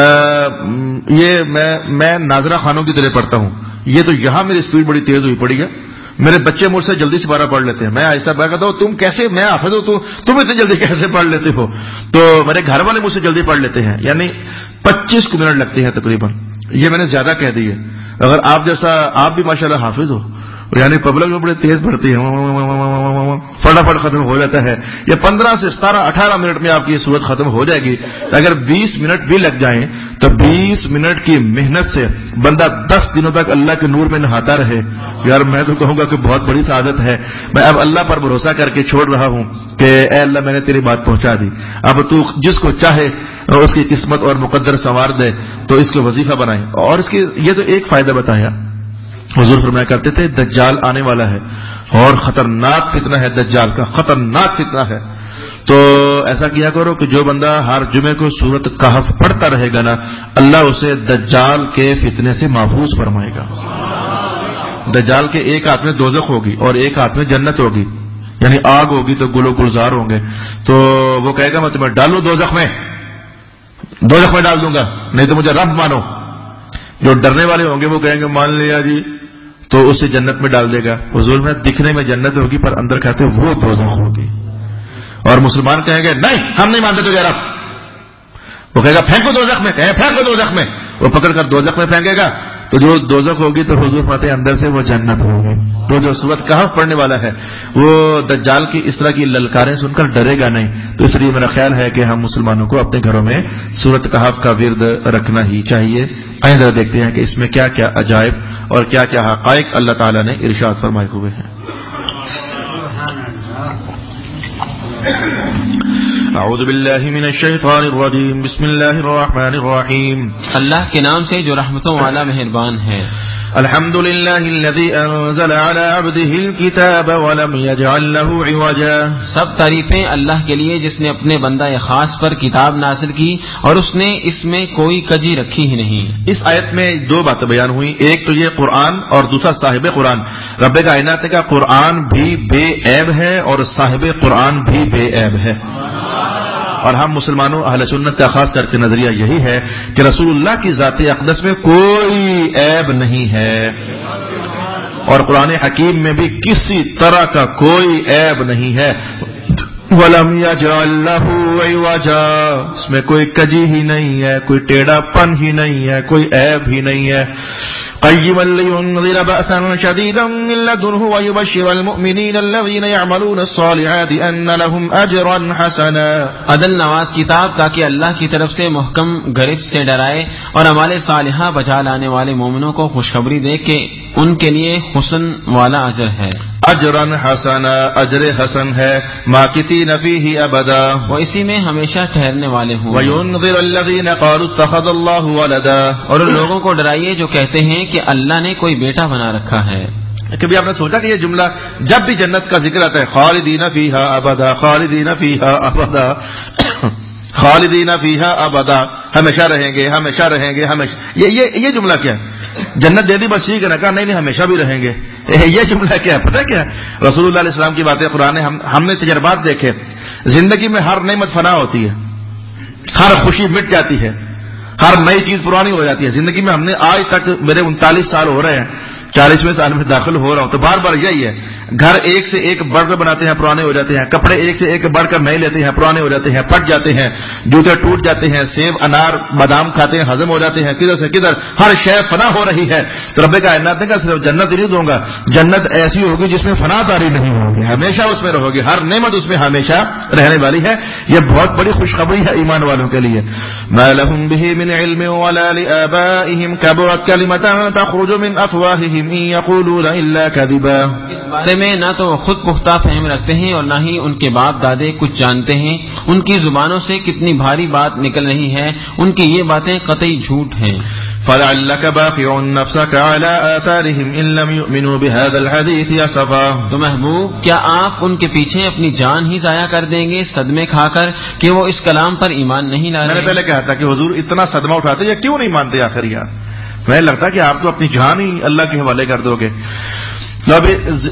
یہ میں ناظرہ خانوں کی طرح پڑھتا ہوں. یہ تو یہاں میری اسپیڈ بڑی تیز ہوئی پڑی ہے، میرے بچے مجھ سے جلدی سے پارہ پڑھ لیتے ہیں، میں آہستہ پڑھ کہتا ہوں تم کیسے، میں حافظ ہوں تم اتنی جلدی کیسے پڑھ لیتے ہو؟ تو میرے گھر والے مجھ سے جلدی پڑھ لیتے ہیں، یعنی 25 منٹ لگتے ہیں تقریباً. یہ میں نے زیادہ کہہ دی ہے. اگر آپ جیسا آپ بھی ماشاءاللہ حافظ ہو، یعنی پبلک میں بڑے تیز پڑھتی ہے، فٹافٹ ختم ہو جاتا ہے. یہ 15 سے 17 18 منٹ میں آپ کی یہ صورت ختم ہو جائے گی. اگر 20 منٹ بھی لگ جائیں تو 20 منٹ کی محنت سے بندہ 10 دنوں تک اللہ کے نور میں نہاتا رہے. یار میں تو کہوں گا کہ بہت بڑی سعادت ہے. میں اب اللہ پر بھروسہ کر کے چھوڑ رہا ہوں کہ اے اللہ میں نے تیری بات پہنچا دی، اب تو جس کو چاہے اس کی قسمت اور مقدر سنوار دے تو اس کو وظیفہ بنائے. اور اس کی یہ تو ایک فائدہ بتایا، حضور فرمایا کرتے تھے دجال آنے والا ہے اور خطرناک فتنہ ہے، دجال کا خطرناک فتنہ ہے. تو ایسا کیا کرو کہ جو بندہ ہر جمعے کو سورت کہف پڑھتا رہے گا نا اللہ اسے دجال کے فتنے سے محفوظ فرمائے گا. دجال کے ایک ہاتھ میں دوزخ ہوگی اور ایک ہاتھ میں جنت ہوگی، یعنی آگ ہوگی تو گل و گلزار ہوں گے. تو وہ کہے گا میں تمہیں ڈالوں دوزخ میں ڈال دوں گا، نہیں تو مجھے رب مانو. جو ڈرنے والے ہوں گے وہ کہیں گے مان لیا جی، تو اسے جنت میں ڈال دے گا. حضور میں دکھنے میں جنت ہوگی پر اندر کہتے وہ دوزخ ہوگی. اور مسلمان کہیں گے نہیں ہم نہیں مانتے تجھے رب. وہ کہے گا پھینکو دوزخ میں، کہیں پھینکو دوزخ میں، وہ پکڑ کر دوزخ میں پھینکے گا تو جو دوزخ ہوگی تو حضور فرماتے اندر سے وہ جنت ہوگی. تو جو سورت کہف پڑھنے والا ہے وہ دجال کی اس طرح کی للکاریں سن کر ڈرے گا نہیں. تو اس لیے میرا خیال ہے کہ ہم مسلمانوں کو اپنے گھروں میں سورت کہف کا ورد رکھنا ہی چاہیے. آئندہ دیکھتے ہیں کہ اس میں کیا کیا عجائب اور کیا کیا حقائق اللہ تعالیٰ نے ارشاد فرمائے ہوئے ہیں. اعوذ باللہ من الشیطان الرجیم بسم اللہ الرحمن الرحیم. اللہ کے نام سے جو رحمتوں والا مہربان ہے. الحمد للہ الذی انزل علی عبدہ الکتاب ولم یجعل له عوجا. سب تعریفیں اللہ کے لیے جس نے اپنے بندہ خاص پر کتاب نازل کی اور اس نے اس میں کوئی کجی رکھی ہی نہیں. اس آیت میں دو باتیں بیان ہوئی، ایک تو یہ قرآن اور دوسرا صاحب قرآن. رب کائنات کا قرآن بھی بے عیب ہے اور صاحب قرآن بھی بے عیب ہے. اور ہم مسلمانوں اہل سنت کا خاص کر کے نظریہ یہی ہے کہ رسول اللہ کی ذات اقدس میں کوئی عیب نہیں ہے، اور قرآن حکیم میں بھی کسی طرح کا کوئی عیب نہیں ہے. وَلَمْ يَجْعَلْ لَهُ عِوَجًا، اس میں کوئی کجی ہی نہیں ہے، کوئی ٹیڑھا پن ہی نہیں ہے، کوئی عیب ہی نہیں ہے. قيما لينذر بأسا شديدا من لدنه ويبشر المؤمنين الذين يعملون الصالحات أن لهم أجرا حسنا. عدل نواز کتاب تاکہ اللہ کی طرف سے محکم گرفت سے ڈرائے اور اعمال صالحہ بجا لانے والے مومنوں کو خوشخبری دے کہ ان کے لیے حسن والا اجر ہے. اجرا حسنا، اجر حسن ہے. ماکثین فیہ ابدا، وہ اسی میں ہمیشہ ٹھہرنے والے ہوں. وینذر الذین قالوا اتخذ اللہ ولدا، اور ان لوگوں کو ڈرائیے جو کہتے ہیں کہ اللہ نے کوئی بیٹا بنا رکھا ہے. کبھی آپ نے سوچا کہ یہ جملہ جب بھی جنت کا ذکر آتا ہے خالدین فیہا ابدا، خالدین فیہا ابدا، خالدین فیہا ابدا، ہمیشہ رہیں گے، ہمیشہ رہیں گے، ہمیشہ. یہ جملہ کیا ہے؟ جنت دے دی بس ٹھیک ہے نا، کہا نہیں ہمیشہ بھی رہیں گے. یہ جملہ کیا ہے؟ پتہ کیا ہے؟ رسول اللہ علیہ السلام کی باتیں قرآن نے ہم نے تجربات دیکھے. زندگی میں ہر نعمت فنا ہوتی ہے، ہر خوشی مٹ جاتی ہے، ہر نئی چیز پرانی ہو جاتی ہے. زندگی میں ہم نے آج تک، میرے 39 سال ہو رہے ہیں، 40ویں سال میں داخل ہو رہا ہوں، تو بار بار یہی ہے. گھر ایک سے ایک بڑھ کر بناتے ہیں، پرانے ہو جاتے ہیں. کپڑے ایک سے ایک بڑھ کر نئے لیتے ہیں، پرانے ہو جاتے ہیں، پھٹ جاتے ہیں. جوتے ٹوٹ جاتے ہیں. سیب انار بادام کھاتے ہیں، ہضم ہو جاتے ہیں. کدھر سے کدھر ہر شے فنا ہو رہی ہے. تو رب کائنات نے کہا صرف جنت ہی نہیں دوں گا، جنت ایسی ہوگی جس میں فنا تاری نہیں ہوگی، ہمیشہ اس میں رہو گی، ہر نعمت اس میں ہمیشہ رہنے والی ہے. یہ بہت بڑی خوشخبری ہے ایمان والوں کے لیے. ما لهم به من علم ولا لآبائهم كبرت كلمة تخرج من أفواههم إن يقولون إلا كذبا. اس بارے میں نہ تو خود پختہ فہم رکھتے ہیں اور نہ ہی ان کے باپ دادے کچھ جانتے ہیں. ان کی زبانوں سے کتنی بھاری بات نکل رہی ہے، ان کی یہ باتیں قطعی جھوٹ ہیں. فلعلك باخع نفسك على آثارهم إن لم يؤمنوا بهذا الحديث أسفا. تو محبوب کیا آپ ان کے پیچھے اپنی جان ہی ضائع کر دیں گے صدمے کھا کر کہ وہ اس کلام پر ایمان نہیں لا رہے؟ میں نے پہلے کہا تھا کہ حضور اتنا صدمہ اٹھاتے یا کیوں نہیں مانتے آخر یار؟ مجھے لگتا کہ آپ تو اپنی جان ہی اللہ کے حوالے کر دو گے. اب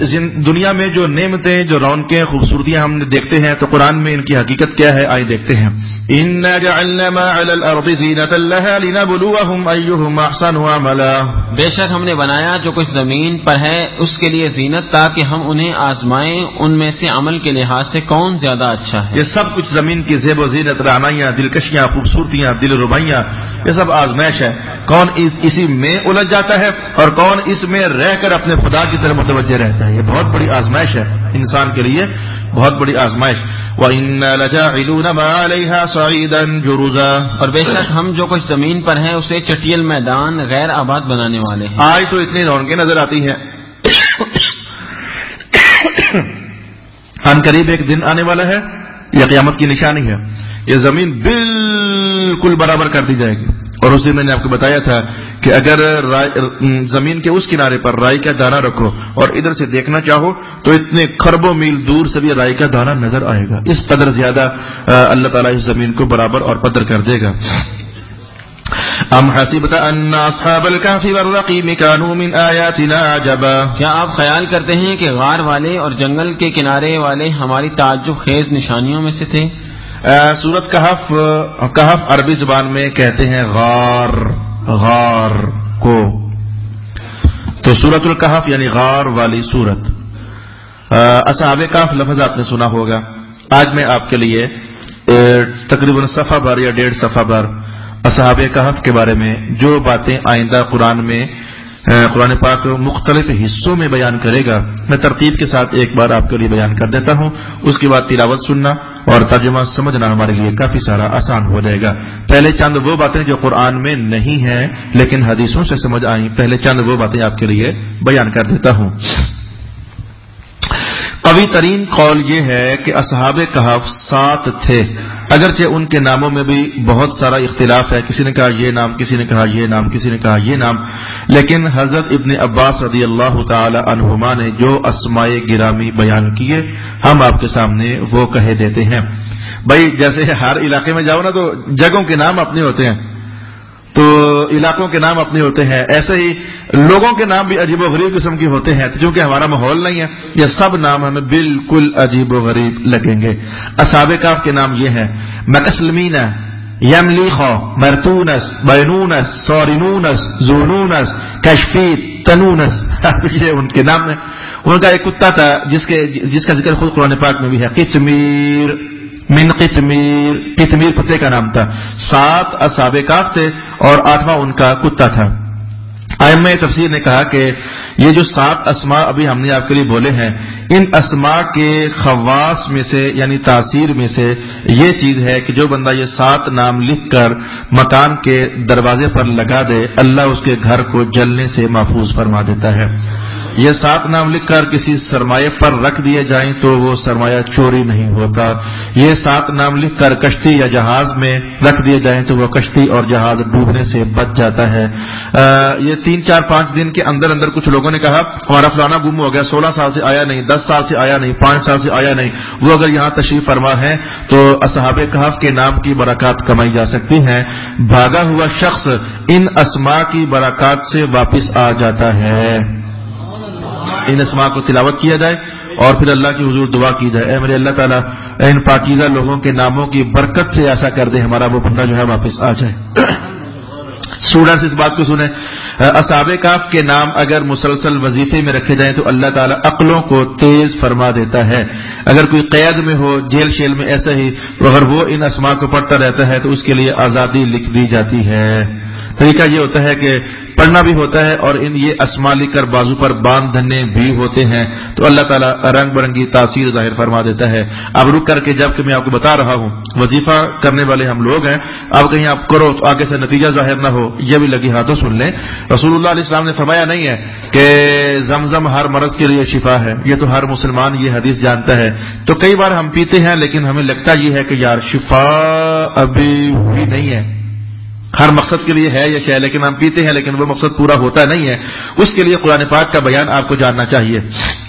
دنیا میں جو نعمتیں، جو رونقیں، خوبصورتیاں ہم دیکھتے ہیں تو قرآن میں ان کی حقیقت کیا ہے آئے دیکھتے ہیں. اِنَّا جَعَلْنَا مَا عَلَى الْأَرْضِ زِينَةً لَهَا لِنَبْلُوَهُمْ أَيُّهُمْ أَحْسَنُ عَمَلًا. بے شک ہم نے بنایا جو کچھ زمین پر ہے اس کے لیے زینت، تاکہ ہم انہیں آزمائیں ان میں سے عمل کے لحاظ سے کون زیادہ اچھا ہے. یہ سب کچھ زمین کی زیب و زینت، رعنائیاں، دلکشیاں، خوبصورتیاں، دل ربائیاں، یہ سب آزمائش ہے. کون اسی میں الجھ جاتا ہے اور کون اس میں رہ کر اپنے خدا کی طرف متوجہ رہتا ہے. یہ بہت بڑی آزمائش ہے انسان کے لیے، بہت بڑی آزمائش. وَإِنَّا لَجَاعِلُونَ مَا عَلَيْهَا صَعِيدًا جُرُزًا. اور بے شک ہم جو کچھ زمین پر ہیں اسے چٹیل میدان غیر آباد بنانے والے ہیں. آج تو اتنی رونقیں نظر آتی ہیں، ان قریب ایک دن آنے والا ہے، یہ قیامت کی نشانی ہے، یہ زمین بالکل برابر کر دی جائے گی. اور اس دن میں نے آپ کو بتایا تھا کہ اگر زمین کے اس کنارے پر رائی کا دانہ رکھو اور ادھر سے دیکھنا چاہو تو اتنے خربوں میل دور سے بھی رائی کا دانہ نظر آئے گا. اس قدر زیادہ اللہ تعالیٰ اس زمین کو برابر اور پدر کر دے گا. ام حسبت ان اصحاب الكهف والرقيم كانوا من آیاتنا عجبا. کیا آپ خیال کرتے ہیں کہ غار والے اور جنگل کے کنارے والے ہماری تعجب خیز نشانیوں میں سے تھے؟ سورت کہف عربی زبان میں کہتے ہیں غار کو، تو سورت الکہف یعنی غار والی سورت. اصحاب کہف لفظ آپ نے سنا ہوگا. آج میں آپ کے لیے تقریباً صفحہ بھر یا 1.5 صفحہ بھر اصحاب کہف کے بارے میں جو باتیں آئندہ قرآن پاک مختلف حصوں میں بیان کرے گا، میں ترتیب کے ساتھ ایک بار آپ کے لیے بیان کر دیتا ہوں. اس کے بعد تلاوت سننا اور ترجمہ سمجھنا ہمارے لیے کافی سارا آسان ہو جائے گا. پہلے چند وہ باتیں جو قرآن میں نہیں ہیں لیکن حدیثوں سے سمجھ آئیں، پہلے چند وہ باتیں آپ کے لیے بیان کر دیتا ہوں. قوی ترین قول یہ ہے کہ اصحاب کہف 7 تھے، اگرچہ ان کے ناموں میں بھی بہت سارا اختلاف ہے. کسی نے کہا یہ نام، کسی نے کہا یہ نام، کسی نے کہا یہ نام. لیکن حضرت ابن عباس رضی اللہ تعالی عنہما نے جو اسماء گرامی بیان کیے ہم آپ کے سامنے وہ کہہ دیتے ہیں. بھائی جیسے ہر علاقے میں جاؤ نا تو جگہوں کے نام اپنے ہوتے ہیں. تو علاقوں کے نام اپنے ہوتے ہیں، ایسے ہی لوگوں کے نام بھی عجیب و غریب قسم کے ہوتے ہیں. چونکہ ہمارا ماحول نہیں ہے، یہ سب نام ہمیں بالکل عجیب و غریب لگیں گے. اصحاب کہف کے نام یہ ہیں: مکسلمین، یملیخا، مرتونس، بینونس، سورینونس، زونونس، کشفیت، تنونس. یہ ان کے نام ہیں. ان کا ایک کتا تھا جس کا ذکر خود قرآن پاک میں بھی ہے، قطمیر، من قطمیر. قطمیر کتے کا نام تھا. 7 اصحاب کہف تھے اور 8واں ان کا کتا تھا. ائمہ تفسیر نے کہا کہ یہ جو 7 اسماء ابھی ہم نے آپ کے لیے بولے ہیں، ان اسماء کے خواص میں سے یعنی تاثیر میں سے یہ چیز ہے کہ جو بندہ یہ 7 نام لکھ کر مکان کے دروازے پر لگا دے، اللہ اس کے گھر کو جلنے سے محفوظ فرما دیتا ہے. یہ 7 نام لکھ کر کسی سرمایہ پر رکھ دیے جائیں تو وہ سرمایہ چوری نہیں ہوتا. یہ 7 نام لکھ کر کشتی یا جہاز میں رکھ دیے جائیں تو وہ کشتی اور جہاز ڈوبنے سے بچ جاتا ہے. یہ 3 4 5 دن کے اندر اندر کچھ لوگوں نے کہا ہمارا فلانا گم ہو گیا، 16 سال سے آیا نہیں، 10 سال سے آیا نہیں، 5 سال سے آیا نہیں. وہ اگر یہاں تشریف فرما ہے تو اصحاب کہف کے نام کی برکات کمائی جا سکتی ہیں. بھاگا ہوا شخص ان اسماء کی برکات سے واپس آ جاتا ہے. ان اسماء کو تلاوت کیا جائے اور پھر اللہ کی حضور دعا کی جائے، اے میرے اللہ تعالیٰ ان پاکیزہ لوگوں کے ناموں کی برکت سے ایسا کر دے ہمارا وہ بندہ جو ہے واپس آ جائے. اسٹوڈنٹس اس بات کو سنیں، اصحاب کہف کے نام اگر مسلسل وظیفے میں رکھے جائیں تو اللہ تعالیٰ عقلوں کو تیز فرما دیتا ہے. اگر کوئی قید میں ہو، جیل شیل میں، ایسا ہی اگر وہ ان اسماء کو پڑھتا رہتا ہے تو اس کے لیے آزادی لکھ دی جاتی ہے. طریقہ یہ ہوتا ہے کہ پڑھنا بھی ہوتا ہے اور یہ اسماء لکھ کر بازو پر باندھنے بھی ہوتے ہیں تو اللہ تعالیٰ رنگ برنگی تاثیر ظاہر فرما دیتا ہے. اب رک کر کے جب کہ میں آپ کو بتا رہا ہوں، وظیفہ کرنے والے ہم لوگ ہیں، اب کہیں آپ کرو تو آگے سے نتیجہ ظاہر نہ ہو، یہ بھی لگی ہاتھوں سن لیں. رسول اللہ علیہ السلام نے فرمایا نہیں ہے کہ زمزم ہر مرض کے لیے شفا ہے، یہ تو ہر مسلمان یہ حدیث جانتا ہے. تو کئی بار ہم پیتے ہیں لیکن ہمیں لگتا یہ ہے کہ یار شفا ابھی ہوئی نہیں ہے. ہر مقصد کے لیے ہے یہ شے لیکن ہم پیتے ہیں لیکن وہ مقصد پورا ہوتا نہیں ہے. اس کے لیے قرآن پاک کا بیان آپ کو جاننا چاہیے.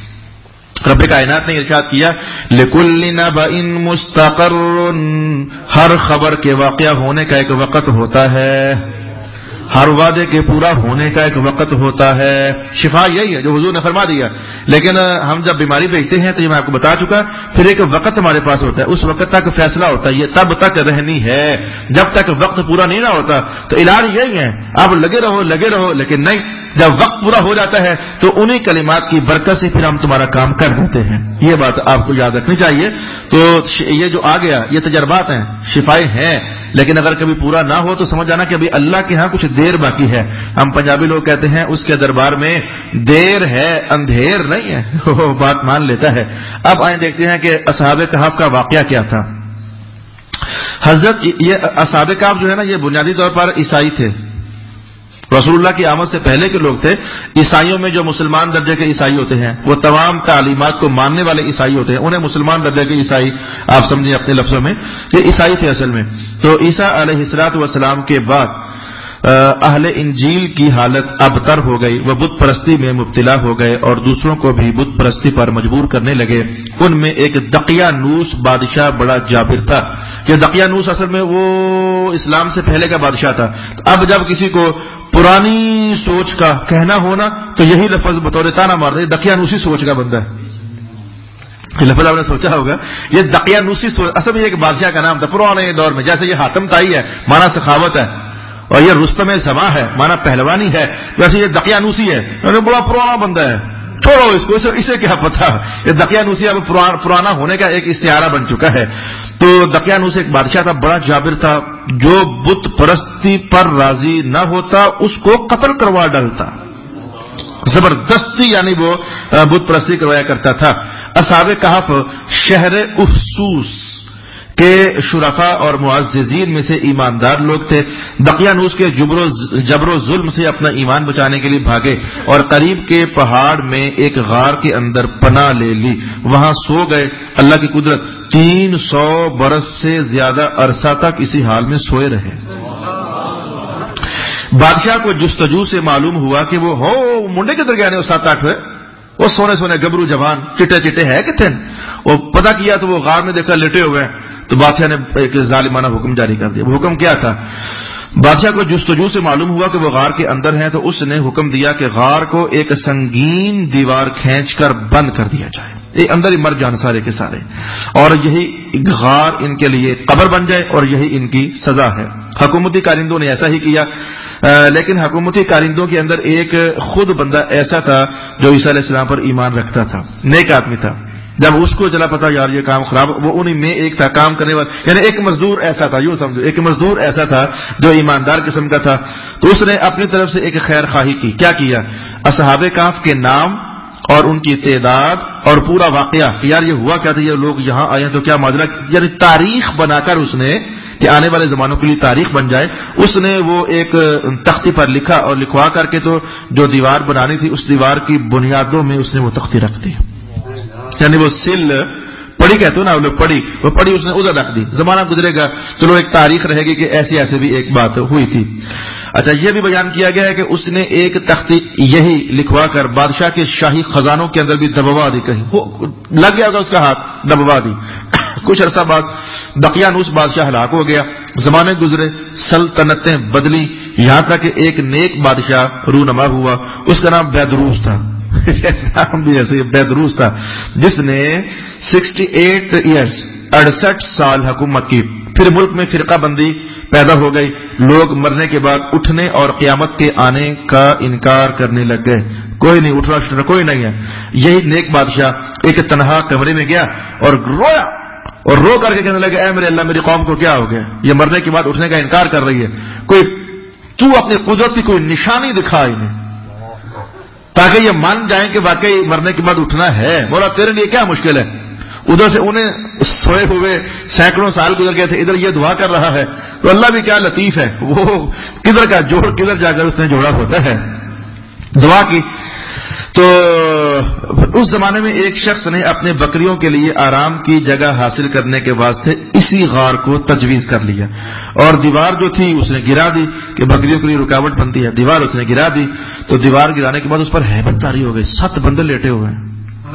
رب کائنات نے ارشاد کیا لِكُلِّ نَبَإٍ مُسْتَقَرٌّ، ہر خبر کے واقعہ ہونے کا ایک وقت ہوتا ہے، ہر وعدے کے پورا ہونے کا ایک وقت ہوتا ہے. شفا یہی ہے جو حضور نے فرما دیا. لیکن ہم جب بیماری بھیجتے ہیں تو یہ میں آپ کو بتا چکا، پھر ایک وقت ہمارے پاس ہوتا ہے، اس وقت تک فیصلہ ہوتا ہے یہ تب تک رہنی ہے. جب تک وقت پورا نہیں نہ ہوتا تو علاج یہی ہے آپ لگے رہو، لیکن نہیں، جب وقت پورا ہو جاتا ہے تو انہی کلمات کی برکت سے پھر ہم تمہارا کام کر دیتے ہیں. یہ بات آپ کو یاد رکھنی چاہیے. تو یہ جو آ گیا یہ تجربات ہیں، شفائیں ہیں، لیکن اگر کبھی پورا نہ ہو تو سمجھ جانا کہ ابھی اللہ کے ہاں کچھ دیر باقی ہے. ہم پنجابی لوگ کہتے ہیں اس کے دربار میں دیر ہے اندھیر نہیں ہے. وہ بات مان لیتا ہے. اب آئیں دیکھتے ہیں کہ اصحاب کہف کا واقعہ کیا تھا. حضرت یہ اصحاب کہف جو ہے نا یہ بنیادی طور پر عیسائی تھے. رسول اللہ کی آمد سے پہلے کے لوگ تھے. عیسائیوں میں جو مسلمان درجے کے عیسائی ہوتے ہیں وہ تمام تعلیمات کو ماننے والے عیسائی ہوتے ہیں، انہیں مسلمان درجے کے عیسائی آپ سمجھیں اپنے لفظوں میں، یہ عیسائی تھے اصل میں. تو عیسیٰ علیہ السلام کے بعد اہل انجیل کی حالت ابتر ہو گئی. وہ بت پرستی میں مبتلا ہو گئے اور دوسروں کو بھی بت پرستی پر مجبور کرنے لگے. ان میں ایک دقیانوس بادشاہ بڑا جابر تھا. کہ دقیانوس اصل میں وہ اسلام سے پہلے کا بادشاہ تھا. اب جب کسی کو پرانی سوچ کا کہنا ہونا تو یہی لفظ بطور تانا مار دے دقیانوسی سوچ کا بندہ ہے. یہ لفظ آپ نے سوچا ہوگا، یہ دقیانوسی سوچ اصل میں ایک بادشاہ کا نام تھا پرانے دور میں. جیسے یہ حاتم طائی ہے مانا سخاوت ہے اور یہ رستم زماں ہے مانا پہلوانی ہے، ویسے یہ دقیانوسی ہے بڑا پرانا بندہ ہے. چھوڑو اس کو، اسے کیا پتا. یہ دقیانوسی اب پرانا ہونے کا ایک استعارہ بن چکا ہے. تو دقیانوس ایک بادشاہ تھا بڑا جابر تھا، جو بت پرستی پر راضی نہ ہوتا اس کو قتل کروا ڈالتا. زبردستی یعنی وہ بت پرستی کروایا کرتا تھا. اصحاب کہف شہر افسوس کے شرفاء اور معززین میں سے ایماندار لوگ تھے. دقیانوس کے جبر و ظلم سے اپنا ایمان بچانے کے لیے بھاگے اور قریب کے پہاڑ میں ایک غار کے اندر پناہ لے لی. وہاں سو گئے. اللہ کی قدرت 300 برس سے زیادہ عرصہ تک اسی حال میں سوئے رہے. بادشاہ کو جستجو سے معلوم ہوا کہ وہ منڈے کے درگاہ نے وہ 7-8 ہوئے، وہ سونے گبرو جوان چٹے ہے کتنے. وہ پتہ کیا تو وہ غار میں دیکھا لیٹے ہوئے. تو بادشاہ نے ایک ظالمانہ حکم جاری کر دیا. وہ حکم کیا تھا؟ بادشاہ کو جستجو سے معلوم ہوا کہ وہ غار کے اندر ہیں، تو اس نے حکم دیا کہ غار کو ایک سنگین دیوار کھینچ کر بند کر دیا جائے، یہ اندر ہی مر جان سارے کے سارے، اور یہی غار ان کے لیے قبر بن جائے اور یہی ان کی سزا ہے۔ حکومتی کارندوں نے ایسا ہی کیا، لیکن حکومتی کارندوں کے اندر ایک خود بندہ ایسا تھا جو عیسیٰ علیہ السلام پر ایمان رکھتا تھا، نیک آدمی تھا۔ جب اس کو چلا پتا یار یہ کام خراب، وہ انہی میں ایک تھا کام کرنے والا، یعنی ایک مزدور ایسا تھا، یوں سمجھو ایک مزدور ایسا تھا جو ایماندار قسم کا تھا، تو اس نے اپنی طرف سے ایک خیر خواہی کی۔ کیا کیا؟ اصحاب کہف کے نام اور ان کی تعداد اور پورا واقعہ، یار یہ ہوا کیا تھا، یہ لوگ یہاں آئے ہیں تو کیا ماجرا، یعنی تاریخ بنا کر اس نے کہ آنے والے زمانوں کے لیے تاریخ بن جائے، اس نے وہ ایک تختی پر لکھا اور لکھوا کر کے تو جو دیوار بنانی تھی اس دیوار کی بنیادوں میں اس نے وہ تختی رکھ دی، یعنی وہ سل پڑی کہتے ہو نا لوگ، پڑی وہ پڑی اس نے ادھر رکھ دی، زمانہ گزرے گا چلو ایک تاریخ رہے گی کہ ایسی ایسے بھی ایک بات ہوئی تھی۔ اچھا یہ بھی بیان کیا گیا ہے کہ اس نے ایک تختی یہی لکھوا کر بادشاہ کے شاہی خزانوں کے اندر بھی دبوا دی، کہیں لگ گیا ہوگا اس کا ہاتھ، دبوا دی۔ کچھ عرصہ بعد دقیانوس بادشاہ ہلاک ہو گیا، زمانے گزرے، سلطنتیں بدلی، یہاں تک کہ ایک نیک بادشاہ رونما ہوا، اس کا نام بیدروس تھا، نام بھی ایسے بیدروس تھا، جس نے 68 ایئرز 68 سال حکومت کی۔ پھر ملک میں فرقہ بندی پیدا ہو گئی، لوگ مرنے کے بعد اٹھنے اور قیامت کے آنے کا انکار کرنے لگ گئے، کوئی نہیں اٹھنا شٹنا کوئی نہیں ہے۔ یہی نیک بادشاہ ایک تنہا کمرے میں گیا اور رویا اور رو کر کے کہنے لگا اے میرے اللہ میری قوم کو کیا ہو گیا، یہ مرنے کے بعد اٹھنے کا انکار کر رہی ہے، کوئی تو اپنی قدرت کی کوئی نشانی دکھا انہیں تاکہ یہ مان جائیں کہ واقعی مرنے کے بعد اٹھنا ہے، مولا تیرے لیے کیا مشکل ہے۔ ادھر سے انہیں سوئے ہوئے سینکڑوں سال گزر گئے تھے، ادھر یہ دعا کر رہا ہے، تو اللہ بھی کیا لطیف ہے، وہ کدھر کا جوڑ کدھر جا کر اس نے جوڑا ہوتا ہے۔ دعا کی تو اس زمانے میں ایک شخص نے اپنے بکریوں کے لیے آرام کی جگہ حاصل کرنے کے واسطے اسی غار کو تجویز کر لیا، اور دیوار جو تھی اس نے گرا دی کہ بکریوں کے لیے رکاوٹ بنتی ہے، دیوار اس نے گرا دی، تو دیوار گرانے کے بعد اس پر ہیبت طاری ہو گئی، 7 بندے لیٹے ہوئے ہیں۔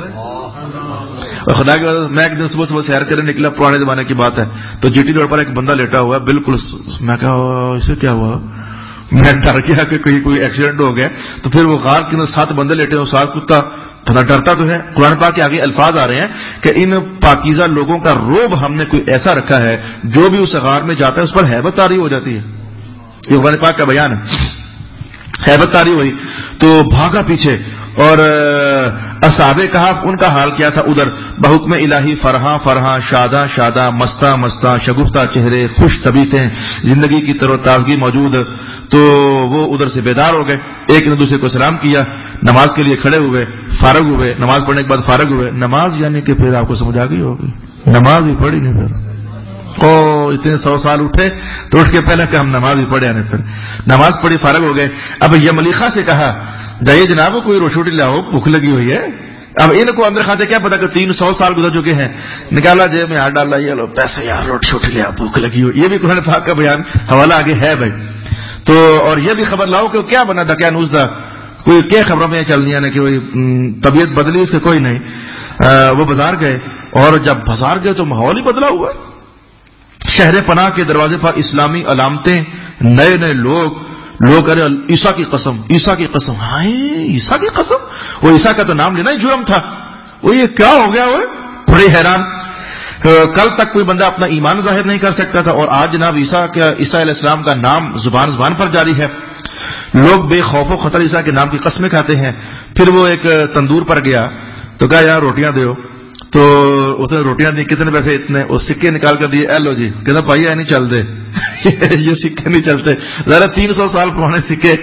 اور خدا کے بعد میں ایک دن صبح سیر کرنے نکلا، پرانے زمانے کی بات ہے، تو جی ٹی روڈ پر ایک بندہ لیٹا ہوا ہے بالکل، میں کہا اسے کیا ہوا، میں ڈر گیا کہ کہیں کوئی ایکسیڈنٹ ہو گیا، تو پھر وہ غار کے اندر 7 بندے لیٹے ہیں، 7 کتا پتہ ڈرتا تو ہے۔ قرآن پاک کے آگے الفاظ آ رہے ہیں کہ ان پاکیزہ لوگوں کا روب ہم نے کوئی ایسا رکھا ہے جو بھی اس غار میں جاتا ہے اس پر ہیبت طاری ہو جاتی ہے، یہ قرآن پاک کا بیان ہے۔ ہیبت طاری ہوئی تو بھاگا پیچھے، اور اصحاب کہف ان کا حال کیا تھا، ادھر بحکم الہی فرحاں فرحاں، شاداں شاداں، مستاں مستاں، شگفتہ چہرے، خوش طبیعتیں، زندگی کی تر و تازگی موجود، تو وہ ادھر سے بیدار ہو گئے، ایک نے دوسرے کو سلام کیا، نماز کے لیے کھڑے ہوئے، فارغ ہوئے، نماز پڑھنے کے بعد فارغ ہوئے، نماز یعنی کہ پھر آپ کو سمجھ آ گئی ہوگی، نماز ہی پڑھی نہیں، پھر اتنے 100 سال اٹھے تو اٹھ کے پہلے کہ ہم نماز ہی پڑھے، پھر نماز پڑھی فارغ ہو گئے۔ اب یہ ملیخہ سے کہا جائیے جناب کوئی روٹی لاؤ، بھوک لگی ہوئی ہے۔ اب ان کو اندر کھاتے کیا پتا کہ 300 سال گزر چکے ہیں، نکالا جیب میں ہاتھ ڈالا، یہ لو پیسے یار روٹی لیا، بھوک لگی ہوئی، یہ بھی قرآن پاک کا بیان حوالہ آگے ہے بھائی۔ تو اور یہ بھی خبر لاؤ کہ کیا بنا تھا، کیا نوز تھا، کوئی کیا خبروں میں چلنی ہے کہ کوئی طبیعت بدلی اس کے کوئی نہیں۔ وہ بازار گئے، اور جب بازار گئے تو ماحول ہی بدلا ہوا، شہر پناہ کے دروازے پر اسلامی علامتیں، نئے نئے لوگ ارے عیسیٰ کی قسم، عیسیٰ کی قسم، ہائے عیسیٰ کی قسم، وہ عیسیٰ کا تو نام لینا ہی جرم تھا، وہ یہ کیا ہو گیا، وہ بڑے حیران، کل تک کوئی بندہ اپنا ایمان ظاہر نہیں کر سکتا تھا، اور آج جناب عیسیٰ علیہ السلام کا نام زبان پر جاری ہے، لوگ بے خوف و خطر عیسیٰ کے نام کی قسمیں کھاتے ہیں۔ پھر وہ ایک تندور پر گیا تو کہا یار روٹیاں دیو، تو اس نے روٹیاں دی، کتنے پیسے، اتنے، وہ سکے نکال کر دیے، اے لو جی، کہتا بھائی نہیں چل دے یہ سکے نہیں چلتے، ذرا 300 سال پرانے سکے،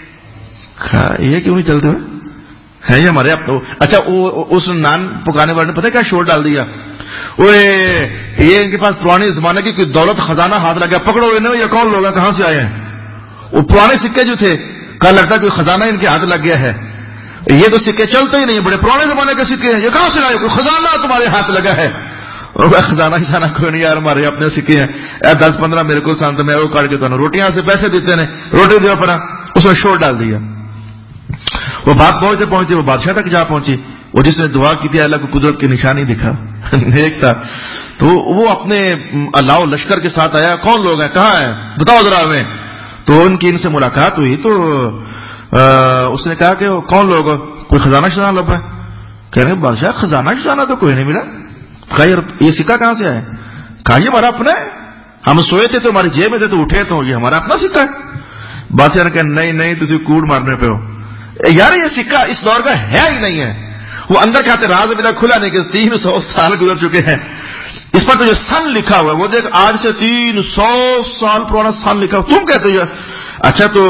یہ کیوں نہیں چلتے ہیں یہ ہمارے اب تو۔ اچھا اس نان پکانے والے نے پتہ کیا شور ڈال دیا، وہ یہ ان کے پاس پرانے زمانے کی کوئی دولت خزانہ ہاتھ لگا، پکڑو انہیں، یہ کون لوگ ہیں، کہاں سے آئے ہیں، وہ پرانے سکے جو تھے، کہا لگتا ہے کوئی خزانہ ان کے ہاتھ لگ گیا ہے، یہ تو سکے چلتے ہی نہیں، بڑے پرانے زمانے کے سکے ہیں، یہ کہاں سے آئے، کوئی خزانہ تمہارے ہاتھ لگا ہے، خزانہ ہی کوئی نہیں یار، ہمارے اپنے سکے ہیں، 10-15 میرے کو سانتے میں وہ کاٹ کے تو روٹیاں سے پیسے دیتے ہیں، روٹی دو پر، اس نے شور ڈال دیا۔ وہ بات پہنچتے پہنچتے وہ بادشاہ تک جا پہنچی، وہ جس نے دعا کی تھی اللہ کو قدرت کی نشانی دکھا، نیک تھا، تو وہ اپنے اللہ لشکر کے ساتھ آیا، کون لوگ ہیں، کہاں ہیں، بتاؤ ذرا ہمیں، تو ان کی ان سے ملاقات ہوئی تو اس نے کہا کہ کون لوگ، کوئی خزانہ شزانہ لبا ہے؟ کہہ رہے بادشاہ خزانہ شزانہ تو کوئی نہیں ملا. کہا یہ سکہ کہاں سے آیا؟ کہا یہ ہمارا اپنا ہے، ہم سوئے تھے تو ہماری جیب میں تھے تو اٹھے تو یہ ہمارا اپنا سکہ ہے. بادشاہ نے کہا نہیں تجھے کوڑ مارنے پہ ہو یار، یہ سکہ اس دور کا ہے ہی نہیں ہے. وہ اندر کہتے راز ابھی تک کھلا نہیں کہ 300 سال گزر چکے ہیں، اس پر تو جو سن لکھا ہوا ہے وہ دیکھ آج سے 300 سال پرانا سن لکھا ہوا. تم کہتے ہو اچھا تو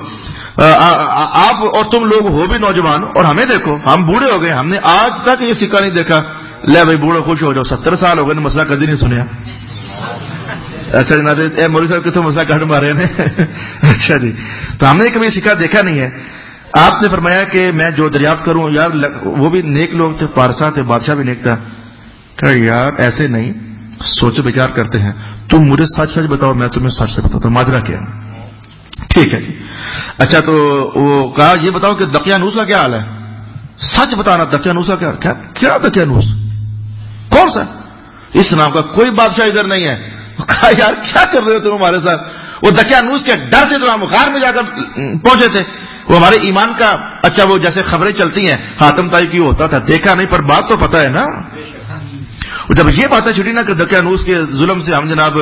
آپ اور تم لوگ ہو بھی نوجوان اور ہمیں دیکھو ہم بوڑھے ہو گئے، ہم نے آج تک یہ سکہ نہیں دیکھا. لے بھائی بوڑھے خوش ہو جاؤ، 70 سال ہو گئے مسئلہ کبھی نہیں سنیا. اچھا جناب مولوی صاحب کتوں مسئلہ کٹ مارے ہیں. اچھا جی، تو ہم نے کبھی سکہ دیکھا نہیں ہے. آپ نے فرمایا کہ میں جو دریافت کروں یار، وہ بھی نیک لوگ تھے، پارسا تھے، بادشاہ بھی نیک تھا. کہ یار ایسے نہیں، سوچ وچار کرتے ہیں، تم مجھے سچ سچ بتاؤ میں تمہیں سچ سچ بتاتا ہوں. ماجرا کیا؟ ٹھیک ہے جی. اچھا تو وہ کہا یہ بتاؤ کہ دقیانوس کا کیا حال ہے؟ سچ بتانا. دقیانوس کا کیا دقیانوس کون سا؟ اس نام کا کوئی بادشاہ ادھر نہیں ہے. کہا یار کیا کر رہے ہو تم ہمارے ساتھ؟ وہ دقیانوس کے ڈر سے تو ہم غار میں جا کر پہنچے تھے. وہ ہمارے ایمان کا اچھا وہ جیسے خبریں چلتی ہیں حاتم طائی کی ہوتا تھا، دیکھا نہیں پر بات تو پتہ ہے نا. جب یہ باتیں چھٹی نا کہ دقیانوس کے ظلم سے ہم جناب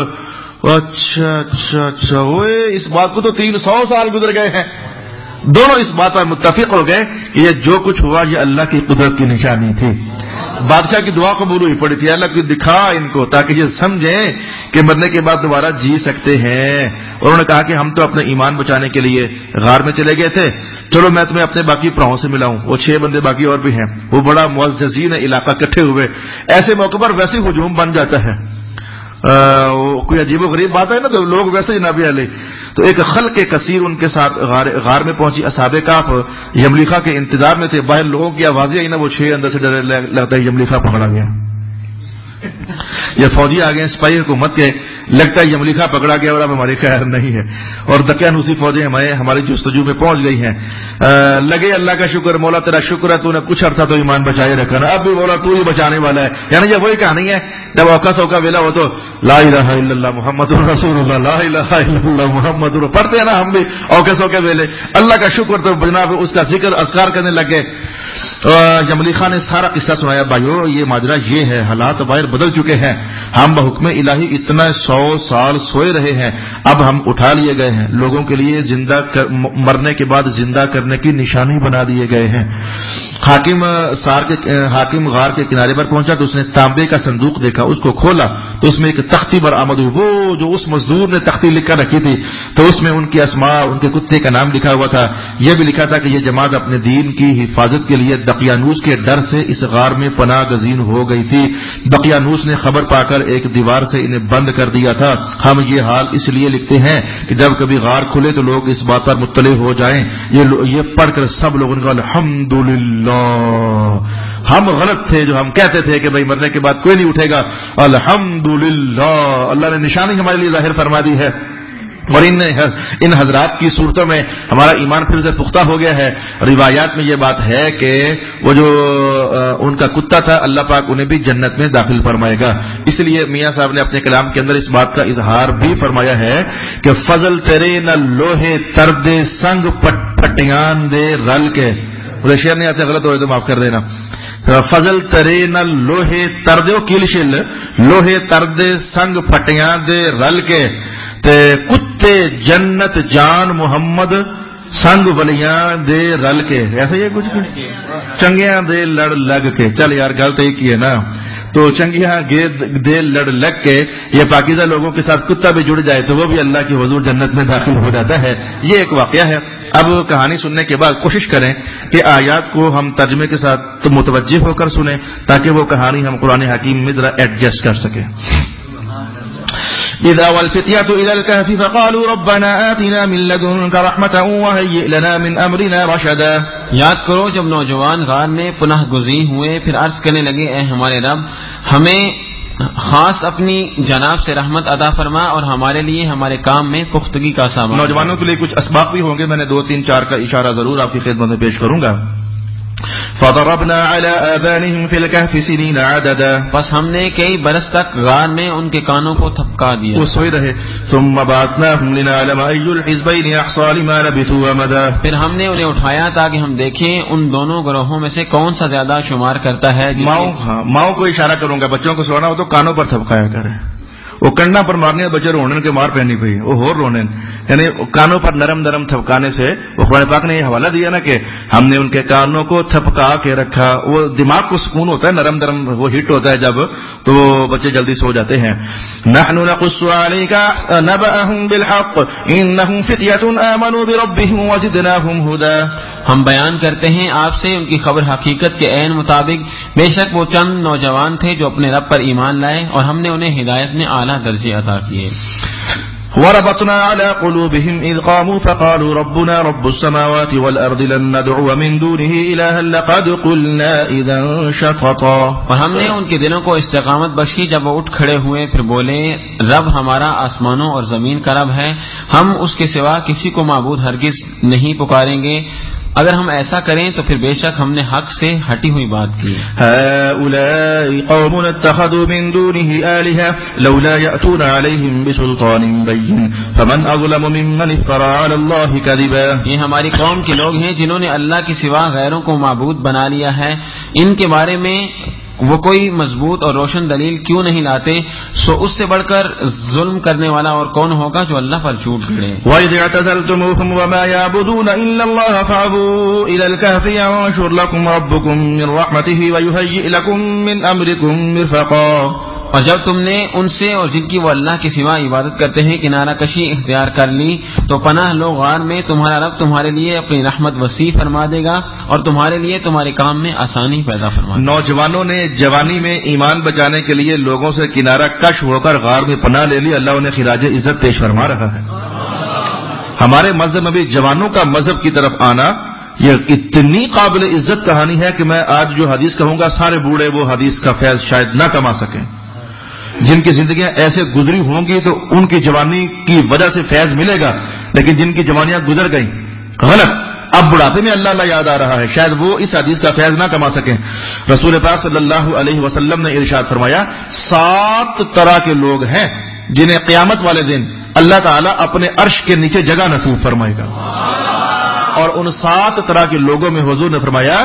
اچھا اس بات کو تو 300 سال گزر گئے ہیں. دونوں اس بات پر متفق ہو گئے کہ یہ جو کچھ ہوا یہ اللہ کی قدرت کی نشانی تھی. بادشاہ کی دعا قبول ہوئی پڑی تھی، اللہ کو دکھا ان کو تاکہ یہ سمجھیں کہ مرنے کے بعد دوبارہ جی سکتے ہیں. اور انہوں نے کہا کہ ہم تو اپنا ایمان بچانے کے لیے غار میں چلے گئے تھے، چلو میں تمہیں اپنے باقی پراؤں سے ملاؤں. وہ 6 بندے باقی اور بھی ہیں، وہ بڑا معززین علاقہ کٹھے ہوئے. ایسے موقع پر ویسے ہجوم بن جاتا ہے، کوئی عجیب و غریب بات ہے نا تو لوگ ویسے جناب علی. تو ایک خلق کثیر ان کے ساتھ غار میں پہنچی. اصحاب کہف یملیخا کے انتظار میں تھے. باہر لوگوں کی آوازیں آئی نا، وہ 6 اندر سے ڈر لگتا ہے یملیخا پکڑا گیا. یہ فوجی آ گئے سپاہی حکومت کے، لگتا ہے یملیخا پکڑا گیا اور اب ہماری خیر نہیں ہے. اور دقیانوسی فوجیں ہماری جستجو میں پہنچ گئی ہیں. لگے اللہ کا شکر، مولا تیرا شکر ہے تو نے کچھ عرصہ تو ایمان بچائے رکھا نا، اب بھی مولا تو ہی بچانے والا ہے. یعنی یہ وہی کہانی ہے جب اوقا سوکا ویلا ہو تو لا الہ الا اللہ محمد رسول اللہ، لا الہ الا اللہ محمد پڑھتے ہیں نا ہم بھی اوقا سوکا ویلے. اللہ کا شکر تو جناب اس کا ذکر اذکار کرنے لگ گئے. یملیخا نے سارا قصہ سنایا. بھائیو یہ ماجرا یہ ہے، حالات باہر بدل چکے ہیں، ہم بحکم الہی اتنا 100 سال سوئے رہے ہیں، اب ہم اٹھا لیے گئے ہیں، لوگوں کے لیے زندہ مرنے کے بعد زندہ کرنے کی نشانی بنا دیے گئے ہیں. حاکم غار کے کنارے پر پہنچا تو اس نے تانبے کا صندوق دیکھا، اس کو کھولا تو اس میں ایک تختی برآمد ہوئی. وہ جو اس مزدور نے تختی لکھ کر رکھی تھی تو اس میں ان کی اسماء، ان کے کتے کا نام لکھا ہوا تھا. یہ بھی لکھا تھا کہ یہ جماعت اپنے دین کی حفاظت کے لیے دقیانوس کے ڈر سے اس غار میں پناہ گزین ہو گئی تھی. دقیانوس نے خبر پا کر ایک دیوار سے انہیں بند کر دیا تھا. ہم یہ حال اس لیے لکھتے ہیں کہ جب کبھی غار کھلے تو لوگ اس بات پر مطلع ہو جائیں. یہ پڑھ کر سب لوگوں نے کہا الحمدللہ، ہم غلط تھے جو ہم کہتے تھے کہ بھائی مرنے کے بعد کوئی نہیں اٹھے گا. الحمدللہ، اللہ نے نشانی ہمارے لیے ظاہر فرما دی ہے. اور ان حضرات کی صورتوں میں ہمارا ایمان پھر سے پختہ ہو گیا ہے. روایات میں یہ بات ہے کہ وہ جو ان کا کتا تھا اللہ پاک انہیں بھی جنت میں داخل فرمائے گا. اس لیے میاں صاحب نے اپنے کلام کے اندر اس بات کا اظہار بھی فرمایا ہے کہ فضل تیرے نہ لوہے تردے سنگ پٹیان دے رل کے. شعر نہیں آتے، غلط ہوئے تو معاف کر دینا. فضل ترے نہ لوہے تردے کیل شل لوہے تردے سنگ پٹیاں دے رل کے تے کتے جنت جان محمد سنگ ولیاں دے رل کے. ایسا یہ کچھ چنگیاں دے لڑ لگ کے. چل یار غلط ہی کی ہے نا. تو چنگیاں دے لڑ لگ کے یہ پاکیزہ لوگوں کے ساتھ کتا بھی جڑ جائے تو وہ بھی اللہ کی حضور جنت میں داخل ہو جاتا ہے. یہ ایک واقعہ ہے. اب کہانی سننے کے بعد کوشش کریں کہ آیات کو ہم ترجمے کے ساتھ متوجہ ہو کر سنیں تاکہ وہ کہانی ہم قرآن حکیم میں ذرا ایڈجسٹ کر سکیں. اذا والفتية الى الكهف فقالوا ربنا آتنا من لدنك رحمة وهيئ لنا من امرنا رشدا. یاد کرو جب نوجوان غار میں پناہ گزین ہوئے پھر عرض کرنے لگے اے ہمارے رب ہمیں خاص اپنی جناب سے رحمت عطا فرما اور ہمارے لیے ہمارے کام میں پختگی کا سامان. نوجوانوں کے لیے کچھ اسباق بھی ہوں گے، میں نے 2 3 4 کا اشارہ ضرور آپ کی خدمت میں پیش کروں گا. فضربنا على آذانهم في الكهف سنين عددا بس ہم نے کئی برس تک غار میں ان کے کانوں کو تھپکا دیا. وہ سوئے رہے. ثم بعثناهم لنعلم أي الحزبين أحصى لما لبثوا أمدا پھر ہم نے انہیں اٹھایا تاکہ ہم دیکھیں ان دونوں گروہوں میں سے کون سا زیادہ شمار کرتا ہے. ماؤں کو اشارہ کروں گا, بچوں کو سونا ہو تو کانوں پر تھپکایا کرے. وہ کنڈا پر مارنے بچے رونے کے مار پہنی پئی وہ ہو رونے, یعنی کانوں پر نرم نرم تھپکانے سے. وہ قرآن پاک نے یہ حوالہ دیا نا کہ ہم نے ان کے کانوں کو تھپکا کے رکھا. وہ دماغ کو سکون ہوتا ہے, نرم نرم وہ ہٹ ہوتا ہے جب, تو بچے جلدی سو جاتے ہیں. نحن نقص عليك نبأهم بالحق انهم فتية آمنوا بربهم وزدناهم هدى. ہم بیان کرتے ہیں آپ سے ان کی خبر حقیقت کے عین مطابق. بے شک وہ چند نوجوان تھے جو اپنے رب پر ایمان لائے اور ہم نے انہیں ہدایت میں اعلیٰ درجے عطا کیے. وربطنا على قلوبهم إذ قاموا فقالوا ربنا رب السماوات والأرض لن ندعو من دونه إلها لقد قلنا إذا شططا. اور ہم نے ان کے دلوں کو استقامت بخشی جب وہ اٹھ کھڑے ہوئے پھر بولے رب ہمارا آسمانوں اور زمین کا رب ہے, ہم اس کے سوا کسی کو معبود ہرگز نہیں پکاریں گے. اگر ہم ایسا کریں تو پھر بے شک ہم نے حق سے ہٹی ہوئی بات کی. هؤلاء قوم اتخذوا من دونه آلهة لولا يأتون عليهم بسلطان بين فمن أظلم ممن افترى على الله كذبا. یہ ہماری قوم کے لوگ ہیں جنہوں نے اللہ کے سوا غیروں کو معبود بنا لیا ہے. ان کے بارے میں وہ کوئی مضبوط اور روشن دلیل کیوں نہیں لاتے, سو اس سے بڑھ کر ظلم کرنے والا اور کون ہوگا جو اللہ پر جھوٹ گھڑے. وَإِذِ اعْتَزَلْتُمُوهُمْ وَمَا يَعْبُدُونَ إِلَّا اللَّهَ فَأْوُوا إِلَى الْكَهْفِ يَنشُرْ لَكُمْ رَبُّكُم مِّن رَّحْمَتِهِ وَيُهَيِّئْ لَكُم مِّنْ أَمْرِكُم مِّرْفَقًا. اور جب تم نے ان سے اور جن کی وہ اللہ کے سوا عبادت کرتے ہیں کنارہ کشی اختیار کر لی تو پناہ لو غار میں, تمہارا رب تمہارے لیے اپنی رحمت وسیع فرما دے گا اور تمہارے لیے تمہارے کام میں آسانی پیدا فرما دے گا. نوجوانوں نے جوانی میں ایمان بچانے کے لیے لوگوں سے کنارہ کش ہو کر غار میں پناہ لے لی. اللہ انہیں خراج عزت پیش فرما رہا ہے. ہمارے مذہب میں بھی جوانوں کا مذہب کی طرف آنا یہ اتنی قابل عزت کہانی ہے کہ میں آج جو حدیث کہوں گا سارے بوڑھے وہ حدیث کا فیض شاید نہ کما سکیں. جن کی زندگیاں ایسے گزری ہوں گی تو ان کی جوانی کی وجہ سے فیض ملے گا, لیکن جن کی جوانیاں گزر گئیں غلط, اب بڑھاپے میں اللہ اللہ یاد آ رہا ہے, شاید وہ اس حدیث کا فیض نہ کما سکیں. رسول پاک صلی اللہ علیہ وسلم نے ارشاد فرمایا 7 طرح کے لوگ ہیں جنہیں قیامت والے دن اللہ تعالیٰ اپنے عرش کے نیچے جگہ نصیب فرمائے گا. اور ان 7 طرح کے لوگوں میں حضور نے فرمایا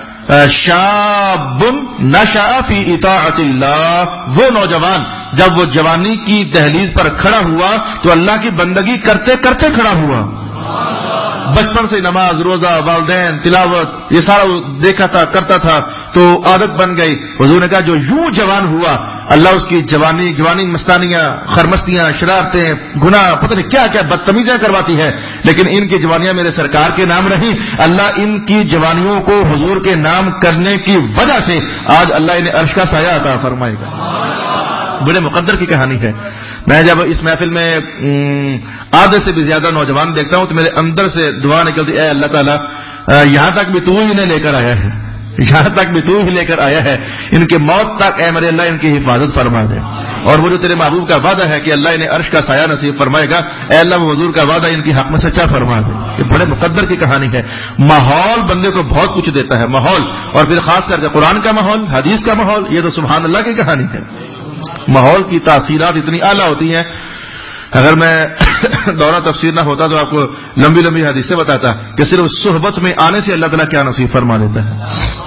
شاب نشأ فی اطاعت اللہ, وہ نوجوان جب وہ جوانی کی دہلیز پر کھڑا ہوا تو اللہ کی بندگی کرتے کرتے کھڑا ہوا. بچپن سے نماز روزہ والدین تلاوت یہ سارا دیکھا تھا کرتا تھا تو عادت بن گئی. حضور نے کہا جو یوں جوان ہوا اللہ اس کی جوانی مستانیاں خرمستیاں شرارتیں گناہ پتہ نہیں کیا کیا بدتمیزیاں کرواتی ہے, لیکن ان کی جوانیاں میرے سرکار کے نام رہیں. اللہ ان کی جوانیوں کو حضور کے نام کرنے کی وجہ سے آج اللہ انہیں عرش کا سایہ عطا فرمائے گا. بڑے مقدر کی کہانی ہے. میں جب اس محفل میں آدھے سے بھی زیادہ نوجوان دیکھتا ہوں تو میرے اندر سے دعا نکلتی اے اللہ تعالیٰ یہاں تک بھی تو ہی انہیں لے کر آیا ہے, یہاں تک بھی تو ہی لے کر آیا ہے, ان کے موت تک اے میرے اللہ ان کی حفاظت فرما دے. اور وہ جو تیرے محبوب کا وعدہ ہے کہ اللہ انہیں عرش کا سایہ نصیب فرمائے گا, اے اللہ وہ حضور کا وعدہ ان کی حق میں سچا فرما دے. یہ بڑے مقدر کی کہانی ہے. ماحول بندے کو بہت کچھ دیتا ہے, ماحول, اور پھر خاص کر کے قرآن کا ماحول حدیث کا ماحول, یہ تو سبحان اللہ کی کہانی ہے. ماحول کی تاثیرات اتنی اعلیٰ ہوتی ہیں. اگر میں دورہ تفسیر نہ ہوتا تو آپ کو لمبی لمبی حدیثیں بتاتا کہ صرف صحبت میں آنے سے اللہ تعالیٰ کیا نصیب فرما دیتا ہے.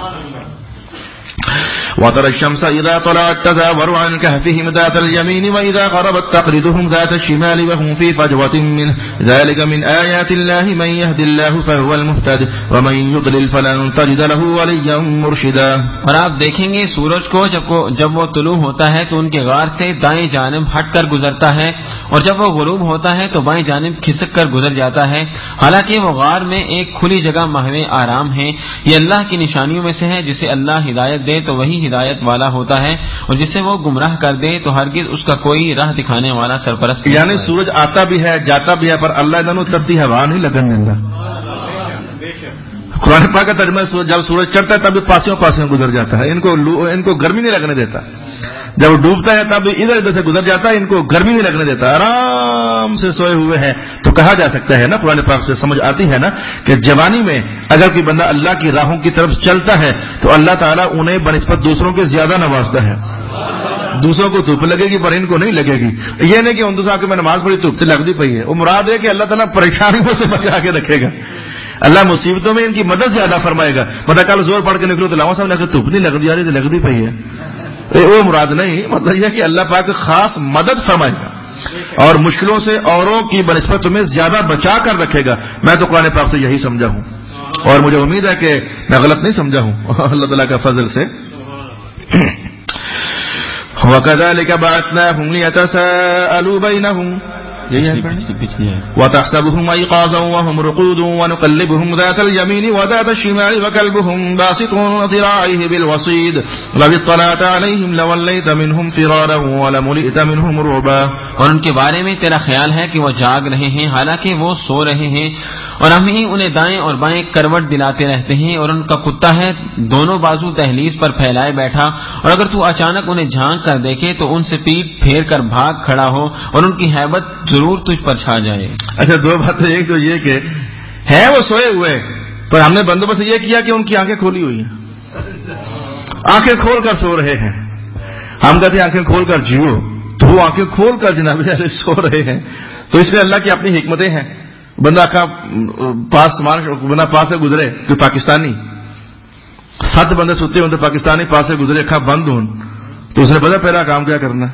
وترى الشمس إذا طلعت تزاور عن كهفهم ذات اليمين وإذا غربت تقرضهم ذات الشمال وهم في فجوة منه ذلك من آيات الله من يهد الله فهو المهتد ومن يضلل فلن تجد له وليا مرشدا. اور آپ دیکھیں گے سورج کو جب وہ طلوع ہوتا ہے تو ان کے غار سے دائیں جانب ہٹ کر گزرتا ہے اور جب وہ غروب ہوتا ہے تو بائیں جانب کھسک کر گزر جاتا ہے, حالانکہ وہ غار میں ایک کھلی جگہ محو آرام ہے. یہ اللہ کی نشانیوں میں سے ہے, جسے اللہ ہدایت دے تو وہی ہدایت والا ہوتا ہے اور جسے وہ گمراہ کر دے تو ہرگز اس کا کوئی راہ دکھانے والا سرپرست. یعنی سورج آتا بھی ہے جاتا بھی ہے پر اللہ انہوں تبتی ہوا نہیں لگن دیتا. قرآن پاک کا ترجمہ جب سورج چڑھتا ہے تب پاسیوں گزر جاتا ہے, ان کو گرمی نہیں لگنے دیتا. جب ڈوبتا ہے تب ادھر ادھر سے گزر جاتا ہے, ان کو گرمی نہیں لگنے دیتا, آرام سے سوئے ہوئے ہیں. تو کہا جا سکتا ہے نا, قرآن پاک سے سمجھ آتی ہے نا کہ جوانی میں اگر کوئی بندہ اللہ کی راہوں کی طرف چلتا ہے تو اللہ تعالیٰ انہیں بنسبت دوسروں کے زیادہ نوازتا ہے. دوسروں کو دھوپ لگے گی پر ان کو نہیں لگے گی. یہ نہیں کہ ان دوسرا کہ میں نماز پڑھی دھوپ سے لگتی پئی ہے, وہ مراد ہے کہ اللہ تعالیٰ پریشانیوں سے بچا کے رکھے گا, اللہ مصیبتوں میں ان کی مدد زیادہ فرمائے گا. مطلب کل زور پڑھ کے نکلو تو لاؤں صاحب نے دھوپ نہیں لگ رہی, لگتی پئی ہے, وہ مراد نہیں. مطلب یہ کہ اللہ پاک خاص مدد فرمائے گا اور مشکلوں سے اوروں کی بنسبت تمہیں زیادہ بچا کر رکھے گا. میں تو قرآن پاک سے یہی سمجھا ہوں اور مجھے امید ہے کہ میں غلط نہیں سمجھا ہوں اللہ تعالیٰ کا فضل سے. وَكَذَلِكَ بَعَثْنَاهُمْ لِيَتَسَاءَلُوا بَيْنَهُمْ وَتَحْسَبُهُمْ أَيْقَاظًا وَهُمْ رُقُودٌ وَنُقَلِّبُهُمْ ذَاتَ الْيَمِينِ وَذَاتَ الشِّمَالِ وَكَلْبُهُمْ بَاسِطٌ ذِرَاعَيْهِ بِالْوَصِيدِ لَوِ اطَّلَعْتَ عَلَيْهِمْ لَوَلَّيْتَ مِنْهُمْ فِرَارًا وَلَمُلِئْتَ مِنْهُمْ رُعْبًا. اور ان کے بارے میں تیرا خیال ہے کہ وہ جاگ رہے ہیں حالانکہ وہ سو رہے ہیں, اور ہم ہی انہیں دائیں اور بائیں کروٹ دلاتے رہتے ہیں, اور ان کا کتا ہے دونوں بازو دہلیز پر پھیلائے بیٹھا, اور اگر تو اچانک انہیں جھانک کر دیکھے تو ان سے پیٹ پھیر کر بھاگ کھڑا ہو اور ان کی ہیبت ضرور تجھ پر چھا جائے. اچھا, دو باتیں. ایک تو یہ کہ ہے وہ سوئے ہوئے پر ہم نے بندوبست یہ کیا کہ ان کی آنکھیں کھولی ہوئی ہیں, آنکھیں کھول کر سو رہے ہیں. ہم کہتے ہیں آنکھیں کھول کر جیو, تو وہ آنکھیں کھول کر جناب سو رہے ہیں. تو اس میں اللہ کی اپنی حکمتیں ہیں. بندہ بندہ پاس سے گزرے, کوئی پاکستانی 7 بندے سوتے ہوتے پاکستانی پاس سے گزرے, اکھا بند ہوں تو اس نے پتا پہلا کام کیا کرنا,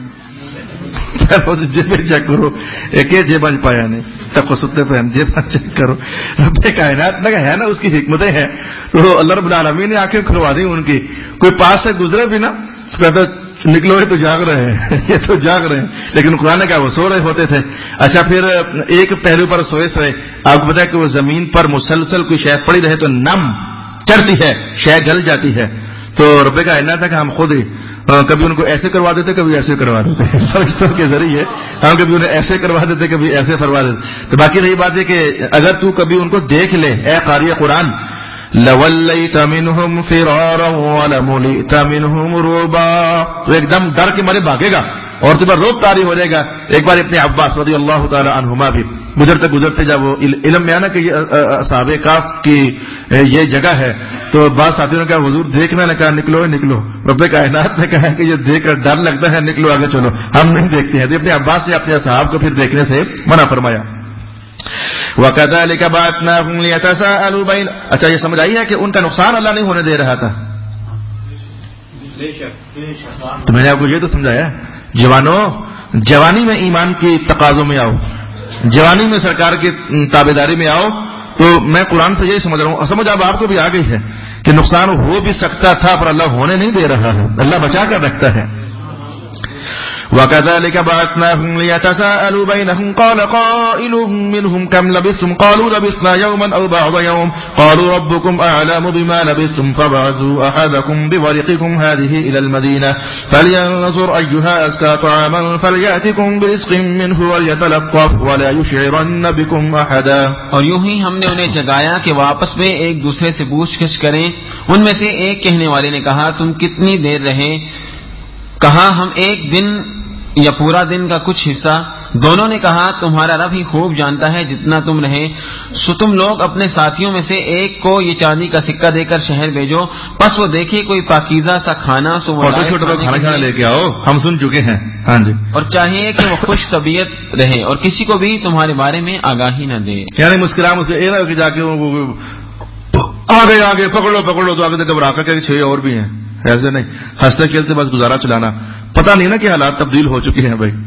جیب چیک کرو, ایک جیب بن پایا نہیں تب کو ستے پہ جیب چیک کرو. رب کائنات نے ہے نا اس کی حکمتیں ہیں. تو اللہ رب العالمین نے آنکھیں کھلوا دی ان کی. کوئی پاس سے گزرے بھی نا تو کہتا نکلو, یہ تو جاگ رہے ہیں, یہ تو جاگ رہے ہیں, لیکن قرآن نے کہا وہ سو رہے ہوتے تھے. اچھا, پھر ایک پہلو پر سوئے آپ کو پتا ہے کہ وہ زمین پر مسلسل کوئی شے پڑی رہے تو نم چڑھتی ہے, شے گل جاتی ہے. تو رب کا کہنا تھا کہ ہم خود ہی کبھی ان کو ایسے کروا دیتے کبھی ایسے کروا دیتے, فرشتوں کے ذریعے ہم کبھی انہیں ایسے کروا دیتے کبھی ایسے فرما دیتے. تو باقی رہی بات ہے کہ اگر تو کبھی ان کو دیکھ لے اے قاری قرآن, لَوَلَّيْتَ مِنْهُمْ فِرَارًا وَلَمُلِئْتَ مِنْهُمْ رُعْبًا, تو ایک دم ڈر کے مارے بھاگے گا اور تمہیں روب طاری ہو جائے گا. ایک بار ابن عباس رضی اللہ تعالی عنہما بھی گزرتے جب وہ علم میں آنا کہ یہ اصحاب کہف کی یہ جگہ ہے, تو بعض ساتھیوں نے کہا حضور دیکھنا, نے کہا نکلو نکلو. رب کائنات نے کہا کہ یہ دیکھ کر ڈر لگتا ہے, نکلو آگے چلو, ہم نہیں دیکھتے ہیں. تو ابن عباس نے اپنے اصحاب کو پھر دیکھنے سے منع فرمایا. وَكَذَلِكَ بَعَثْنَاهُمْ لِيَتَسَاءَلُوا بَيْنَهُمْ. اچھا, یہ سمجھ آئی ہے کہ ان کا نقصان اللہ نہیں ہونے دے رہا تھا. تو میں نے آپ کو یہ تو سمجھایا, جوانوں جوانی میں ایمان کی تقاضوں میں آؤ, جوانی میں سرکار کی تابعداری میں آؤ. تو میں قرآن سے یہی سمجھ رہا ہوں, سمجھ اب آپ کو بھی آ گئی ہے کہ نقصان ہو بھی سکتا تھا پر اللہ ہونے نہیں دے رہا ہے, اللہ بچا کر رکھتا ہے. وَكَذَلِكَ بَعَثْنَاهُمْ لِيَتَسَاءَلُوا بَيْنَهُمْ قَالَ قَائِلٌ مِّنْهُمْ كَمْ لَبِثْتُمْ قَالُوا لَبِثْنَا يَوْمًا أَوْ بَعْضَ يَوْمٍ قَالُوا رَبُّكُمْ أَعْلَمُ بِمَا لَبِثْتُمْ فَابْعَثُوا أَحَدَكُمْ بِوَرِقِكُمْ هَٰذِهِ إِلَى الْمَدِينَةِ فَلْيَنظُرْ أَيُّهَا أَزْكَىٰ طَعَامًا فَلْيَأْتِكُمْ بِرِزْقٍ مِّنْهُ وَلْيَتَلَطَّفْ وَلَا يُشْعِرَنَّ بِكُمْ أَحَدًا. اور یوں ہی ہم نے انہیں جگایا کہ وہ آپس میں ایک دوسرے سے پوچھ گچھ کریں. ان میں سے ایک کہنے والے نے کہا تم کتنی دیر رہے, کہا ہم ایک دن یا پورا دن کا کچھ حصہ. دونوں نے کہا تمہارا رب ہی خوب جانتا ہے جتنا تم رہے. سو تم لوگ اپنے ساتھیوں میں سے ایک کو یہ چاندی کا سکہ دے کر شہر بھیجو, پس وہ دیکھے کوئی پاکیزہ سا کھانا سو وہ کھانا لے کے آؤ, ہم سن چکے ہیں. ہاں جی, اور چاہیے کہ وہ خوش طبیعت رہے اور کسی کو بھی تمہارے بارے میں آگاہی نہ دے. یعنی مسکرا مسکرا جا کے آگے پکڑ لو تو آگے گھبرا کر کے 6 اور بھی ہیں. ایسے نہیں, ہنستے کھیلتے بس گزارا چلانا, پتہ نہیں نا کہ حالات تبدیل ہو چکے ہیں بھائی.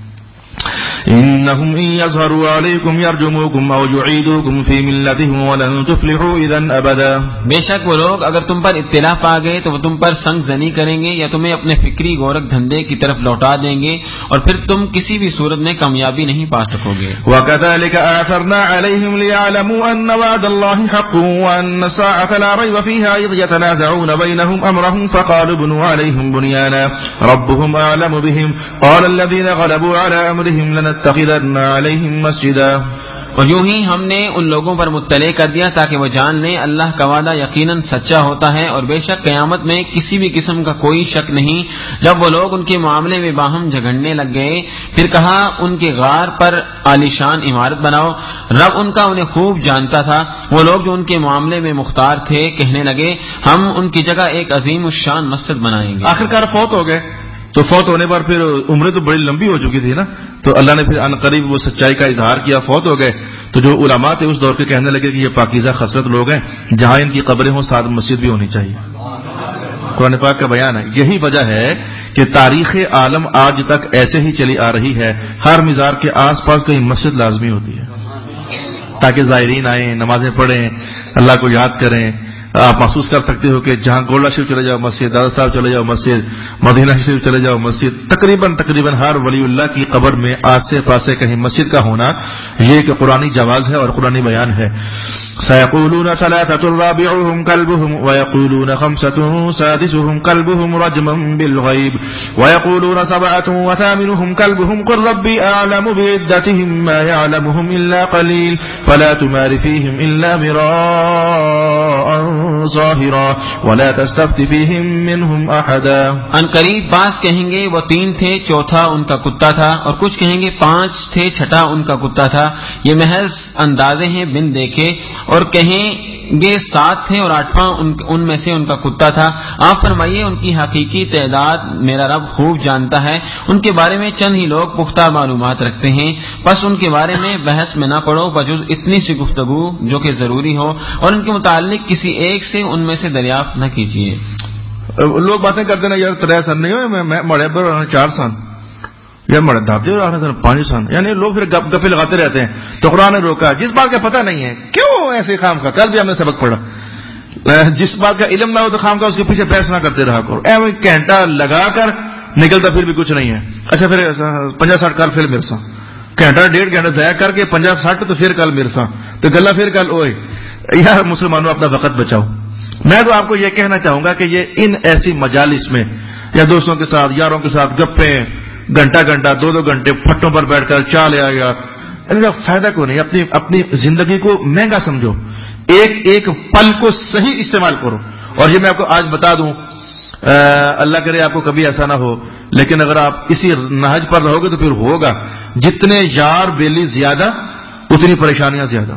انہم ان یظہروا علیکم یرجموکم او یعیدوکم فی ملتہم ولن تفلحوا اذا ابدا. بے شک وہ لوگ اگر تم پر اطلاع پا گئے تو وہ تم پر سنگ زنی کریں گے یا تمہیں اپنے فکری گورکھ دھندے کی طرف لوٹا دیں گے اور پھر تم کسی بھی صورت میں کامیابی نہیں پا سکو گے. وَكَذَلِكَ آثَرْنَا عَلَيْهِمْ لِيَعْلَمُوا أَنَّ وَعْدَ اللَّهِ حَقٌّ وَأَنَّ السَّاعَةَ لَا رَيْبَ فِيهَا إِذْ يَتَنَازَعُونَ بَيْنَهُمْ أَمْرَهُمْ فَقَالُوا ابْنُوا عَلَيْهِمْ بُنْيَانًا رَبُّهُمْ أَعْلَمُ بِهِمْ قَالَ الَّذِينَ غَلَبُوا عَلَى أَمْرِهِمْ لَنَتَّخِذَنَّ عَلَيْهِمْ مَسْجِدًا. اور یوں ہی ہم نے ان لوگوں پر مطلع کر دیا تاکہ وہ جان لیں اللہ کا وعدہ یقیناً سچا ہوتا ہے، اور بے شک قیامت میں کسی بھی قسم کا کوئی شک نہیں۔ جب وہ لوگ ان کے معاملے میں باہم جھگڑنے لگ گئے، پھر کہا ان کے غار پر عالیشان عمارت بناؤ۔ رب ان کا انہیں خوب جانتا تھا۔ وہ لوگ جو ان کے معاملے میں مختار تھے کہنے لگے ہم ان کی جگہ ایک عظیم الشان مسجد بنائیں گے۔ آخرکار فوت ہو گئے، تو فوت ہونے پر پھر عمریں تو بڑی لمبی ہو چکی تھی نا، تو اللہ نے پھر ان قریب وہ سچائی کا اظہار کیا، فوت ہو گئے۔ تو جو علماء تھے اس دور کے کہنے لگے کہ یہ پاکیزہ خصلت لوگ ہیں، جہاں ان کی قبریں ہوں ساتھ مسجد بھی ہونی چاہیے۔ قرآن پاک کا بیان ہے۔ یہی وجہ ہے کہ تاریخ عالم آج تک ایسے ہی چلی آ رہی ہے، ہر مزار کے آس پاس کہیں مسجد لازمی ہوتی ہے تاکہ زائرین آئیں، نمازیں پڑھیں، اللہ کو یاد کریں۔ آپ محسوس کر سکتے ہو کہ جہاں گولڈا شریف چلے جاؤ مسجد، دادا صاحب چلے جاؤ مسجد، مدینہ شریف چلے جاؤ مسجد، تقریباً ہر ولی اللہ کی قبر میں آسے پاسے کہیں مسجد کا ہونا یہ ایک قرآنی جواز ہے اور قرآنی بیان ہے۔ سيقولون ثلاثة رابعهم كلبهم ويقولون خمسة سادسهم كلبهم رجما بالغيب ويقولون سبعة وثامنهم كلبهم قل ربي أعلم بعدتهم ما يعلمهم إلا قليل فلا تمار فيهم إلا مراء ظاهرا ولا تستفت فيهم منهم أحدا۔ ان قریب بعض کہیں گے وہ 3 تھے، چوتھا ان کا کتا تھا، اور کچھ کہیں گے 5 تھے، چھٹا ان کا کتا تھا۔ یہ محض اندازے ہیں بن دیکھے، اور کہیں گے 7 تھے اور 8واں ان میں سے ان کا کتا تھا۔ آپ فرمائیے ان کی حقیقی تعداد میرا رب خوب جانتا ہے، ان کے بارے میں چند ہی لوگ پختہ معلومات رکھتے ہیں، بس ان کے بارے میں بحث میں نہ پڑو بجز اتنی سی گفتگو جو کہ ضروری ہو، اور ان کے متعلق کسی ایک سے ان میں سے دریافت نہ کیجیے۔ لوگ باتیں کرتے نا یار 3 سن نہیں ہوئے، میں مڑے پر 4 سن یا مڑے دھاتے اور 5 سن، یعنی لوگ پھر گپے لگاتے رہتے ہیں۔ تو قرآن نے روکا جس بات کا پتہ نہیں ہے کیوں ایسے خام کا، کل بھی ہم نے سبق پڑھا، جس بات کا علم نہ ہو تو خام کا اس کے پیچھے بحث نہ کرتے رہا کرو، گھنٹہ لگا کر نکلتا پھر بھی کچھ نہیں ہے۔ اچھا پھر 50-60 کل پھر مرسا، گھنٹہ 1.5 گھنٹہ ضائع کر کے 50-60 تو پھر کل مرسا، تو گلا پھر کل اوئے۔ یار مسلمانوں اپنا وقت بچاؤ۔ میں تو آپ کو یہ کہنا چاہوں گا کہ یہ ان ایسی مجالس میں یا دوستوں کے ساتھ یاروں کے ساتھ گپیں گھنٹہ 2 گھنٹے پھٹوں پر بیٹھ کر چا لے آیا، فائدہ کو نہیں۔ اپنی زندگی کو مہنگا سمجھو، ایک پل کو صحیح استعمال کرو۔ اور یہ میں آپ کو آج بتا دوں، اللہ کرے آپ کو کبھی ایسا نہ ہو، لیکن اگر آپ اسی نہج پر رہو گے تو پھر ہوگا، جتنے یار بیلی زیادہ اتنی پریشانیاں زیادہ،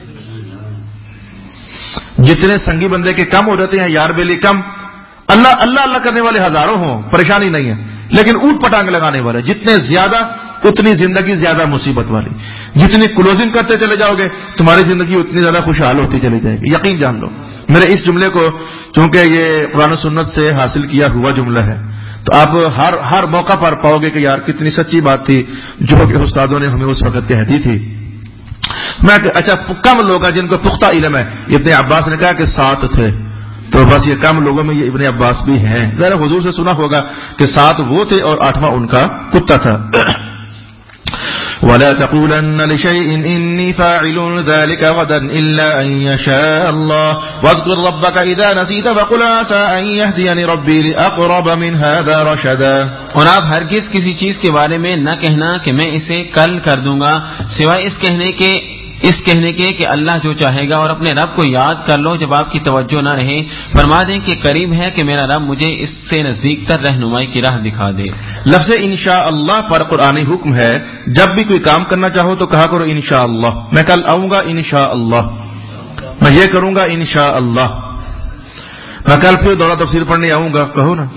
جتنے سنگی بندے کے کم ہو جاتے ہیں یار بیلی کم، اللہ کرنے والے ہزاروں ہوں پریشانی نہیں ہے، لیکن اوٹ پٹانگ لگانے والے جتنے زیادہ اتنی زندگی زیادہ مصیبت والی۔ جتنی کلوزنگ کرتے چلے جاؤ گے تمہاری زندگی اتنی زیادہ خوشحال ہوتی چلی جائے گی، یقین جان لو۔ میرے اس جملے کو چونکہ یہ قرآن و سنت سے حاصل کیا ہوا جملہ ہے تو آپ ہر موقع پر پاؤ گے کہ یار کتنی سچی بات تھی جو کہ استادوں نے ہمیں اس وقت کہہ دی تھی۔ اچھا کم لوگ ہیں جن کو پختہ علم ہے، ابن عباس نے کہا کہ 7 تھے، تو بس یہ کم لوگوں میں یہ ابن عباس بھی ہیں۔ ذرا حضور سے سنا ہوگا کہ 7 وہ تھے اور 8واں ان کا کتا تھا۔ وَلَا تَقُولَنَّ لِشَيْءٍ إِنِّي فَاعِلٌ ذَلِكَ غَدًا إِلَّا أَن يَشَاءَ اللَّهُ وَاذْكُر رَّبَّكَ إِذَا نَسِيتَ وَقُلْ عَسَىٰ أَن يَهْدِيَنِ رَبِّي لِأَقْرَبَ مِنْ هَٰذَا رَشَدًا۔ اور آپ ہرگز کسی چیز کے بارے میں نہ کہنا کہ میں اسے کل کر دوں گا، سوائے اس کہنے کے کہ اللہ جو چاہے گا، اور اپنے رب کو یاد کر لو جب آپ کی توجہ نہ رہے، فرما دیں کہ قریب ہے کہ میرا رب مجھے اس سے نزدیک تر رہنمائی کی راہ دکھا دے۔ لفظ انشاءاللہ پر قرآنی حکم ہے، جب بھی کوئی کام کرنا چاہو تو کہا کرو انشاءاللہ، میں کل آؤں گا انشاءاللہ، میں یہ کروں گا انشاءاللہ، میں کل پھر دورہ تفسیر پڑھنے آؤں گا، کہو نا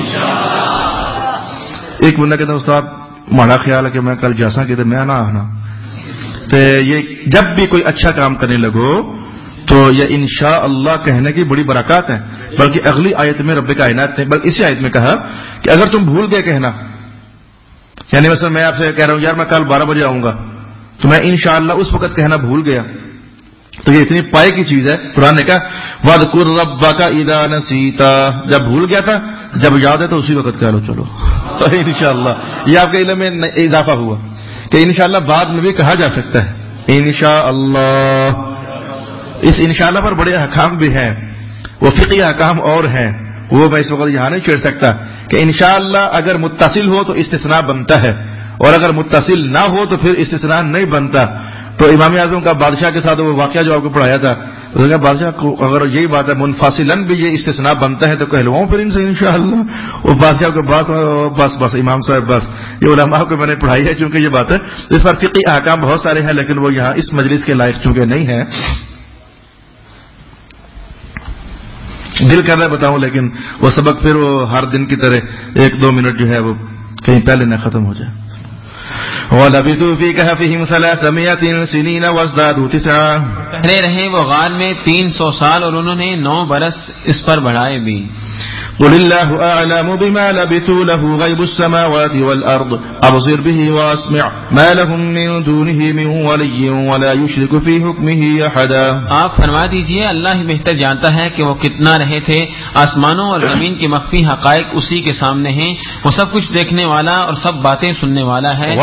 ایک بندہ کہتا ہے استاد ماڑا خیال ہے کہ میں کل جیسا کہ میں نہ آنا، تو یہ جب بھی کوئی اچھا کام کرنے لگو تو یہ انشاءاللہ کہنے کی بڑی برکات ہیں۔ بلکہ اگلی آیت میں رب کائنات نے بلکہ اسی آیت میں کہا کہ اگر تم بھول گئے کہنا، یعنی مثلا میں آپ سے کہہ رہا ہوں یار میں کل 12 بجے آؤں گا، تو میں انشاءاللہ اس وقت کہنا بھول گیا، تو یہ اتنی پائے کی چیز ہے۔ قرآن نے کہا وَاذْكُر رَّبَّكَ إِذَا نَسِيتَ، جب بھول گیا تھا جب یاد ہے تو اسی وقت کہہ لو چلو انشاءاللہ۔ یہ آپ کے علم میں اضافہ ہوا کہ انشاءاللہ بعد میں بھی کہا جا سکتا ہے انشاءاللہ۔ اس انشاءاللہ پر بڑے احکام بھی ہیں، وہ فقہی احکام اور ہیں، وہ میں اس وقت یہاں نہیں چھیڑ سکتا کہ انشاءاللہ اگر متصل ہو تو استثناء بنتا ہے، اور اگر متصل نہ ہو تو پھر استثناء نہیں بنتا۔ تو امام اعظم کا بادشاہ کے ساتھ وہ واقعہ جو آپ کو پڑھایا تھا، اس نے کہا بادشاہ کو اگر یہی بات ہے منفصلاً بھی یہ استثناء بنتا ہے تو کہلواؤں پھر ان سے انشاءاللہ. وہ بادشاہ کو بس امام صاحب بس یہ علماء کو میں نے پڑھائی ہے چونکہ یہ بات ہے. اس پر فقہی احکام بہت سارے ہیں لیکن وہ یہاں اس مجلس کے لائق چونکہ نہیں ہے. دل کر رہا بتاؤں لیکن وہ سبق پھر وہ ہر دن کی طرح 1-2 منٹ جو ہے وہ کہیں پہلے نہ ختم ہو جائے. وَلَبِثُوا فِي كَهْفِهِمْ 300 سِنِينَ وَازْدَادُوا 9. ٹھہرے رہے وہ غار میں 300 سال اور انہوں نے 9 برس اس پر بڑھائے بھی. قل الله أعلم بما لبثوا له غيب السماوات والأرض أبصر به وأسمع ما لهم من دونه من ولي ولا يشرك في حكمه أحدا. آپ فرما دیجئے اللہ ہی بہتر جانتا ہے کہ وہ کتنا رہے تھے. آسمانوں اور زمین کے مخفی حقائق اسی کے سامنے ہیں. وہ سب کچھ دیکھنے والا اور سب باتیں سننے والا ہے.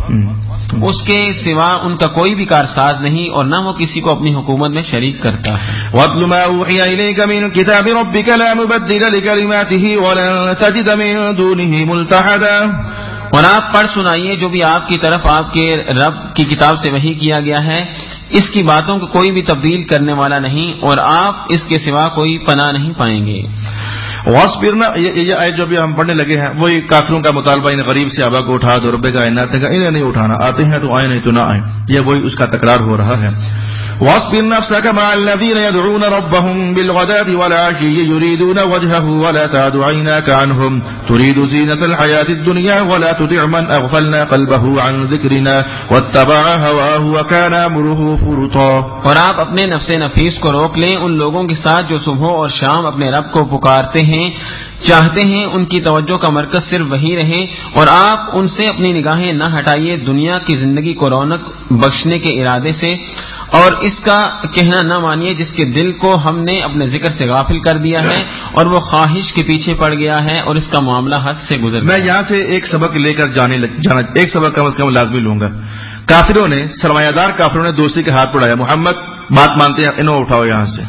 اس کے سوا ان کا کوئی بھی کارساز نہیں اور نہ وہ کسی کو اپنی حکومت میں شریک کرتا ہے. وَاتْلُ مَا أُوحِيَ إِلَيْكَ مِنْ كِتَابِ رَبِّكَ لَا مُبَدِّلَ لِكَلِمَاتِهِ وَلَن تَجِدَ مِن دُونِهِ مُلْتَحَدًا. اور آپ پڑھ سنائیے جو بھی آپ کی طرف آپ کے رب کی کتاب سے وحی کیا گیا ہے. اس کی باتوں کو کوئی بھی تبدیل کرنے والا نہیں اور آپ اس کے سوا کوئی پناہ نہیں پائیں گے. واسپرنا یہ آیت جو بھی ہم پڑھنے لگے ہیں وہی کافروں کا مطالبہ ان غریب سے آبا کو اٹھا دو رب کائنات کا انہیں نہیں اٹھانا. آتے ہیں تو آئے نہیں تو نہ آئیں. یہ وہی اس کا تکرار ہو رہا ہے. واصبر نفسك مع الذين يدعون ربهم بالغداة والعشي يريدون وجهه ولا تعد عيناك عنهم تريد زينة الحياة الدنيا ولا تطع من أغفلنا قلبه عن ذكرنا واتبع هواه وكان أمره فرطا. اور آپ اپنے نفس نفیس کو روک لیں ان لوگوں کے ساتھ جو صبح اور شام اپنے رب کو پکارتے ہیں چاہتے ہیں ان کی توجہ کا مرکز صرف وہی رہے اور آپ ان سے اپنی نگاہیں نہ ہٹائیے دنیا کی زندگی کو رونق بخشنے کے ارادے سے اور اس کا کہنا نہ مانیے جس کے دل کو ہم نے اپنے ذکر سے غافل کر دیا ہے اور وہ خواہش کے پیچھے پڑ گیا ہے اور اس کا معاملہ حد سے گزر. میں یہاں سے ایک سبق لے کر جانا ایک سبق کم از کم لازمی لوں گا. کافروں نے سرمایہ دار کافروں نے دوستی کے ہاتھ بڑھایا. محمد بات مانتے ہیں انہوں اٹھاؤ یہاں سے.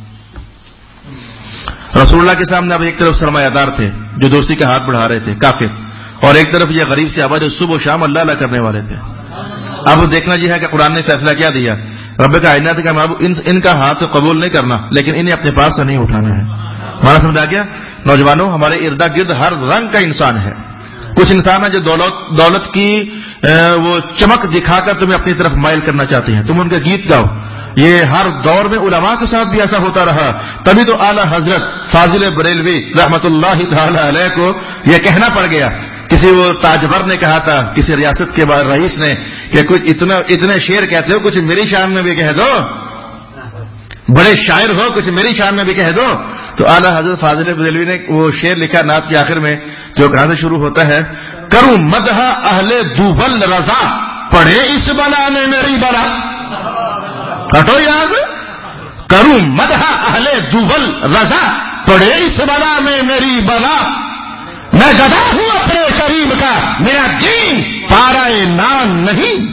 رسول اللہ کے سامنے اب ایک طرف سرمایہ دار تھے جو دوستی کے ہاتھ بڑھا رہے تھے کافر اور ایک طرف یہ غریب سے آباد جو صبح و شام اللہ اللہ کرنے والے تھے. اب دیکھنا یہ ہے کہ قرآن نے فیصلہ کیا دیا. رب کائنات کا محبوب ان کا ہاتھ قبول نہیں کرنا لیکن انہیں اپنے پاس سے نہیں اٹھانا ہے. ہمارا سمجھا گیا. نوجوانوں ہمارے اردا گرد ہر رنگ کا انسان ہے. کچھ انسان ہے جو دولت کی وہ چمک دکھا کر تمہیں اپنی طرف مائل کرنا چاہتے ہیں. تم ان کے گیت گاؤ. یہ ہر دور میں علماء کے ساتھ بھی ایسا ہوتا رہا. تبھی تو اعلی حضرت فاضل بریلوی رحمت اللہ تعالی علیہ کو یہ کہنا پڑ گیا. کسی وہ تاجور نے کہا تھا کسی ریاست کے رئیس نے کہ کچھ اتنے شعر کہتے ہو کچھ میری شان میں بھی کہہ دو. بڑے شاعر ہو کچھ میری شان میں بھی کہہ دو. تو اعلی حضرت فاضل بریلوی نے وہ شعر لکھا نعت کے آخر میں جو کہاں سے شروع ہوتا ہے کروں مدح اہل دوبل رضا پڑھے اس بلا میں میری بلا. ہٹو یہاں سے. کروں مدح اہل دوبل رضا پڑھے اس بلا میں میری بلا. میں گدا ہوں اپنے قریب کا میرا دین پارائے نام نہیں.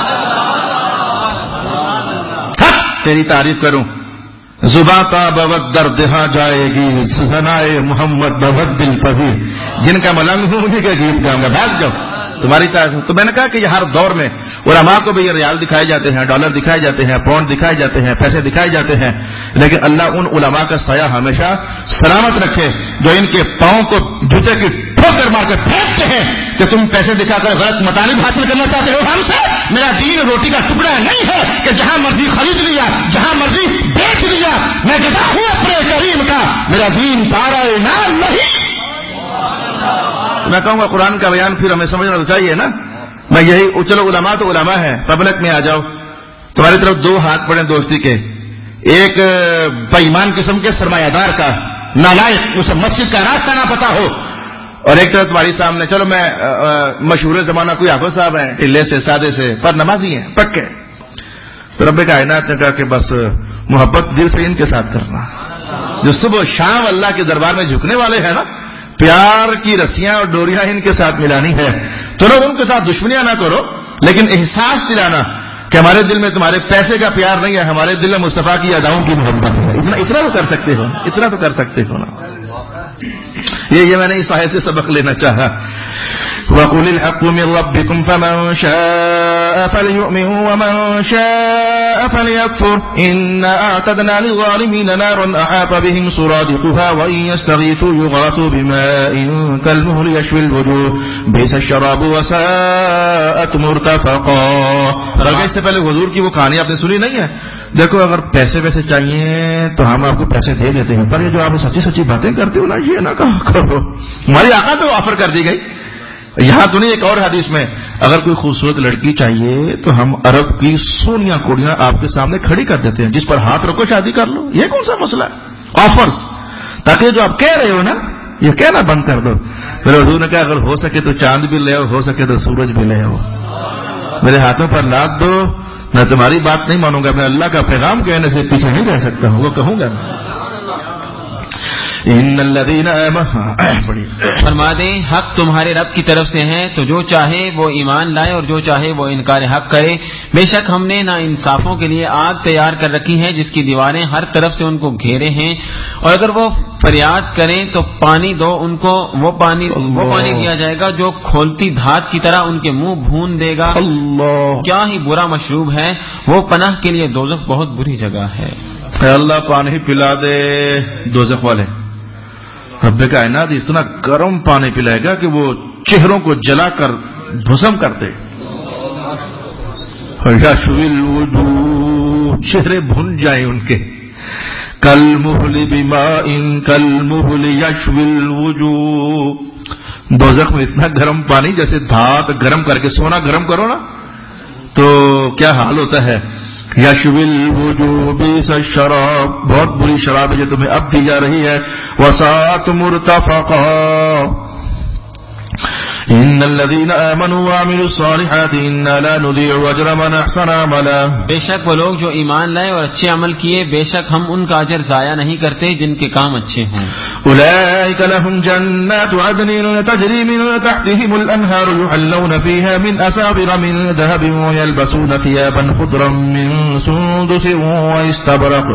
تیری تعریف کروں زباں تا بوت درد ہاں جائے گی سنائے محمد بوت دل پذیر. جن کا ملنگ ہوں انہیں کا گیت گاؤں گا. بھاگ جاؤ تمہاری تعریف. تو میں نے کہا کہ یہ ہر دور میں علماء کو بھی یہ ریال دکھائے جاتے ہیں ڈالر دکھائے جاتے ہیں پاؤنڈ دکھائے جاتے ہیں پیسے دکھائے جاتے ہیں لیکن اللہ ان علماء کا سایہ ہمیشہ سلامت رکھے جو ان کے پاؤں کو جوتے کی ٹھوکر مار کر پھینکتے ہیں کہ تم پیسے دکھا کر غلط مطالب حاصل کرنا چاہتے ہو ہم سے. میرا دین روٹی کا ٹکڑا نہیں ہے کہ جہاں مرضی خرید لیا جہاں مرضی بیچ لیا. میں گدا ہوں اپنے کریم کا میرا دین پارائے نام نہیں. میں کہوں گا قرآن کا بیان پھر ہمیں سمجھنا تو چاہیے نا. میں یہی چلو علماء تو علماء ہے پبلک میں آ جاؤ. تمہاری طرف 2 ہاتھ پڑے دوستی کے. ایک بے ایمان قسم کے سرمایہ دار کا نالائق اسے مسجد کا راستہ نہ پتا ہو اور ایک طرف تمہاری سامنے چلو میں مشہور زمانہ کوئی حافظ صاحب ہیں ٹلے سے سادے سے پر نمازی ہیں پکے. تو رب کائنات نے کہا کہ بس محبت دل سے ان کے ساتھ کرنا جو صبح شام اللہ کے دربار میں جھکنے والے ہیں نا. پیار کی رسیاں اور ڈوریاں ان کے ساتھ ملانی ہے. تو لوگ ان کے ساتھ دشمنیاں نہ کرو لیکن احساس دلانا کہ ہمارے دل میں تمہارے پیسے کا پیار نہیں ہے ہمارے دل میں مصطفیٰ کی اداؤں کی محبت ہے. اتنا تو کر سکتے ہو اتنا تو کر سکتے ہو نا. یہ میں نے اس آیت سے سبق لینا چاہا. وقل الحق من ربكم فمن شاء فليؤمن ومن شاء فليكفر إنا أعتدنا للظالمين نارا أحاط بهم سرادقها وإن يستغيثوا يغاثوا بماء كالمهل يشوي الوجوه بئس الشراب وساءت مرتفقا. بلکہ اس سے پہلے حضور کی وہ کہانی آپ نے سنی نہیں ہے؟ دیکھو اگر پیسے ویسے چاہیے تو ہم آپ کو پیسے دے دیتے ہیں، پر یہ جو آپ سچی سچی باتیں کرتے ہو نا یہ نہ کہا کرو. ہماری آقا تو آفر کر دی گئی. یہاں تو نہیں، ایک اور حدیث میں اگر کوئی خوبصورت لڑکی چاہیے تو ہم عرب کی سونیاں کوڑیاں آپ کے سامنے کھڑی کر دیتے ہیں، جس پر ہاتھ رکھو شادی کر لو. یہ کون سا مسئلہ ہے؟ آفرز، تاکہ جو آپ کہہ رہے ہو نا یہ کہنا بند کر دو. میرے حضور نے کہا اگر ہو سکے تو چاند بھی لے آؤ، ہو سکے تو سورج بھی لے آؤ، میرے ہاتھوں پر لاد دو. میں تمہاری بات نہیں مانوں گا، میں اللہ کا پیغام کہنے سے پیچھے نہیں رہ سکتا ہوں، وہ کہوں گا. ان الذین فرما دیں حق تمہارے رب کی طرف سے ہے، تو جو چاہے وہ ایمان لائے اور جو چاہے وہ انکار حق کرے. بے شک ہم نے نا انصافوں کے لیے آگ تیار کر رکھی ہے جس کی دیواریں ہر طرف سے ان کو گھیرے ہیں، اور اگر وہ فریاد کریں تو پانی دو ان کو، وہ پانی دیا جائے گا جو کھولتی دھات کی طرح ان کے منہ بھون دے گا. اللہ کیا ہی برا مشروب ہے، وہ پناہ کے لیے دوزخ بہت بری جگہ ہے. اے اللہ پانی پلا دے دوزخ والے. رب کائنات اتنا گرم پانی پلائے گا کہ وہ چہروں کو جلا کر بھسم کر دے. یشوی الوجوہ، چہرے بھن جائیں ان کے. کالمہل بماء کالمہل یشوی الوجوہ. دوزخ میں اتنا گرم پانی جیسے دھات گرم کر کے سونا گرم کرو نا تو کیا حال ہوتا ہے. یشوی الوجوہ بئس الشراب، بہت بری شراب ہے جو تمہیں اب دی جا رہی ہے. وساءت مرتفقا. ان الذين امنوا وعملوا الصالحات انا لا نضيع اجر من احسن عملا. بے شک وہ لوگ جو ایمان لائے اور اچھے عمل کیے، بے شک ہم ان کا اجر ضائع نہیں کرتے جن کے کام اچھے ہوں. اولئک لهم جنات عدن تجری من تحتهم الانهار يحلون فيها من اساور من ذهب ويلبسون ثيابا خضرا من سندس واستبرق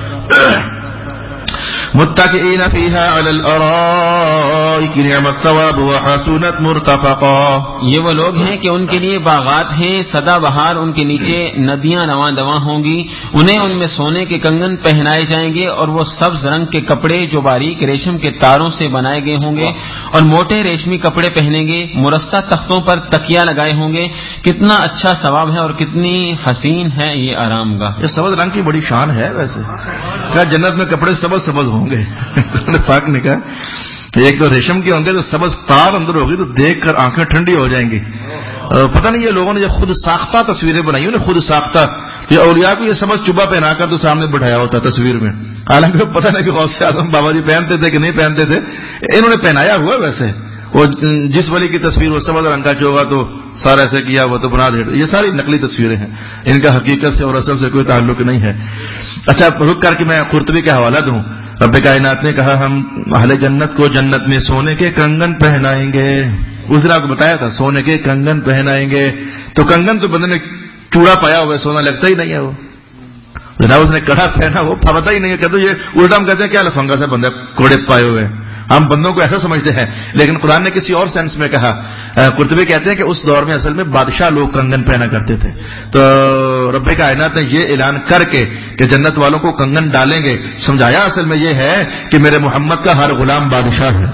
متكئين فيها على الارائك نعم الثواب وحسنت مرتفقا. یہ وہ لوگ ہیں کہ ان کے لیے باغات ہیں سدا بہار، ان کے نیچے ندیاں رواں دواں ہوں گی. انہیں ان میں سونے کے کنگن پہنائے جائیں گے اور وہ سبز رنگ کے کپڑے جو باریک ریشم کے تاروں سے بنائے گئے ہوں گے اور موٹے ریشمی کپڑے پہنیں گے. مرصع تختوں پر تکیا لگائے ہوں گے. کتنا اچھا ثواب ہے اور کتنی حسین ہے یہ آرام گاہ. یہ سبز رنگ کی بڑی شان ہے. ویسے کیا جنت میں کپڑے سبز سبز ہوں گے. پاک نے کہا ایک تو ریشم کے ہوں گے تو سبز تار اندر ہوگی تو دیکھ کر آنکھیں ٹھنڈی ہو جائیں گی. پتہ نہیں یہ لوگوں نے جو خود ساختہ تصویریں بنائی انہیں خود ساختہ، یہ اولیاء کو یہ سبز چبا پہنا کر تو سامنے بٹھایا ہوتا تصویر میں. حالانکہ پتہ نہیں کہ غوث اعظم بابا جی پہنتے تھے کہ نہیں پہنتے تھے، انہوں نے پہنایا ہوا. ویسے وہ جس ولی کی تصویر وہ سبز رنگ کا چوگا تو سارا ایسے کیا وہ تو بنا دے. یہ ساری نقلی تصویریں ہیں، ان کا حقیقت سے اور اصل سے کوئی تعلق نہیں ہے. اچھا رک کر کے میں قرطبی کا حوالہ دوں. رب کائنات نے کہا ہم اہل جنت کو جنت میں سونے کے کنگن پہنائیں گے. اس دن آپ کو بتایا تھا سونے کے کنگن پہنائیں گے. تو کنگن تو بندے نے چوڑا پایا ہوا ہے، سونا لگتا ہی نہیں ہے. وہ جناب اس نے کڑا پہنا وہ پتا ہی نہیں ہے. کہتے یہ الٹا ہم کہتے ہیں کیا لفنگا سے بندے کوڑے پائے ہوئے ہیں. ہم بندوں کو ایسا سمجھتے ہیں، لیکن قرآن نے کسی اور سینس میں کہا. قرطبی کہتے ہیں کہ اس دور میں اصل میں بادشاہ لوگ کنگن پہنا کرتے تھے. تو رب کائنات نے یہ اعلان کر کے کہ جنت والوں کو کنگن ڈالیں گے سمجھایا اصل میں یہ ہے کہ میرے محمد کا ہر غلام بادشاہ ہے.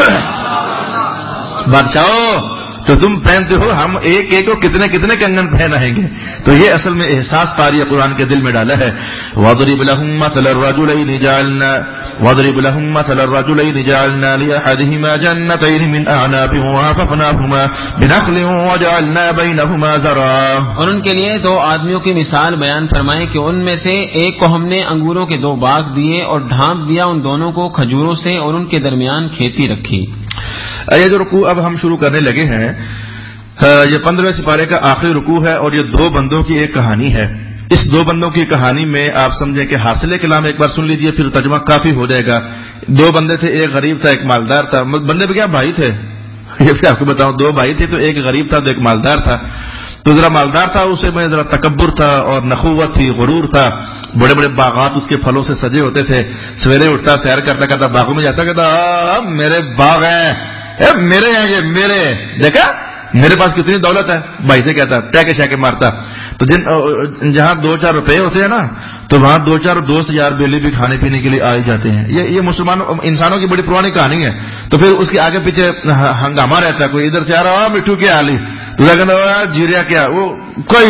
بادشاہوں تو تم پہنتے ہو، ہم ایک ایک کو کتنے کتنے کنگن پہنائیں گے. تو یہ اصل میں احساس قاری قرآن کے دل میں ڈالا ہے. وَاضْرِبْ لَهُم مَّثَلَ الرَّجُلَيْنِ جَعَلْنَا لِأَحَدِهِمَا جَنَّتَيْنِ مِنْ أَعْنَابٍ وَحَفَفْنَاهُمَا بِنَخْلٍ وَجَعَلْنَا بَيْنَهُمَا زَرْعًا. اور ان کے لیے دو آدمیوں کی مثال بیان فرمائیں کہ ان میں سے ایک کو ہم نے انگوروں کے دو باغ دیے اور ڈھانپ دیا ان دونوں کو کھجوروں سے اور ان کے درمیان کھیتی رکھی. یہ جو رکوع اب ہم شروع کرنے لگے ہیں یہ 15ویں سپارے کا آخری رکوع ہے اور یہ دو بندوں کی ایک کہانی ہے. اس دو بندوں کی کہانی میں آپ سمجھیں کہ حاصل کلام ایک بار سن لیجئے پھر ترجمہ کافی ہو جائے گا. دو بندے تھے، ایک غریب تھا ایک مالدار تھا. بندے بھی کیا بھائی تھے، یہ بھی آپ کو بتاؤں. دو بھائی تھے تو ایک غریب تھا تو ایک مالدار تھا. تو ذرا مالدار تھا اسے میں ذرا تکبر تھا اور نخوت تھی، غرور تھا. بڑے بڑے باغات اس کے پھلوں سے سجے ہوتے تھے. سویرے اٹھتا سیر کرتا کرتا باغوں میں جاتا کہتا میرے باغ ہیں میرے ہیں یہ میرے، دیکھا میرے پاس کتنی دولت ہے، بھائی سے کہتا ٹیکے شیکے مارتا. تو جہاں 2-4 روپے ہوتے ہیں نا تو وہاں 2-4 دوست یار بیلی بھی کھانے پینے کے لیے آ ہی جاتے ہیں. یہ مسلمان انسانوں کی بڑی پرانی کہانی ہے. تو پھر اس کے آگے پیچھے ہنگامہ رہتا ہے، کوئی ادھر سے آ رہا مٹھو کیا حالی، دوسرا کہتا جیریا کیا، وہ کوئی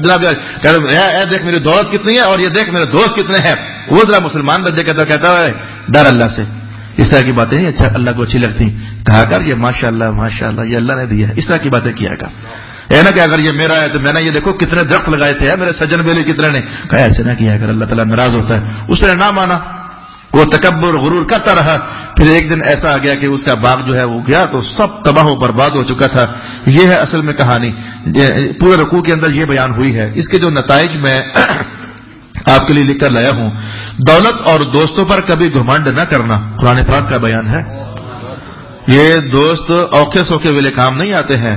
کہتا دیکھ میری دولت کتنی ہے اور یہ دیکھ میرے دوست کتنے ہیں. وہ ذرا مسلمان درجے کہتا ہے ڈر اللہ سے. اس طرح کی باتیں اچھا اللہ کو اچھی لگتی، کہا کر یہ ماشاء اللہ یہ اللہ نے دیا ہے، اس طرح کی باتیں کیا کر. اے نا کہ اگر یہ میرا ہے تو میں نے یہ دیکھو کتنے درخت لگائے تھے میرے سجن بیلی کتنے نے، کہا ایسے نہ کیا اگر اللہ تعالیٰ ناراض ہوتا ہے. اس نے نہ مانا، وہ تکبر غرور کرتا رہا. پھر ایک دن ایسا آ گیا کہ اس کا باغ جو ہے وہ گیا تو سب تباہ و برباد ہو چکا تھا. یہ ہے اصل میں کہانی، پورے رکوع کے اندر یہ بیان ہوئی ہے. اس کے جو نتائج میں آپ کے لیے لکھ کر لایا ہوں، دولت اور دوستوں پر کبھی گھمنڈ نہ کرنا، قرآن پاک کا بیان ہے. یہ دوست اوکھے سوکھے والے کام نہیں آتے ہیں.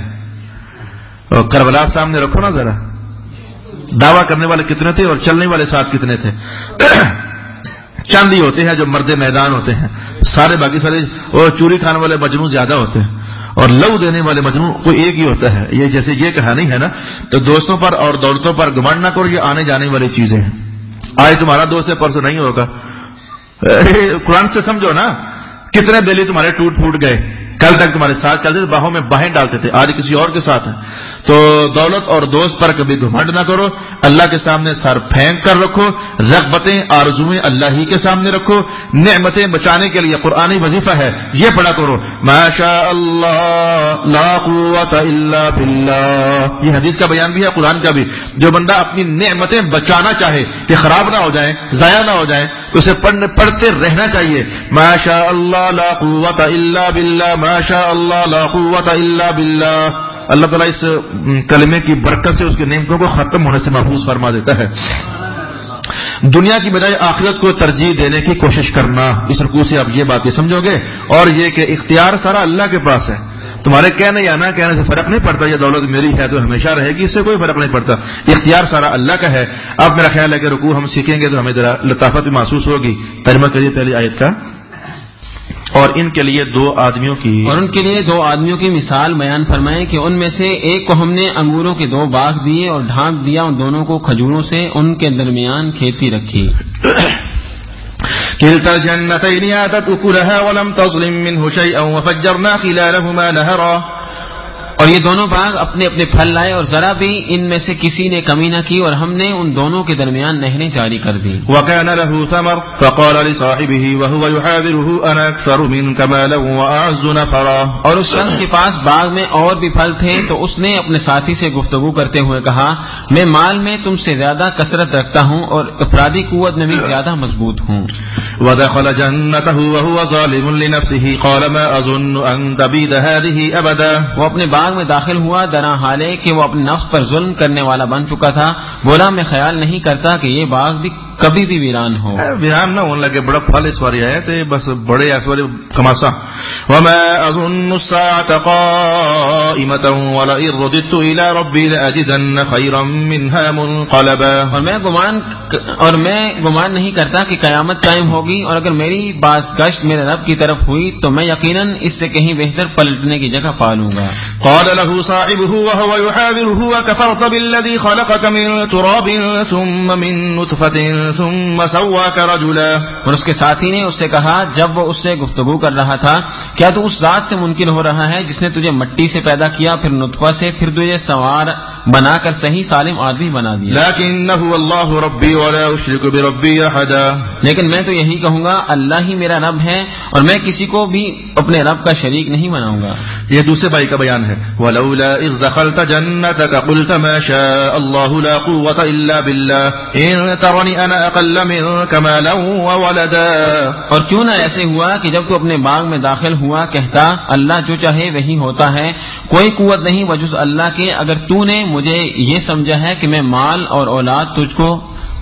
کربلا سامنے رکھو نا ذرا، دعویٰ کرنے والے کتنے تھے اور چلنے والے ساتھ کتنے تھے. چاندی ہوتے ہیں جو مرد میدان ہوتے ہیں، سارے باقی سارے اور چوری کھانے والے مجنوں زیادہ ہوتے ہیں اور لو دینے والے مجنوں کوئی ایک ہی ہوتا ہے. یہ جیسے یہ کہانی ہے نا، تو دوستوں پر اور دولتوں پر گھمنڈ نہ کرو، یہ آنے جانے والی چیزیں ہیں. آج تمہارا دوست ہے پرسوں نہیں ہوگا. قرآن سے سمجھو نا، کتنے بیلی تمہارے ٹوٹ پھوٹ گئے، کل تک تمہارے ساتھ چلتے تھے، باہوں میں باہیں ڈالتے تھے، آج کسی اور کے ساتھ ہیں. تو دولت اور دوست پر کبھی گھمنڈ نہ کرو، اللہ کے سامنے سر پھینک کر رکھو، رغبتیں آرزویں اللہ ہی کے سامنے رکھو. نعمتیں بچانے کے لیے قرآنی وظیفہ ہے، یہ پڑھا کرو ما شاء اللہ لا قوت الا باللہ. یہ حدیث کا بیان بھی ہے، قرآن کا بھی. جو بندہ اپنی نعمتیں بچانا چاہے کہ خراب نہ ہو جائیں، ضائع نہ ہو جائیں، تو اسے پڑھتے رہنا چاہیے. ما شاء اللہ لا قوت الا باللہ، ما شاء اللہ لا قوت الا باللہ. اللہ تعالیٰ اس کلمے کی برکت سے اس کے نعمتوں کو ختم ہونے سے محفوظ فرما دیتا ہے. دنیا کی بجائے آخرت کو ترجیح دینے کی کوشش کرنا، اس رکوع سے آپ یہ باتیں سمجھو گے. اور یہ کہ اختیار سارا اللہ کے پاس ہے، تمہارے کہنے یا نہ کہنے سے فرق نہیں پڑتا. یہ دولت میری ہے تو ہمیشہ رہے گی، اس سے کوئی فرق نہیں پڑتا. اختیار سارا اللہ کا ہے. اب میرا خیال ہے کہ رکوع ہم سیکھیں گے تو ہمیں ذرا لطافت بھی محسوس ہوگی. ترجمہ کریے پہلی آیت کا. اور ان کے لیے دو آدمیوں کی مثال بیان فرمائیں کہ ان میں سے ایک کو ہم نے انگوروں کے 2 باغ دیے اور ڈھانپ دیا ان دونوں کو کھجوروں سے، ان کے درمیان کھیتی رکھی. كلتا الجنتين آتت أكلها ولم تظلم منه شيئا وفجرنا خلالهما نهرا. اور یہ دونوں باغ اپنے اپنے پھل لائے اور ذرا بھی ان میں سے کسی نے کمی نہ کی، اور ہم نے ان دونوں کے درمیان نہریں جاری کر دی. وكان له ثمر فقال لصاحبه وهو يحاوره انا اكثر منك مالا واعز نفرا. اور اس شخص کے پاس باغ میں اور بھی پھل تھے تو اس نے اپنے ساتھی سے گفتگو کرتے ہوئے کہا، میں مال میں تم سے زیادہ کثرت رکھتا ہوں اور افرادی قوت میں بھی زیادہ مضبوط ہوں. ودخل جنته وهو ظالم لنفسه قال ما اظن ان تبيد هذه ابدا. وہ اپنے باغ میں داخل ہوا درا حالے کہ وہ اپنے نفس پر ظلم کرنے والا بن چکا تھا. بولا میں خیال نہیں کرتا کہ یہ باغ بھی کبھی بھی ویران ہو. ویران نہ ہونے لگے، بڑا پھل اس بار آئے تھے، بس بڑے اس بار کماسا. وما اظن الساعة قائمة ولئن رددت الى ربي لاجدن خيرا منها منقلبا. اور میں گمان نہیں کرتا کہ قیامت قائم ہوگی، اور اگر میری بازگشت میرے رب کی طرف ہوئی تو میں یقیناً اس سے کہیں بہتر پلٹنے کی جگہ پا لوں گا. قال له صاحبه وهو يحاوره وكفرت بالذي خلقك من تراب ثم من نطفة ثم سواك رجلا. اور اس کے ساتھی نے اس سے کہا جب وہ اس سے گفتگو کر رہا تھا، کیا تو اس ذات سے منکر ہو رہا ہے جس نے تجھے مٹی سے پیدا کیا، پھر نطفہ سے، پھر تجھے سوار بنا کر صحیح سالم آدمی بنا دیا. لكنه الله ربي ولا اشرك بربي احدا. لیکن میں تو یہی کہوں گا اللہ ہی میرا رب ہے اور میں کسی کو بھی اپنے رب کا شریک نہیں بناؤں گا. یہ دوسرے بھائی کا بیان ہے. ولولا اذ دخلت جنتك قلت ما شاء الله لا قوة الا بالله ان ترني انا اقل منك مالا وولدا. اور کیوں نہ ایسے ہوا کہ جب تو اپنے باغ میں داخل ہوا کہتا اللہ جو چاہے وہی ہوتا ہے، کوئی قوت نہیں بجز اللہ کے، اگر تو نے مجھے یہ سمجھا ہے کہ میں مال اور اولاد تجھ کو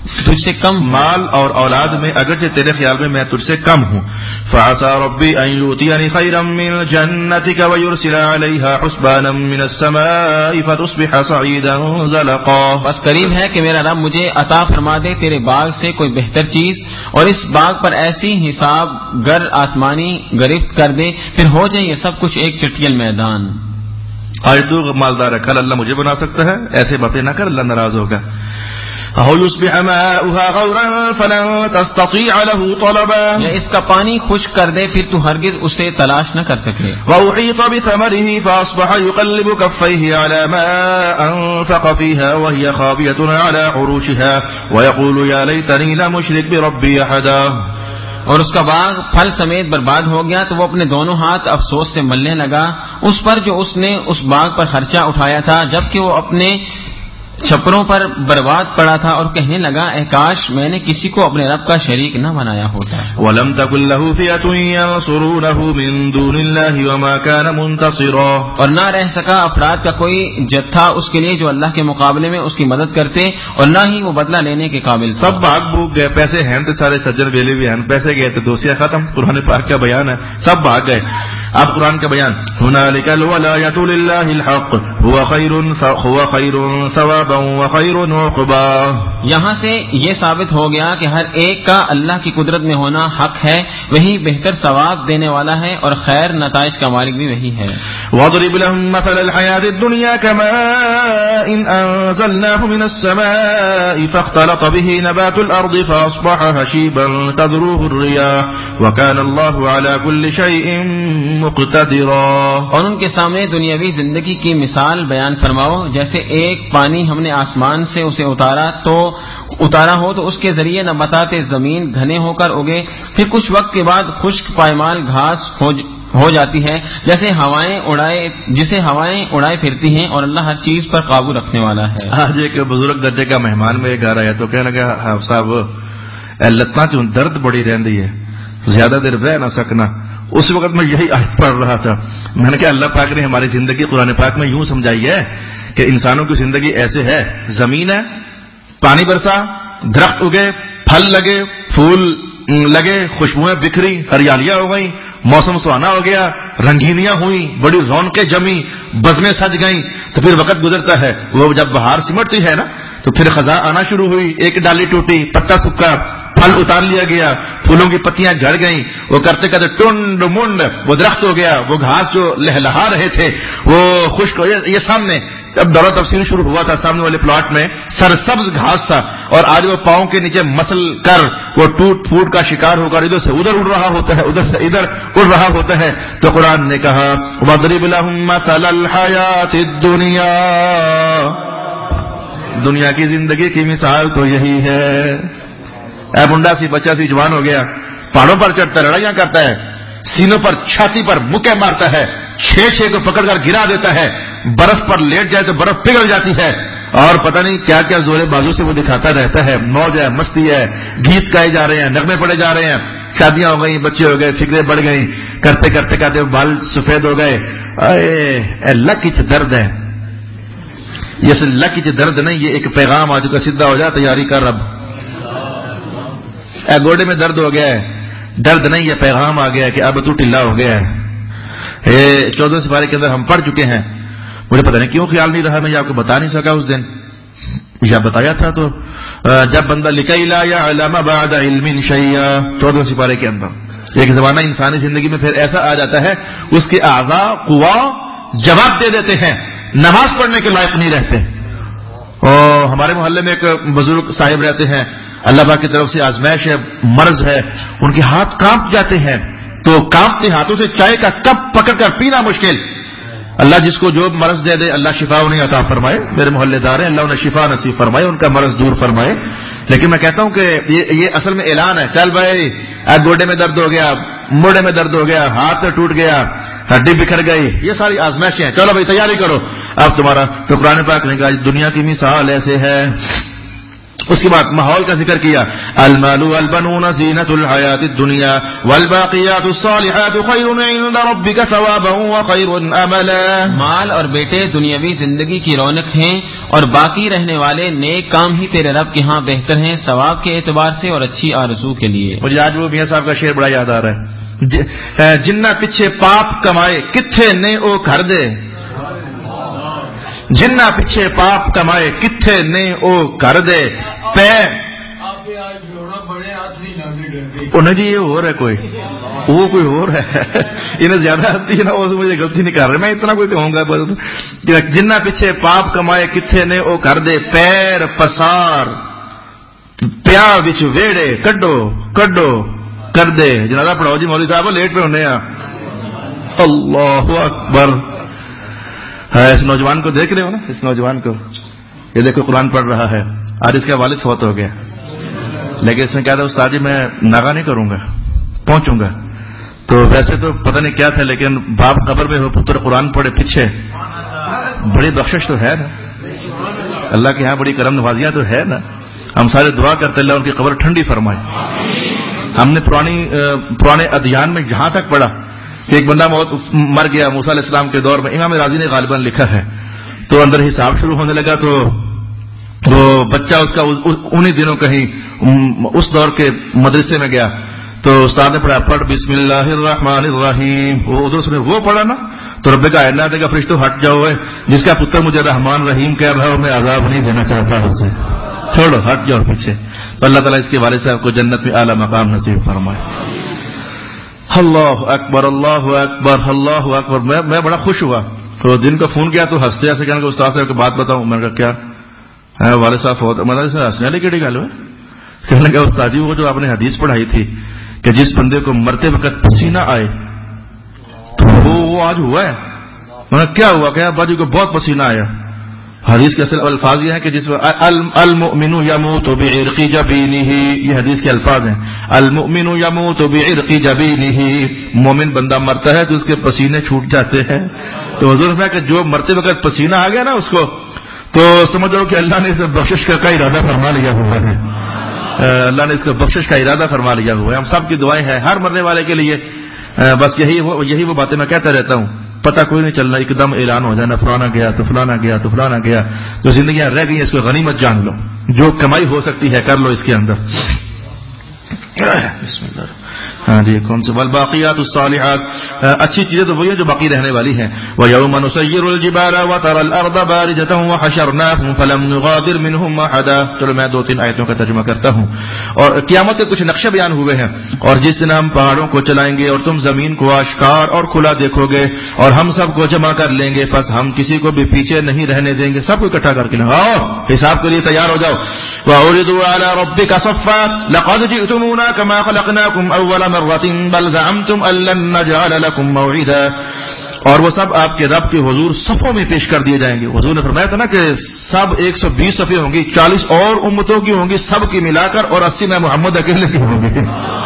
تجھ سے کم ہوں. مال اور اولاد میں اگرچہ تیرے خیال میں میں تجھ سے کم ہوں. فعسى ربي ان يؤتيني خيرا من جنتك ويرسل عليها حسبانا من السماء فتصبح صعيدا زلقا. بس قریب ہے کہ میرا رب مجھے عطا فرما دے تیرے باغ سے کوئی بہتر چیز اور اس باغ پر ایسی حساب گر آسمانی گرفت کر دے پھر ہو جائے یہ سب کچھ ایک چٹیل میدان. آج تو مالدار ہے کل اللہ مجھے بنا سکتا ہے، ایسے باتیں نہ کر، اللہ ناراض ہوگا. أَوْ يُصْبِحَ مَاؤُهَا غَوْرًا فَلَن تَسْتَطِيعَ لَهُ طَلَبًا. یا اس کا پانی خشک کر دے پھر تو ہرگز اسے تلاش نہ کر سکے. وَأُحِيطَ بِثَمَرِهِ فَأَصْبَحَ يُقَلِّبُ كَفَّيْهِ عَلَى مَا أَنفَقَ فِيهَا وَهِيَ خَاوِيَةٌ عَلَى عُرُوشِهَا وَيَقُولُ يَا لَيْتَنِي لَمْ أُشْرِكْ بِرَبِّي أَحَدًا. اور اس کا باغ پھل سمیت برباد ہو گیا تو وہ اپنے دونوں ہاتھ افسوس سے ملنے لگا اس پر جو اس نے اس باغ پر خرچہ اٹھایا تھا جبکہ وہ اپنے چھپروں پر برباد پڑا تھا اور کہنے لگا اے کاش میں نے کسی کو اپنے رب کا شریک نہ بنایا ہوتا. وَلَمْ تَكُنْ لَهُ فِئَةٌ يَنصُرُونَهُ مِن دُونِ اللَّهِ وَمَا كَانَ مُنتَصِرًا. اور نہ رہ سکا افراد کا کوئی جتھا اس کے لیے جو اللہ کے مقابلے میں اس کی مدد کرتے اور نہ ہی وہ بدلہ لینے کے قابل تھا. سب بھاگ بھوگ گئے، پیسے ہیں تو سارے سجن ویلے بھی ہیں، پیسے گئے تو دوسیاں ختم. قرآن پاک کا بیان ہے سب بھاگ گئے. اب قرآن کا بیان هُنَالِكَ الْوَلَایَةُ لِلَّهِ الْحَقُّ هُوَ خَيْرٌ ثَوَابًا وَخَيْرٌ عُقْبًا. یہاں سے یہ ثابت ہو گیا کہ ہر ایک کا اللہ کی قدرت میں ہونا حق ہے، وہی بہتر ثواب دینے والا ہے اور خیر نتائج کا مالک بھی وہی ہے. وَاضْرِبْ لَهُم مَّثَلَ الْحَيَاةِ الدُّنْيَا كَمَاءٍ أَنزَلْنَاهُ مِنَ السَّمَاءِ فَاخْتَلَطَ بِهِ نَبَاتُ الْأَرْضِ فَأَصْبَحَ هَشِيمًا تَذْرُوهُ الرِّيَاحُ وَكَانَ اللَّهُ عَلَى كُلِّ شَيْءٍ مُقْتَدِرًا. اور ان کے سامنے دنیاوی زندگی کی مثال بیان فرماؤ جیسے ایک پانی ہم نے آسمان سے اسے اتارا ہو تو اس کے ذریعے نباتات زمین گھنے ہو کر اگے پھر کچھ وقت کے بعد خشک پائمال گھاس ہو جاتی ہے جسے ہوائیں اڑائے پھرتی ہیں اور اللہ ہر چیز پر قابو رکھنے والا ہے. آج ایک بزرگ درجے کا مہمان میرے گھر آیا تو کہنے لگا صاحب لتاں چ درد بڑی رہندی ہے، زیادہ دیر رہ نہ سکنا. اس وقت میں یہی آیت پڑھ رہا تھا. میں نے کہا اللہ پاک نے ہماری زندگی قرآن پاک میں یوں سمجھائی ہے کہ انسانوں کی زندگی ایسے ہے، زمین ہے، پانی برسا، درخت اگے، پھل لگے، پھول لگے، خوشبوئیں بکھری، ہریالیاں ہو گئیں، موسم سہانا ہو گیا، رنگینیاں ہوئیں، بڑی رونقیں جمی، بزمیں سج گئیں. تو پھر وقت گزرتا ہے، وہ جب بہار سمٹتی ہے نا تو پھر خزاں آنا شروع ہوئی، ایک ڈالی ٹوٹی، پتا سکا، پھل اتار لیا گیا، پھولوں کی پتیاں جھڑ گئیں، وہ کرتے کرتے ٹنڈ منڈ وہ درخت ہو گیا، وہ گھاس جو لہلہا رہے تھے وہ خشک ہو. یہ سامنے اب دورہ تفصیل شروع ہوا تھا، سامنے والے پلاٹ میں سرسبز گھاس تھا اور آج وہ پاؤں کے نیچے مسل کر وہ ٹوٹ پھوٹ کا شکار ہو کر ادھر سے ادھر اڑ رہا ہوتا ہے، ادھر سے ادھر اڑ رہا ہوتا ہے. تو قرآن نے کہا وَاضْرِبْ لَهُم مَّثَلَ الْحَيَاةِ الدُّنْيَا، دنیا کی زندگی کی مثال تو یہی ہے. اے منڈا سی بچہ سی جوان ہو گیا، پہاڑوں پر چڑھتا ہے، لڑائیاں کرتا ہے، سینوں پر چھاتی پر مکے مارتا ہے، 6 کو پکڑ کر گرا دیتا ہے، برف پر لیٹ جائے تو برف پگھل جاتی ہے اور پتہ نہیں کیا کیا زورے بازو سے وہ دکھاتا رہتا ہے. موج ہے، مستی ہے، گیت گائے جا رہے ہیں، نغمے پڑے جا رہے ہیں، شادیاں ہو گئی، بچے ہو گئے، فکریں بڑھ گئیں، کرتے کرتے کرتے بال سفید ہو گئے. اے اللہ کی درد ہے یہ، اللہ کی درد نہیں، یہ ایک پیغام آج کا سیدھا ہو جائے تیاری کر رب. اے گوڑے میں درد ہو گیا ہے، درد نہیں یہ پیغام آ گیا کہ اب تو ٹھلا ہو گیا ہے. 14 سپارے کے اندر ہم پڑھ چکے ہیں. مجھے پتہ نہیں کیوں خیال نہیں رہا، میں آپ کو بتا نہیں سکا اس دن، یا بتایا تھا تو جب بندہ لکئی لا یعلم بعد علم شیئا 14 سپارے کے اندر ایک زمانہ انسانی زندگی میں پھر ایسا آ جاتا ہے اس کے اعضاء قوا جواب دے دیتے ہیں، نماز پڑھنے کے لائق نہیں رہتے. اور ہمارے محلے میں ایک بزرگ صاحب رہتے ہیں، اللہ پاک کی طرف سے آزمائش ہے، مرض ہے، ان کے ہاتھ کانپ جاتے ہیں تو کانپتے ہاتھوں سے چائے کا کپ پکڑ کر پینا مشکل. اللہ جس کو جو مرض دے دے اللہ شفا انہیں عطا فرمائے. میرے محلے دار ہیں، اللہ انہیں شفا نصیب فرمائے، ان کا مرض دور فرمائے. لیکن میں کہتا ہوں کہ یہ اصل میں اعلان ہے، چل بھائی گوڈے میں درد ہو گیا، موڑے میں درد ہو گیا، ہاتھ ٹوٹ گیا، ہڈی بکھر گئی، یہ ساری آزمائشیں ہیں، چلو بھائی تیاری کرو اب تمہارا. تو قرآن پاک نے کہا دنیا کی مثال ایسے ہے اس کے بعد ماحول کا ذکر کیا، المال والبنون زینۃ الحیات الدنیا والباقیات الصالحات خیر عند ربک ثوابا وخیر املا. مال اور بیٹے دنیاوی زندگی کی رونق ہیں اور باقی رہنے والے نیک کام ہی تیرے رب کے ہاں بہتر ہیں ثواب کے اعتبار سے اور اچھی آرزو کے لیے. مجھے آج وہ میاں صاحب کا شعر بڑا یاد آ رہا ہے، جنہ پیچھے پاپ کمائے کتھے نے او گھر دے، جنہ پیچھے پاپ کمائے کتھے نے او گھر دے پے. انہیں جی یہ اور ہے کوئی، وہ کوئی اور ہے، انہیں زیادہ ہستی ہے نا، وہ مجھے غلطی نہیں کر رہے، میں اتنا کوئی کہوں گا. جنہ پیچھے پاپ کمائے کتھے نے او گھر دے پیر پسار پیا وچ ویڑے کڈو کڈو کر دے. جنازہ پڑھاؤ جی مولوی صاحب، لیٹ پہ ہونے. اللہ اکبر. اس نوجوان کو دیکھ رہے ہو نا، اس نوجوان کو، یہ دیکھو قرآن پڑھ رہا ہے، آج اس کا والد فوت ہو گیا، لیکن اس نے کہا تھا استاد جی میں ناغا نہیں کروں گا، پہنچوں گا. تو ویسے تو پتہ نہیں کیا تھا، لیکن باپ قبر میں ہو پتر قرآن پڑھے پیچھے، بڑی بخشش تو ہے نا، اللہ کے یہاں بڑی کرم نوازیاں تو ہے نا. ہم سارے دعا کرتے اللہ ان کی قبر ٹھنڈی فرمائے. ہم نے پرانے ادیان میں جہاں تک پڑھا کہ ایک بندہ مر گیا موسیٰ علیہ السلام کے دور میں، امام راضی نے غالباً لکھا ہے، تو اندر حساب شروع ہونے لگا، تو وہ بچہ اس کا انہی دنوں کہیں اس دور کے مدرسے میں گیا، تو استاد نے پڑھا پڑھ بسم اللہ الرحمن الرحیم، وہ ادھر سے وہ پڑھا نا، تو رب کا اللہ دے گا فرشتوں ہٹ جاؤ، ہے جس کا پتر مجھے رحمان رحیم کہہ رہا ہوں میں عذاب نہیں دینا چاہتا، اسے چھوڑو ہٹ جاؤ پیچھے. تو اللہ تعالیٰ اس کے والد صاحب کو جنت میں اعلیٰ مقام نصیب فرمائے. اللہ اکبر اللہ اکبر اللہ اکبر. میں بڑا خوش ہوا، تو دن کو فون کیا تو ہنستے ایسے کہنے کہ استاد صاحب کو بات بتاؤں. میں نے کہا کیا والد صاحب ہوتا، میں نے ہنسنے والی کیڑی گل ہے؟ کہنے لگا استاد جی وہ جو آپ نے حدیث پڑھائی تھی کہ جس بندے کو مرتے وقت پسینہ آئے تو وہ آج ہوا ہے. میں نے کیا ہوا؟ کہ باجی کو بہت پسینہ آیا. حدیث کے اصل الفاظ یہ ہیں کہ جس المؤمن یموت بعرق جبینہ، یہ حدیث کے الفاظ ہیں، المؤمن یموت بعرق جبینہ، مومن بندہ مرتا ہے تو اس کے پسینے چھوٹ جاتے ہیں. تو حضور نے کہ جو مرتے وقت پسینہ آ گیا نا اس کو، تو سمجھو کہ اللہ نے اسے بخشش کا ارادہ فرما لیا ہوا ہے، اللہ نے اس کو بخشش کا ارادہ فرما لیا ہوا ہے. ہم سب کی دعائیں ہیں ہر مرنے والے کے لیے. بس یہی وہ باتیں میں کہتا رہتا ہوں، پتہ کوئی نہیں چلنا، ایک دم اعلان ہو جانا فلانا گیا تو فلانا گیا تو فلانا گیا. جو زندگیاں رہ گئی ہیں اس کو غنیمت جان لو، جو کمائی ہو سکتی ہے کر لو اس کے اندر. بسم اللہ. ہاں جی کون سے والباقیات الصالحات، اچھی چیزیں تو وہی ہیں جو باقی رہنے والی ہیں. وَيَوْمَ نُسَيِّرُ الْجِبَالَ وَتَرَى الْأَرْضَ بَارِزَةً وَحَشَرْنَاهُمْ فَلَمْ نُغَادِرْ مِنْهُمْ أَحَدًا. چلو میں 2-3 آیتوں کا ترجمہ کرتا ہوں. اور قیامت کے کچھ نقشے بیان ہوئے ہیں. اور جس دن ہم پہاڑوں کو چلائیں گے اور تم زمین کو آشکار اور کھلا دیکھو گے اور ہم سب کو جمع کر لیں گے، پس ہم کسی کو بھی پیچھے نہیں رہنے دیں گے، سب کو اکٹھا کر کے آؤ حساب کے لیے تیار ہو جاؤ. وَعُرِضُوا عَلَى رَبِّكَ صَفًّا لَقَدْ جِئْتُمُونَا كَمَا خَلَقْنَاكُمْ أَوَّلَ مَرَّةٍ بَلْ زَعَمْتُمْ أَن لَّن نَّجْعَلَ لَكُم مَّوْعِدًا. اور وہ سب آپ کے رب کے حضور صفوں میں پیش کر دیے جائیں گے. حضور نے فرمایا تھا نا کہ سب 120 صفیں ہوں گی، 40 اور امتوں کی ہوں گی، سب کی ملا کر، اور 80 میں محمد اکیلے کی ہوں گی.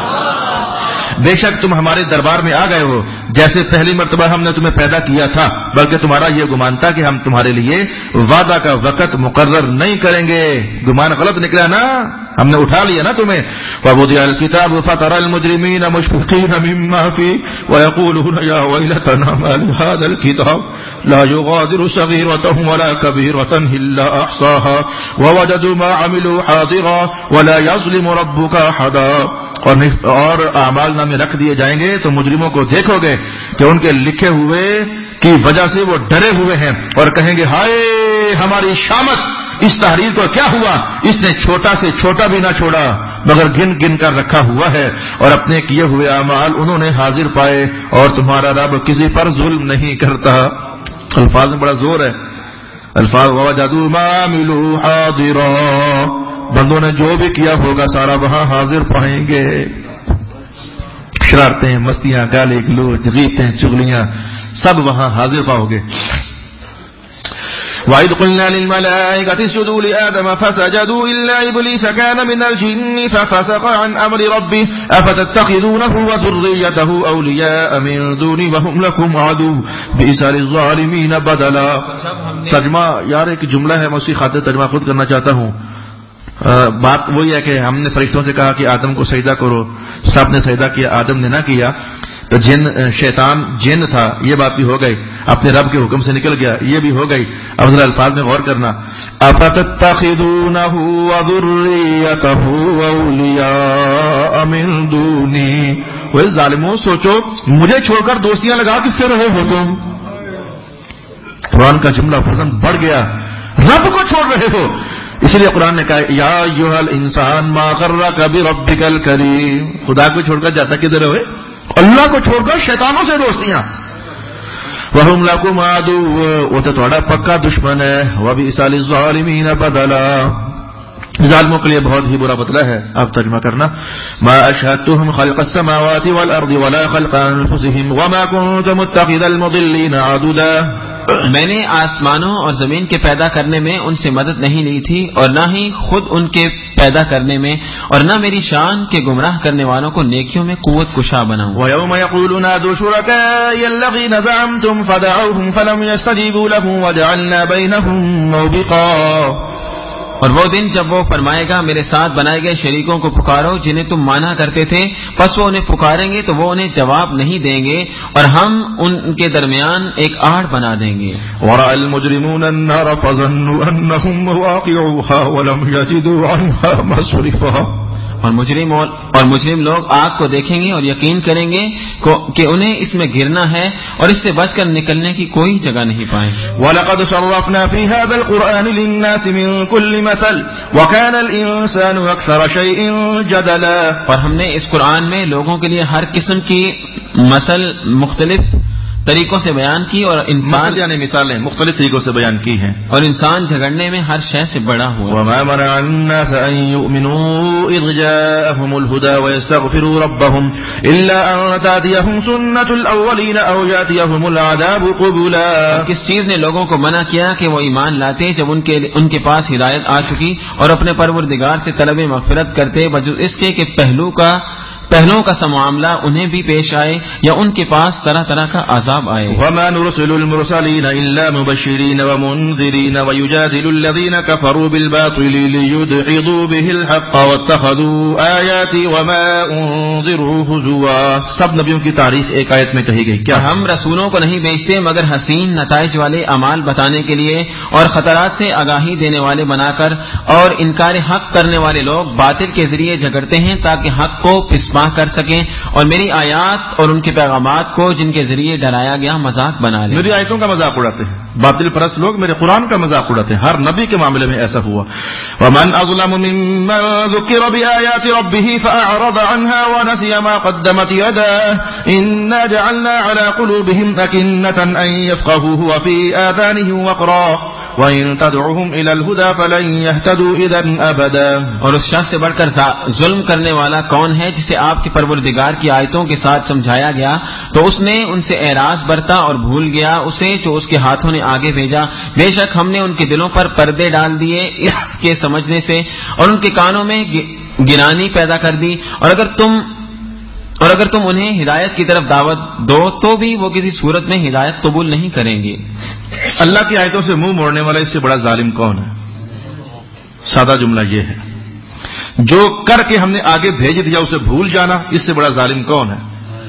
بے شک تم ہمارے دربار میں آ گئے ہو جیسے پہلی مرتبہ ہم نے تمہیں پیدا کیا تھا، بلکہ تمہارا یہ گمان تھا کہ ہم تمہارے لیے وعدہ کا وقت مقرر نہیں کریں گے. گمان غلط نکلا نا، ہم نے اٹھا لیا نا تمہیں. وَوُضِعَ الْكِتَابُ فَتَرَى الْمُجْرِمِينَ مُشْفِقِينَ مِمَّا فِيهِ وَيَقُولُونَ يَا وَيْلَتَنَا مَا لِهَذَا الْكِتَابِ لَا يُغَادِرُ صَغِيرَةً وَلَا كَبِيرَةً إِلَّا أَحْصَاهَا وَوَجَدُوا مَا عَمِلُوا حَاضِرًا وَلَا يَظْلِمُ رَبُّكَ أَحَدًا. اور اعمال نامے رکھ دیے جائیں گے تو مجرموں کو دیکھو گے کہ ان کے لکھے ہوئے کی وجہ سے وہ ڈرے ہوئے ہیں اور کہیں گے ہائے ہماری شامت، اس تحریر کو کیا ہوا، اس نے چھوٹا سے چھوٹا بھی نہ چھوڑا مگر گن گن کر رکھا ہوا ہے، اور اپنے کیے ہوئے اعمال انہوں نے حاضر پائے، اور تمہارا رب کسی پر ظلم نہیں کرتا. الفاظ میں بڑا زور ہے. الفاظ وَوَجَدُوا مَا عَمِلُوا حَاضِرًا، بندوں نے جو بھی کیا ہوگا سارا وہاں حاضر پائیں گے. شرارتیں، مستیاں، گالی گلوچ، غیبتیں، چغلیاں، سب وہاں حاضر پاؤ گے. وَإِذْ قُلْنَا لِلْمَلَائِكَةِ اسْجُدُوا لِآدَمَ فَسَجَدُوا إِلَّا إِبْلِيسَ كَانَ مِنَ الْجِنِّ فَفَسَقَ عَنْ أَمْرِ رَبِّهِ أَفَتَتَّخِذُونَهُ وَذُرِّيَّتَهُ أَوْلِيَاءَ مِن دُونِي وَهُمْ لَكُمْ عَدُوٌّ بِئْسَ لِلظَّالِمِينَ بَدَلًا. ترجمہ یار ایک جملہ ہے، میں اس کی خاطر ترجمہ خود کرنا چاہتا ہوں. بات وہی ہے کہ ہم نے فرشتوں سے کہا کہ آدم کو سجدہ کرو، سب نے سجدہ کیا، آدم نے نہ کیا، تو شیطان جن تھا، یہ بات بھی ہو گئی، اپنے رب کے حکم سے نکل گیا، یہ بھی ہو گئی. اب ذرا الفاظ میں غور کرنا. افتتخذونہ وذریتہ اولیاء من دونی. وہ ظالموں سوچو مجھے چھوڑ کر دوستیاں لگا کس سے رہے ہو تم. قرآن کا جملہ فضل بڑھ گیا، رب کو چھوڑ رہے ہو. اس لیے قرآن نے کہا یا ایھا الانسان ما غرک بربک الکریم. خدا کو چھوڑ کر جاتا کدھر ہوئے؟ اللہ کو چھوڑ کر شیطانوں سے دوستیاں. وَهُمْ لَكُمْ عَدُوٌّ. وہ تو تمہارا پکا دشمن ہے. وَبِئْسَ لِلظَّالِمِينَ بَدَلًا. ظالموں کے لیے بہت ہی برا بدلہ ہے. اب ترجمہ کرنا. مَا أَشْهَدتُّهُمْ خَلْقَ السَّمَاوَاتِ وَالْأَرْضِ وَلَا خَلْقَ أَنفُسِهِمْ وَمَا كُنتُ مُتَّخِذَ الْمُضِلِّينَ عَضُدًا. میں نے آسمانوں اور زمین کے پیدا کرنے میں ان سے مدد نہیں لی تھی اور نہ ہی خود ان کے پیدا کرنے میں، اور نہ میری شان کے گمراہ کرنے والوں کو نیکیوں میں قوت کشا بناؤں. وَيَوْمَ يَقُولُ نَادُوا شُرَكَائِيَ الَّذِينَ زَعَمْتُمْ فَدَعَوْهُمْ فَلَمْ يَسْتَجِيبُوا لَهُمْ وَجَعَلْنَا بَيْنَهُمْ مَوْبِقًا. اور وہ دن جب وہ فرمائے گا میرے ساتھ بنائے گئے شریکوں کو پکارو جنہیں تم مانا کرتے تھے، پس وہ انہیں پکاریں گے تو وہ انہیں جواب نہیں دیں گے اور ہم ان کے درمیان ایک آڑ بنا دیں گے. وَرَأَى الْمُجْرِمُونَ النَّارَ فَظَنُّوا أَنَّهُمْ مُوَاقِعُوهَا وَلَمْ يَجِدُوا عَنْهَا مَصْرِفًا. اور مجرم لوگ آگ کو دیکھیں گے اور یقین کریں گے کہ انہیں اس میں گرنا ہے اور اس سے بچ کر نکلنے کی کوئی جگہ نہیں پائیں. وَلَقَدْ صَرَّفْنَا فِي هَذَا الْقُرْآنِ لِلنَّاسِ مِنْ كُلِّ مَثَلٍ وَكَانَ الْإِنسَانُ أَكْثَرَ شَيْءٍ جَدَلًا. اور ہم نے اس قرآن میں لوگوں کے لیے ہر قسم کی مثل مختلف طریقوں سے بیان کی اور انسان یعنی مثالیں مختلف طریقوں سے بیان کی ہیں، اور انسان جھگڑنے میں ہر شے سے بڑا ہوا. وَمَا مَنَعَ النَّاسَ أَن يُؤْمِنُوا إِذْ جَاءَهُمُ الْهُدَى وَيَسْتَغْفِرُوا رَبَّهُمْ إِلَّا أَن تَأْتِيَهُمْ سُنَّةُ الْأَوَّلِينَ أَوْ يَأْتِيَهُمُ الْعَذَابُ قُبُلًا. کس چیز نے لوگوں کو منع کیا کہ وہ ایمان لاتے جب ان کے پاس ہدایت آ چکی اور اپنے پروردگار سے طلب مغفرت کرتے بجز اس کے کہ پہلوں کا سا معاملہ انہیں بھی پیش آئے یا ان کے پاس طرح طرح کا عذاب آئے. وَمَا نُرْسِلُ الْمُرْسَلِينَ إِلَّا مُبَشِّرِينَ وَمُنذِرِينَ وَيُجَادِلُ الَّذِينَ كَفَرُوا بِالْبَاطِلِ لِيُدْحِضُوا بِهِ الْحَقَّ وَاتَّخَذُوا آيَاتِي وَمَا أُنذِرُوا هُزُوًا. سب نبیوں کی تاریخ ایک آیت میں کہی گئی. کیا ہم رسولوں کو نہیں بھیجتے مگر حسین نتائج والے اعمال بتانے کے لیے اور خطرات سے آگاہی دینے والے بنا کر، اور انکار حق کرنے والے لوگ باطل کے ذریعے جھگڑتے ہیں تاکہ حق کو پسپا کر سکیں اور میری آیات اور ان کے پیغامات کو جن کے ذریعے ڈرایا گیا مذاق بنا لیں. میری آیتوں کا مذاق اڑاتے ہیں باطل پرست لوگ، میرے قرآن کا مذاق اڑاتے ہیں. ہر نبی کے معاملے میں ایسا ہوا. وَمَنْ أَظْلَمُ مِمَّنْ ذُكِّرَ بِآيَاتِ رَبِّهِ فَأَعْرَضَ عَنْهَا وَنَسِيَ مَا قَدَّمَتْ يَدَاهُ إِنَّا جَعَلْنَا عَلَى قُلُوبِهِمْ أَكِنَّةً أَنْ يَفْقَهُوهُ وَفِي آذَانِهِمْ وَقْرًا وَإِنْ تَدْعُهُمْ إِلَى الْهُدَى فَلَنْ يَهْتَدُوا إِذًا أَبَدًا. اور اس شخص سے بڑھ کر ظلم کرنے والا کون ہے جسے آپ کے پروردگار کی آیتوں کے ساتھ سمجھایا گیا تو اس نے ان سے اعراض برتا اور بھول گیا اسے جو اس کے ہاتھوں نے آگے بھیجا. بے شک ہم نے ان کے دلوں پر پردے ڈال دیے اس کے سمجھنے سے اور ان کے کانوں میں گرانی پیدا کر دی، اور اگر تم انہیں ہدایت کی طرف دعوت دو تو بھی وہ کسی صورت میں ہدایت قبول نہیں کریں گے. اللہ کی آیتوں سے منہ موڑنے والا اس سے بڑا ظالم کون ہے؟ سادہ جملہ یہ ہے، جو کر کے ہم نے آگے بھیج دیا اسے بھول جانا، اس سے بڑا ظالم کون ہے؟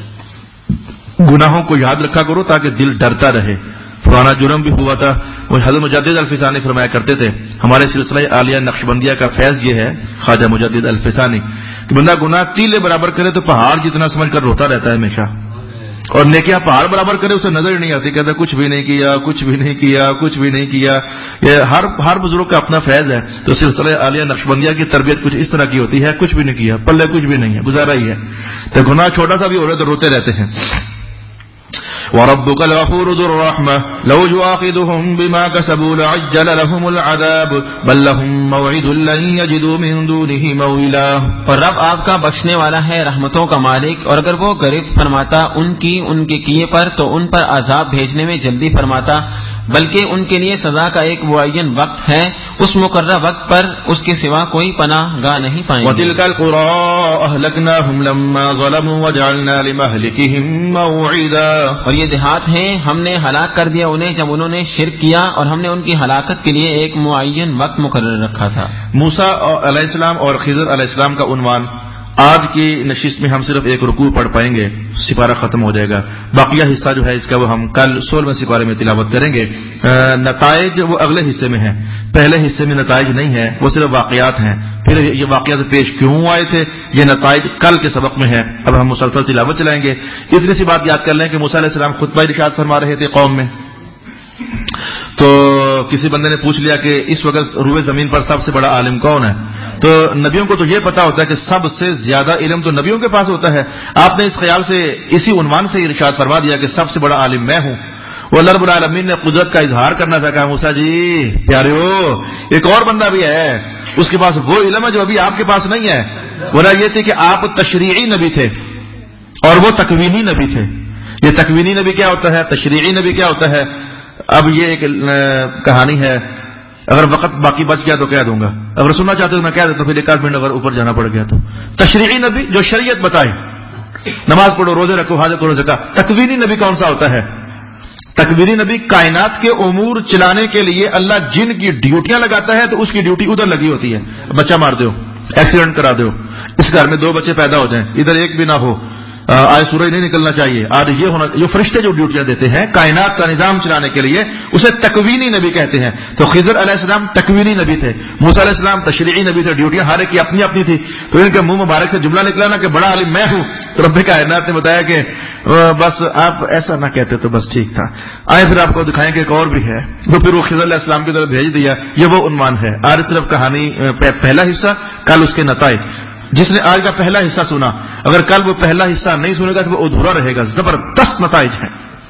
گناہوں کو یاد رکھا کرو تاکہ دل ڈرتا رہے. پرانا جرم بھی ہوا تھا. وہ حضرت مجدد الفسانی فرمایا کرتے تھے، ہمارے سلسلہ عالیہ نقشبندیہ کا فیض یہ ہے، خواجہ مجدد الفسانی، کہ بندہ گناہ تیلے برابر کرے تو پہاڑ جتنا سمجھ کر روتا رہتا ہے ہمیشہ، اور نیکیاں پہاڑ برابر کرے اسے نظر نہیں آتی، کہتا کچھ بھی نہیں کیا، کچھ بھی نہیں کیا، کچھ بھی نہیں کیا. یہ ہر بزرگ کا اپنا فیض ہے. تو سلسلہ عالیہ نقشبندیہ کی تربیت کچھ اس طرح کی ہوتی ہے، کچھ بھی نہیں کیا، پلے کچھ بھی نہیں ہے، گزارا ہی ہے. تو گناہ چھوٹا سا بھی ہو رہا تو روتے رہتے ہیں. وَرَبُّكَ الْغَفُورُ ذُو الرَّحْمَةِ لَوْ يُؤَاخِذُهُم بِمَا كَسَبُوا لَعَجَّلَ لَهُمُ الْعَذَابُ بَل لَّهُم مَّوْعِدٌ لَّن يَجِدُوا مِن دُونِهِ مَوْئِلًا. اور رب آپ کا بخشنے والا ہے، رحمتوں کا مالک، اور اگر وہ گرفت فرماتا ان کے کیے پر تو ان پر عذاب بھیجنے میں جلدی فرماتا، بلکہ ان کے لیے سزا کا ایک معین وقت ہے، اس مقررہ وقت پر اس کے سوا کوئی پناہ گاہ نہیں پائیں گے۔ وَتِلْكَ الْقُرَىٰ أَهْلَكْنَاهُمْ لَمَّا ظَلَمُوا وَجَعَلْنَا لِمَهْلِكِهِم مَّوْعِدًا، اور یہ دیہات ہیں، ہم نے ہلاک کر دیا انہیں جب انہوں نے شرک کیا، اور ہم نے ان کی ہلاکت کے لیے ایک معین وقت مقرر رکھا تھا۔ موسیٰ علیہ السلام اور خضر علیہ السلام کا عنوان آج کی نشست میں ہم صرف ایک رکوع پڑھ پائیں گے، سپارہ ختم ہو جائے گا، باقیہ حصہ جو ہے اس کا وہ ہم کل 16ویں سپارے میں تلاوت کریں گے۔ نتائج وہ اگلے حصے میں ہیں، پہلے حصے میں نتائج نہیں ہے، وہ صرف واقعات ہیں، پھر یہ واقعات پیش کیوں آئے تھے یہ نتائج کل کے سبق میں ہے۔ اب ہم مسلسل تلاوت چلائیں گے۔ اتنی سی بات یاد کر لیں کہ موسیٰ علیہ السلام خطبہ ارشاد فرما رہے تھے قوم میں، تو کسی بندے نے پوچھ لیا کہ اس وقت روئے زمین پر سب سے بڑا عالم کون ہے؟ تو نبیوں کو تو یہ پتا ہوتا ہے کہ سب سے زیادہ علم تو نبیوں کے پاس ہوتا ہے۔ آپ نے اس خیال سے اسی عنوان سے ارشاد فرما دیا کہ سب سے بڑا عالم میں ہوں۔ وہ اللہ رب العالمین نے قدرت کا اظہار کرنا تھا، کہا موسیٰ جی پیاریو ایک اور بندہ بھی ہے، اس کے پاس وہ علم ہے جو ابھی آپ کے پاس نہیں ہے۔ وجہ یہ تھی کہ آپ تشریعی نبی تھے اور وہ تکوینی نبی تھے۔ یہ تکوینی نبی کیا ہوتا ہے، تشریعی نبی کیا ہوتا ہے؟ اب یہ ایک کہانی ہے، اگر وقت باقی بچ گیا تو کہہ دوں گا، اگر سننا چاہتے ہو میں کہہ دیتا ہوں، پھر ایک آدھ منٹ اگر اوپر جانا پڑ گیا تو۔ تشریعی نبی جو شریعت بتائے، نماز پڑھو، روزے رکھو، حاجت کرو، زکات۔ تکوینی نبی کون سا ہوتا ہے؟ تکوینی نبی کائنات کے امور چلانے کے لیے اللہ جن کی ڈیوٹیاں لگاتا ہے تو اس کی ڈیوٹی ادھر لگی ہوتی ہے۔ بچہ مار دو، ایکسیڈنٹ کرا دو، اس گھر میں 2 بچے پیدا ہو جائیں، ادھر ایک بھی نہ ہو، آج سورج نہیں نکلنا چاہیے، آج یہ ہونا، جو فرشتے جو ڈیوٹیاں دیتے ہیں کائنات کا نظام چلانے کے لیے اسے تکوینی نبی کہتے ہیں۔ تو خضر علیہ السلام تکوینی نبی تھے، موسیٰ علیہ السلام تشریعی نبی تھے، ڈیوٹیاں ہر ایک کی اپنی اپنی تھی۔ تو ان کے منہ مبارک سے جملہ نکلا نا کہ بڑا عالم میں ہوں، تو رب کائنات نے بتایا کہ بس آپ ایسا نہ کہتے تو بس ٹھیک تھا، آئے پھر آپ کو دکھائیں کہ ایک اور بھی ہے۔ تو پھر وہ خضر علیہ السلام کی طرف بھیج دیا۔ یہ وہ عنوان ہے، آج طرف کہانی پہلا حصہ، کل اس کے نتائج۔ جس نے آج کا پہلا حصہ سنا اگر کل وہ پہلا حصہ نہیں سنے گا تو وہ ادھورا رہے گا، زبردست نتائج ہیں۔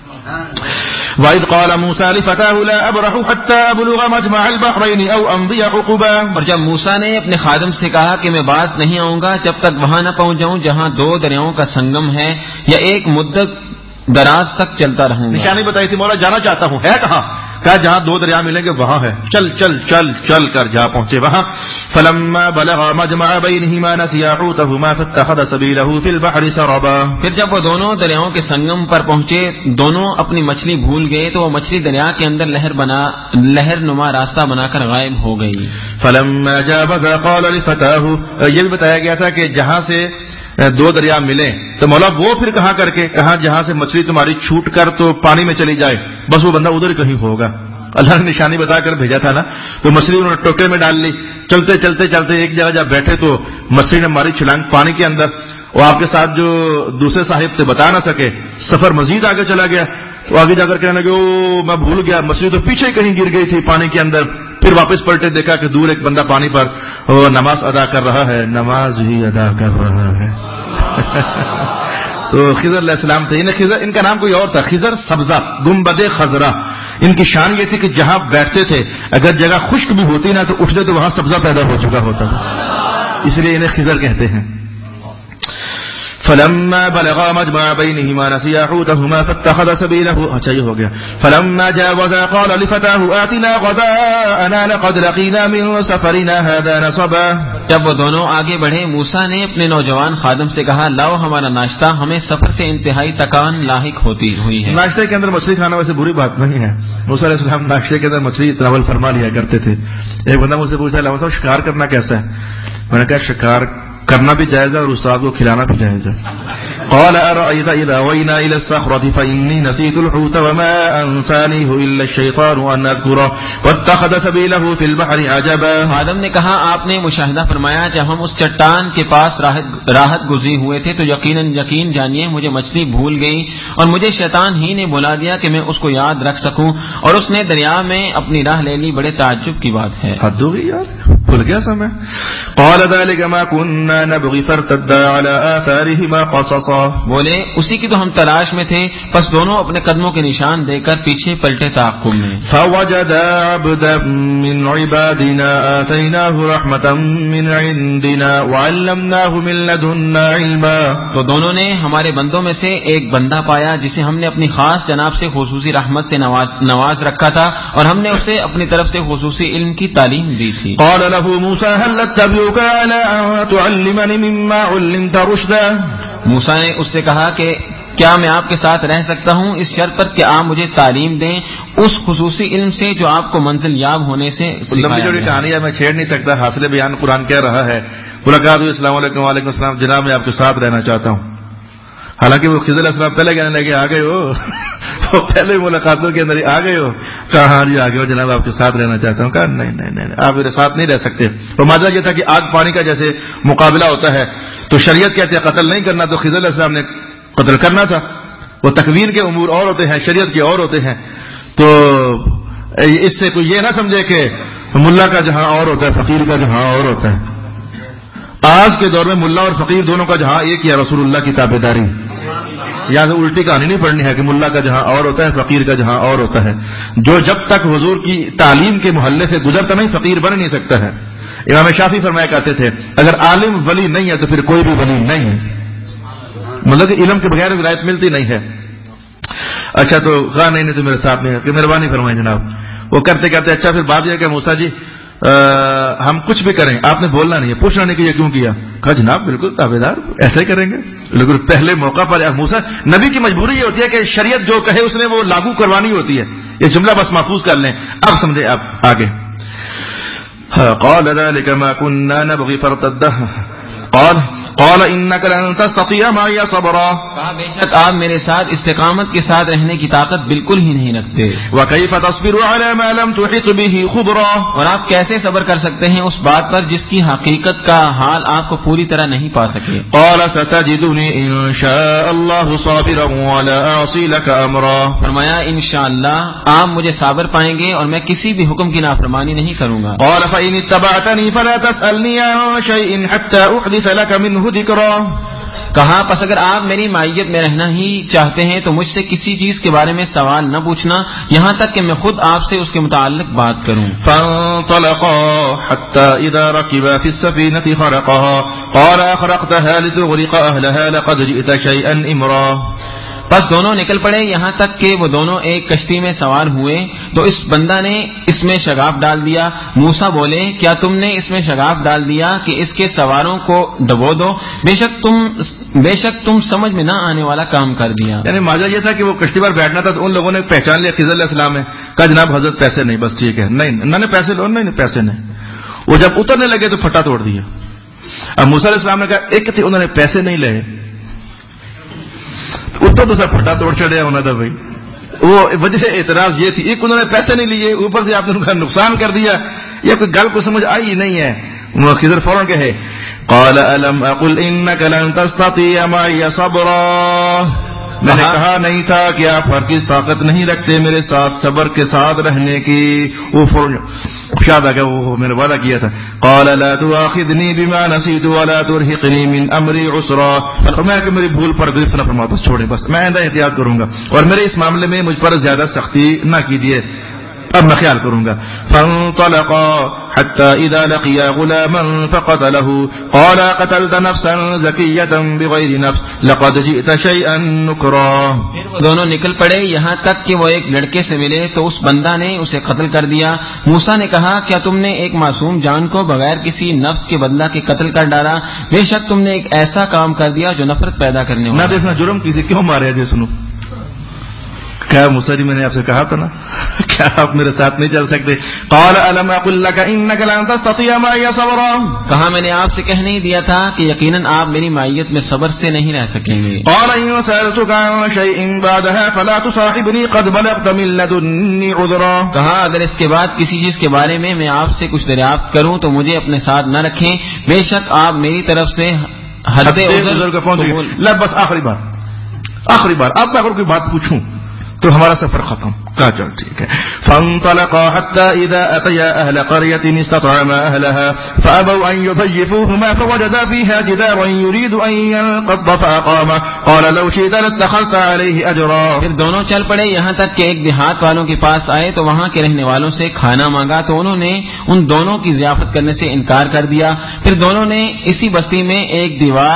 وَإِذْ قَالَ مُوسَىٰ لِفَتَاهُ لَا أَبْرَحُ حَتَّىٰ أَبْلُغَ مَجْمَعَ الْبَحْرَيْنِ أَوْ أَمْضِيَ حُقُبًا، اور جب موسیٰ نے اپنے خادم سے کہا کہ میں باز نہیں آؤں گا جب تک وہاں نہ پہنچ جاؤں جہاں 2 دریاؤں کا سنگم ہے، یا ایک مدت دراز تک چلتا رہوں گا۔ نشانی بتائی تھی، مولا جانا چاہتا ہوں، ہے کہاں؟ کہا جہاں 2 دریا ملیں گے وہاں ہے، چل چل چل چل کر جا پہنچے وہاں۔ فلما بلغ مجمع بینہما نسیا حوتہما فاتخذ سبیلہ فی البحر سربا، پھر جب وہ دونوں دریاؤں کے سنگم پر پہنچے دونوں اپنی مچھلی بھول گئے تو وہ مچھلی دریا کے اندر لہر نما راستہ بنا کر غائب ہو گئی۔ فلما جاوزا قال لفتاہ، یہ بھی بتایا گیا تھا کہ جہاں سے 2 دریا ملیں تو مولا وہ پھر کہاں کر کے کہا جہاں سے مچھلی تمہاری چھوٹ کر تو پانی میں چلی جائے، بس وہ بندہ ادھر کہیں ہوگا۔ اللہ نے نشانی بتا کر بھیجا تھا نا، تو مچھلی انہوں نے ٹوکرے میں ڈال لی، چلتے چلتے چلتے ایک جگہ جب بیٹھے تو مچھلی نے ماری چھلانگ پانی کے اندر، اور آپ کے ساتھ جو دوسرے صاحب تھے بتا نہ سکے، سفر مزید آگے چلا گیا، تو آگے جا کر کہنے لگے او میں بھول گیا، مچھلی تو پیچھے کہیں گر گئی تھی پانی کے اندر۔ پھر واپس پلٹے دیکھا کہ دور ایک بندہ پانی پر وہ نماز ادا کر رہا ہے، نماز ہی ادا کر رہا ہے۔ تو خضر علیہ السلام تھے، خضر ان کا نام کوئی اور تھا، خضر سبزہ گنبد خضرا۔ ان کی شان یہ تھی کہ جہاں بیٹھتے تھے اگر جگہ خشک بھی ہوتی نا تو اٹھتے تو وہاں سبزہ پیدا ہو چکا ہوتا تھا، اس لیے انہیں خضر کہتے ہیں۔ فلما بلغا مجمع بینہما نسیا حوتہما فاتخذ سبیلہ، اچھا یہ ہو گیا۔ فلما جاوزا قال لفتاہ آتنا غداءنا لقد لقینا من سفرنا هذا نصبا، جب وہ دونوں آگے بڑھے موسیٰ نے اپنے نوجوان خادم سے کہا لاؤ ہمارا ناشتہ، ہمیں سفر سے انتہائی تکان لاحق ہوئی ہے۔ ناشتے کے اندر مچھلی کھانا ویسے بری بات نہیں ہے، موسیٰ علیہ السلام ناشتے کے اندر مچھلی تناول فرما لیا کرتے تھے۔ ایک بندہ مجھ سے پوچھا اللہ صاحب شکار کرنا کیسا ہے؟ میں نے کہا شکار کرنا بھی جائز ہے اور استاد کو کھلانا بھی جائز ہے۔ قال أرأيت إذا وينا إلى الصخرة فإني نسيت الحوت وما أنسانيه إلا الشيطان أن أذكره واتخذ سبيله في البحر عجبا، آدم نے کہا آپ نے مشاہدہ فرمایا جب ہم اس چٹان کے پاس راحت گزری ہوئے تھے تو یقین جانیے مجھے مچھلی بھول گئی اور مجھے شیطان ہی نے بلا دیا کہ میں اس کو یاد رکھ سکوں، اور اس نے دریا میں اپنی راہ لے لی، بڑے تعجب کی بات ہے۔ حد ہو گئی یار، بھول گیا سمے۔ قال ذلك ما كنا نبغي فارتدا على آثارهما قصصا، فرطا. بولے اسی کی تو ہم تلاش میں تھے، پس دونوں اپنے قدموں کے نشان دے کر پیچھے پلٹے تعقب میں. فوجدا عبدا من عبادنا آتيناه رحمة من عندنا وعلمناه من لدنا علما. تو دونوں نے ہمارے بندوں میں سے ایک بندہ پایا جسے ہم نے اپنی خاص جناب سے خصوصی رحمت سے نواز رکھا تھا، اور ہم نے اسے اپنی طرف سے خصوصی علم کی تعلیم دی تھی. قال له موسى هل اتبعك على ان تعلمني مما علمت رشدا. موسیٰ نے اس سے کہا کہ کیا میں آپ کے ساتھ رہ سکتا ہوں اس شرط پر کہ آپ مجھے تعلیم دیں اس خصوصی علم سے جو آپ کو منزل یاب ہونے سے لمبی جوڑی کہانی ہے، میں چھیڑ نہیں سکتا. حاصل بیان قرآن کہہ رہا ہے ملاقات ہوئی، السلام علیکم. وعلیکم السلام. جناب میں آپ کے ساتھ رہنا چاہتا ہوں. حالانکہ وہ خضر علیہ السلام پہلے کہنے لگے آ گئے ہو، وہ پہلے ملاقاتوں کے اندر آ گئے ہو. کہا ہاں جی آ گئے ہو جناب، آپ کے ساتھ رہنا چاہتا ہوں. کہا نہیں نہیں نہیں آپ میرے ساتھ نہیں رہ سکتے. وہ ماجرا یہ تھا کہ آگ پانی کا جیسے مقابلہ ہوتا ہے تو شریعت کہتے ہیں قتل نہیں کرنا، تو خضر علیہ السلام نے قتل کرنا تھا. وہ تکوین کے امور اور ہوتے ہیں، شریعت کے اور ہوتے ہیں. تو اس سے کوئی یہ نہ سمجھے کہ ملا کا جہاں اور ہوتا ہے فقیر کا جہاں اور ہوتا ہے. آج کے دور میں ملا اور فقیر دونوں کا جہاں ایک یا رسول اللہ کی تابعداری. یہاں سے الٹی کہانی نہیں پڑھنی ہے کہ ملا کا جہاں اور ہوتا ہے فقیر کا جہاں اور ہوتا ہے. جو جب تک حضور کی تعلیم کے محلے سے گزرتا نہیں فقیر بن نہیں سکتا ہے. امام شافعی فرمایا کرتے تھے اگر عالم ولی نہیں ہے تو پھر کوئی بھی ولی نہیں ہے. مطلب کہ علم کے بغیر ولایت ملتی نہیں ہے. اچھا تو کہا نہیں تو میرے ساتھ نہیں کہ مہربانی فرمائیں جناب. وہ کرتے کرتے اچھا پھر بات یہ کہ موسیٰ جی ہم کچھ بھی کریں آپ نے بولنا نہیں ہے، پوچھنا نہیں کہ یہ کیوں کیا. کہا جناب بالکل تابعدار ایسے ہی کریں گے. لیکن پہلے موقع پر موسیٰ نبی کی مجبوری یہ ہوتی ہے کہ شریعت جو کہے اس نے وہ لاگو کروانی ہوتی ہے. یہ جملہ بس محفوظ کر لیں. اب سمجھے آپ آگے. قال ذلك ما كنا نبغي فارتد. قال انك لن تستطيع معي صبرا. کہا بے شک آپ میرے ساتھ استقامت کے ساتھ رہنے کی طاقت بالکل ہی نہیں رکھتے. وكيف تصبر على ما لم تحط به خبرا. اور آپ کیسے صبر کر سکتے ہیں اس بات پر جس کی حقیقت کا حال آپ کو پوری طرح نہیں پا سکے. قال ستجدني ان شاء الله صابرا ولا اعصي لك امرا. فرمایا انشاءاللہ آپ مجھے صابر پائیں گے اور میں کسی بھی حکم کی نافرمانی نہیں کروں گا. قال فإن اتبعتني فلا تسألني عن شيء حتى أحدث لك منه ذكرا. کہا پس اگر آپ میری معیت میں رہنا ہی چاہتے ہیں تو مجھ سے کسی چیز کے بارے میں سوال نہ پوچھنا یہاں تک کہ میں خود آپ سے اس کے متعلق بات کروں. فانطلقا حتى إذا ركبا في السفينة خرقها قال أخرقتها لتغرق أهلها لقد جئت شيئا إمرا. بس دونوں نکل پڑے یہاں تک کہ وہ دونوں ایک کشتی میں سوار ہوئے تو اس بندہ نے اس میں شگاف ڈال دیا. موسیٰ بولے کیا تم نے اس میں شگاف ڈال دیا کہ اس کے سواروں کو ڈبو دو؟ بے شک تم سمجھ میں نہ آنے والا کام کر دیا. یعنی ماجرا یہ تھا کہ وہ کشتی پر بیٹھنا تھا تو ان لوگوں نے پہچان لیا خضر علیہ السلام ہے. کہا جناب حضرت پیسے نہیں. بس ٹھیک ہے. نہیں پیسے لو. نہیں پیسے نہیں. وہ جب اترنے لگے تو پھٹا توڑ دیا. اب موسیٰ علیہ السلام نے کہا ایک تھے انہوں نے پیسے نہیں لے اتر تو سب پھٹا توڑ چڑھیا ہونا تھا بھائی. وہ وجہ اعتراض یہ تھی ایک انہوں نے پیسے نہیں لیے اوپر سے آپ نے ان کا نقصان کر دیا. یہ کوئی گل کو سمجھ آئی نہیں ہے. خضر فوراً کہے قال الم اقل انك لن تستطيع معي صبرا. میں نے کہا نہیں تھا کہ آپ ہرگز طاقت نہیں رکھتے میرے ساتھ صبر کے ساتھ رہنے کی. وہ فوراً یاد آ گیا وہ میں نے وعدہ کیا تھا. قال لا تؤاخذني بما نسيت ولا ترهقني من امري عسرا. فرمایا کہ میری بھول پر گرفت نہ فرما بس چھوڑے بس میں آئندہ احتیاط کروں گا اور میرے اس معاملے میں مجھ پر زیادہ سختی نہ کیجیے اب میں خیال کروں گا. فانطلقا حتى اذا لقيا غلاما فقتله قال قتلت نفسا زكية بغير نفس لقد جئت شيئا نكرا. دونوں نکل پڑے یہاں تک کہ وہ ایک لڑکے سے ملے تو اس بندہ نے اسے قتل کر دیا. موسیٰ نے کہا کیا تم نے ایک معصوم جان کو بغیر کسی نفس کے بدلہ کے قتل کر ڈالا؟ بے شک تم نے ایک ایسا کام کر دیا جو نفرت پیدا کرنے والا. نہ دیکھنا جرم کسی کیوں مارے جی. سنو کیا موسیٰ جی میں نے آپ سے کہا تھا نا کیا آپ میرے ساتھ نہیں چل سکتے؟ قال الم اقل لك انك لن تستطيع معي صبرا. کہا میں نے آپ سے کہہ نہیں دیا تھا کہ یقیناً آپ میری معیت میں صبر سے نہیں رہ سکیں گے. قال ان سألتك عن شيء بعدها فلا تصاحبني قد بلغت من لدني عذرا. کہا اگر اس کے بعد کسی چیز کے بارے میں آپ سے کچھ دریافت کروں تو مجھے اپنے ساتھ نہ رکھیں بے شک آپ میری طرف سے حد عذر کا پہنچ. بس آخری بار آپ میں اگر کوئی بات پوچھوں تو ہمارا سفر ختم. کہا چل ٹھیک ہے. فانطلقا حتى اذا اتيا اهل قرية استطعما اهلها فابوا ان يضيفوهما فوجدا فيها جدارا يريد ان ينقض فاقامه قال لو شئت لاتخذت عليه اجرا. پھر دونوں چل پڑے یہاں تک کہ ایک دیہات والوں کے پاس آئے تو وہاں کے رہنے والوں سے کھانا مانگا تو انہوں نے ان دونوں کی ضیافت کرنے سے انکار کر دیا. پھر دونوں نے اسی بستی میں ایک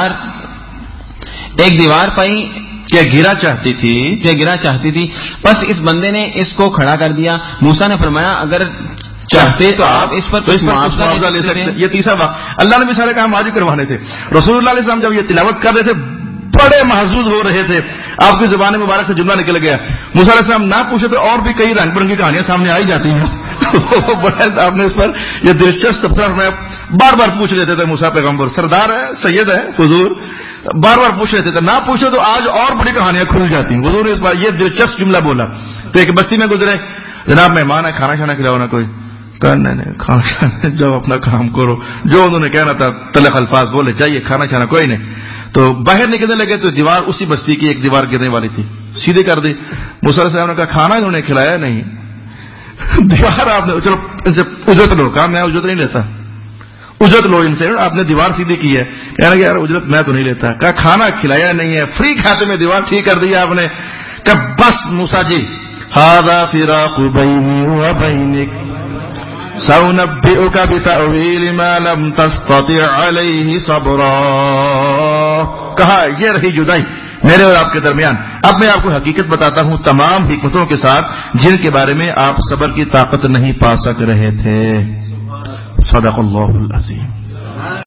دیوار پائی کیا گرا چاہتی تھی. بس اس بندے نے اس کو کھڑا کر دیا. موسیٰ نے فرمایا اگر چاہتے تو آپ اس پر کچھ معاوضہ لے سکتے ہیں. یہ تیسرا بات اللہ نے بھی سارے کام آج ہی کروانے تھے. رسول اللہ علیہ السلام جب یہ تلاوت کر رہے تھے بڑے محظوظ ہو رہے تھے. آپ کی زبان مبارک سے جملہ نکل گیا. موسیٰ علیہ السلام نہ پوچھے تو اور بھی کئی رنگ برنگی کہانیاں سامنے آئی جاتی ہیں. آپ نے اس پر یہ دلچسپ تبصرہ میں بار بار پوچھ لیتے تھے. موسیٰ پیغمبر سردار ہے, سید ہے, حضور بار بار پوچھ لیتے تھے. نہ پوچھو تو آج اور بڑی کہانیاں کھل جاتی ہیں. حضور نے اس بار یہ دلچسپ جملہ بولا. تو ایک بستی میں گزرے, جناب مہمان ہے, کھانا کھانا کھلاؤ نا کوئی. کہا نہیں کھانا کھانا جب اپنا کام کرو. جو انہوں نے کہنا تھا تلخ الفاظ بولے, چاہیے کھانا کھانا کوئی نہیں. تو باہر نکلنے لگے تو دیوار اسی بستی کی ایک دیوار گرنے والی تھی, سیدھی کر دی. موسیٰ علیہ السلام نے کہا کھانا انہوں نے کھلایا نہیں, دیوار آپ نے, چلو ان سے اجرت لو. کہا میں اجرت نہیں لیتا, اجرت لو ان سے, آپ نے دیوار سیدھی کی ہے. کہنا کہ یار اجرت میں تو نہیں لیتا. کہا کھانا کھلایا نہیں ہے, فری کھاتے میں دیوار ٹھیک کر دیا آپ نے. کہ بس موسیٰ جی ھذا فراق بینی و بینک سأنبئك بتأویل ما لم تستطع علیہ صبرا. کہا یہ رہی جدائی میرے اور آپ کے درمیان. اب میں آپ کو حقیقت بتاتا ہوں تمام حکمتوں کے ساتھ جن کے بارے میں آپ صبر کی طاقت نہیں پا سک رہے تھے. صدق اللہ العظیم.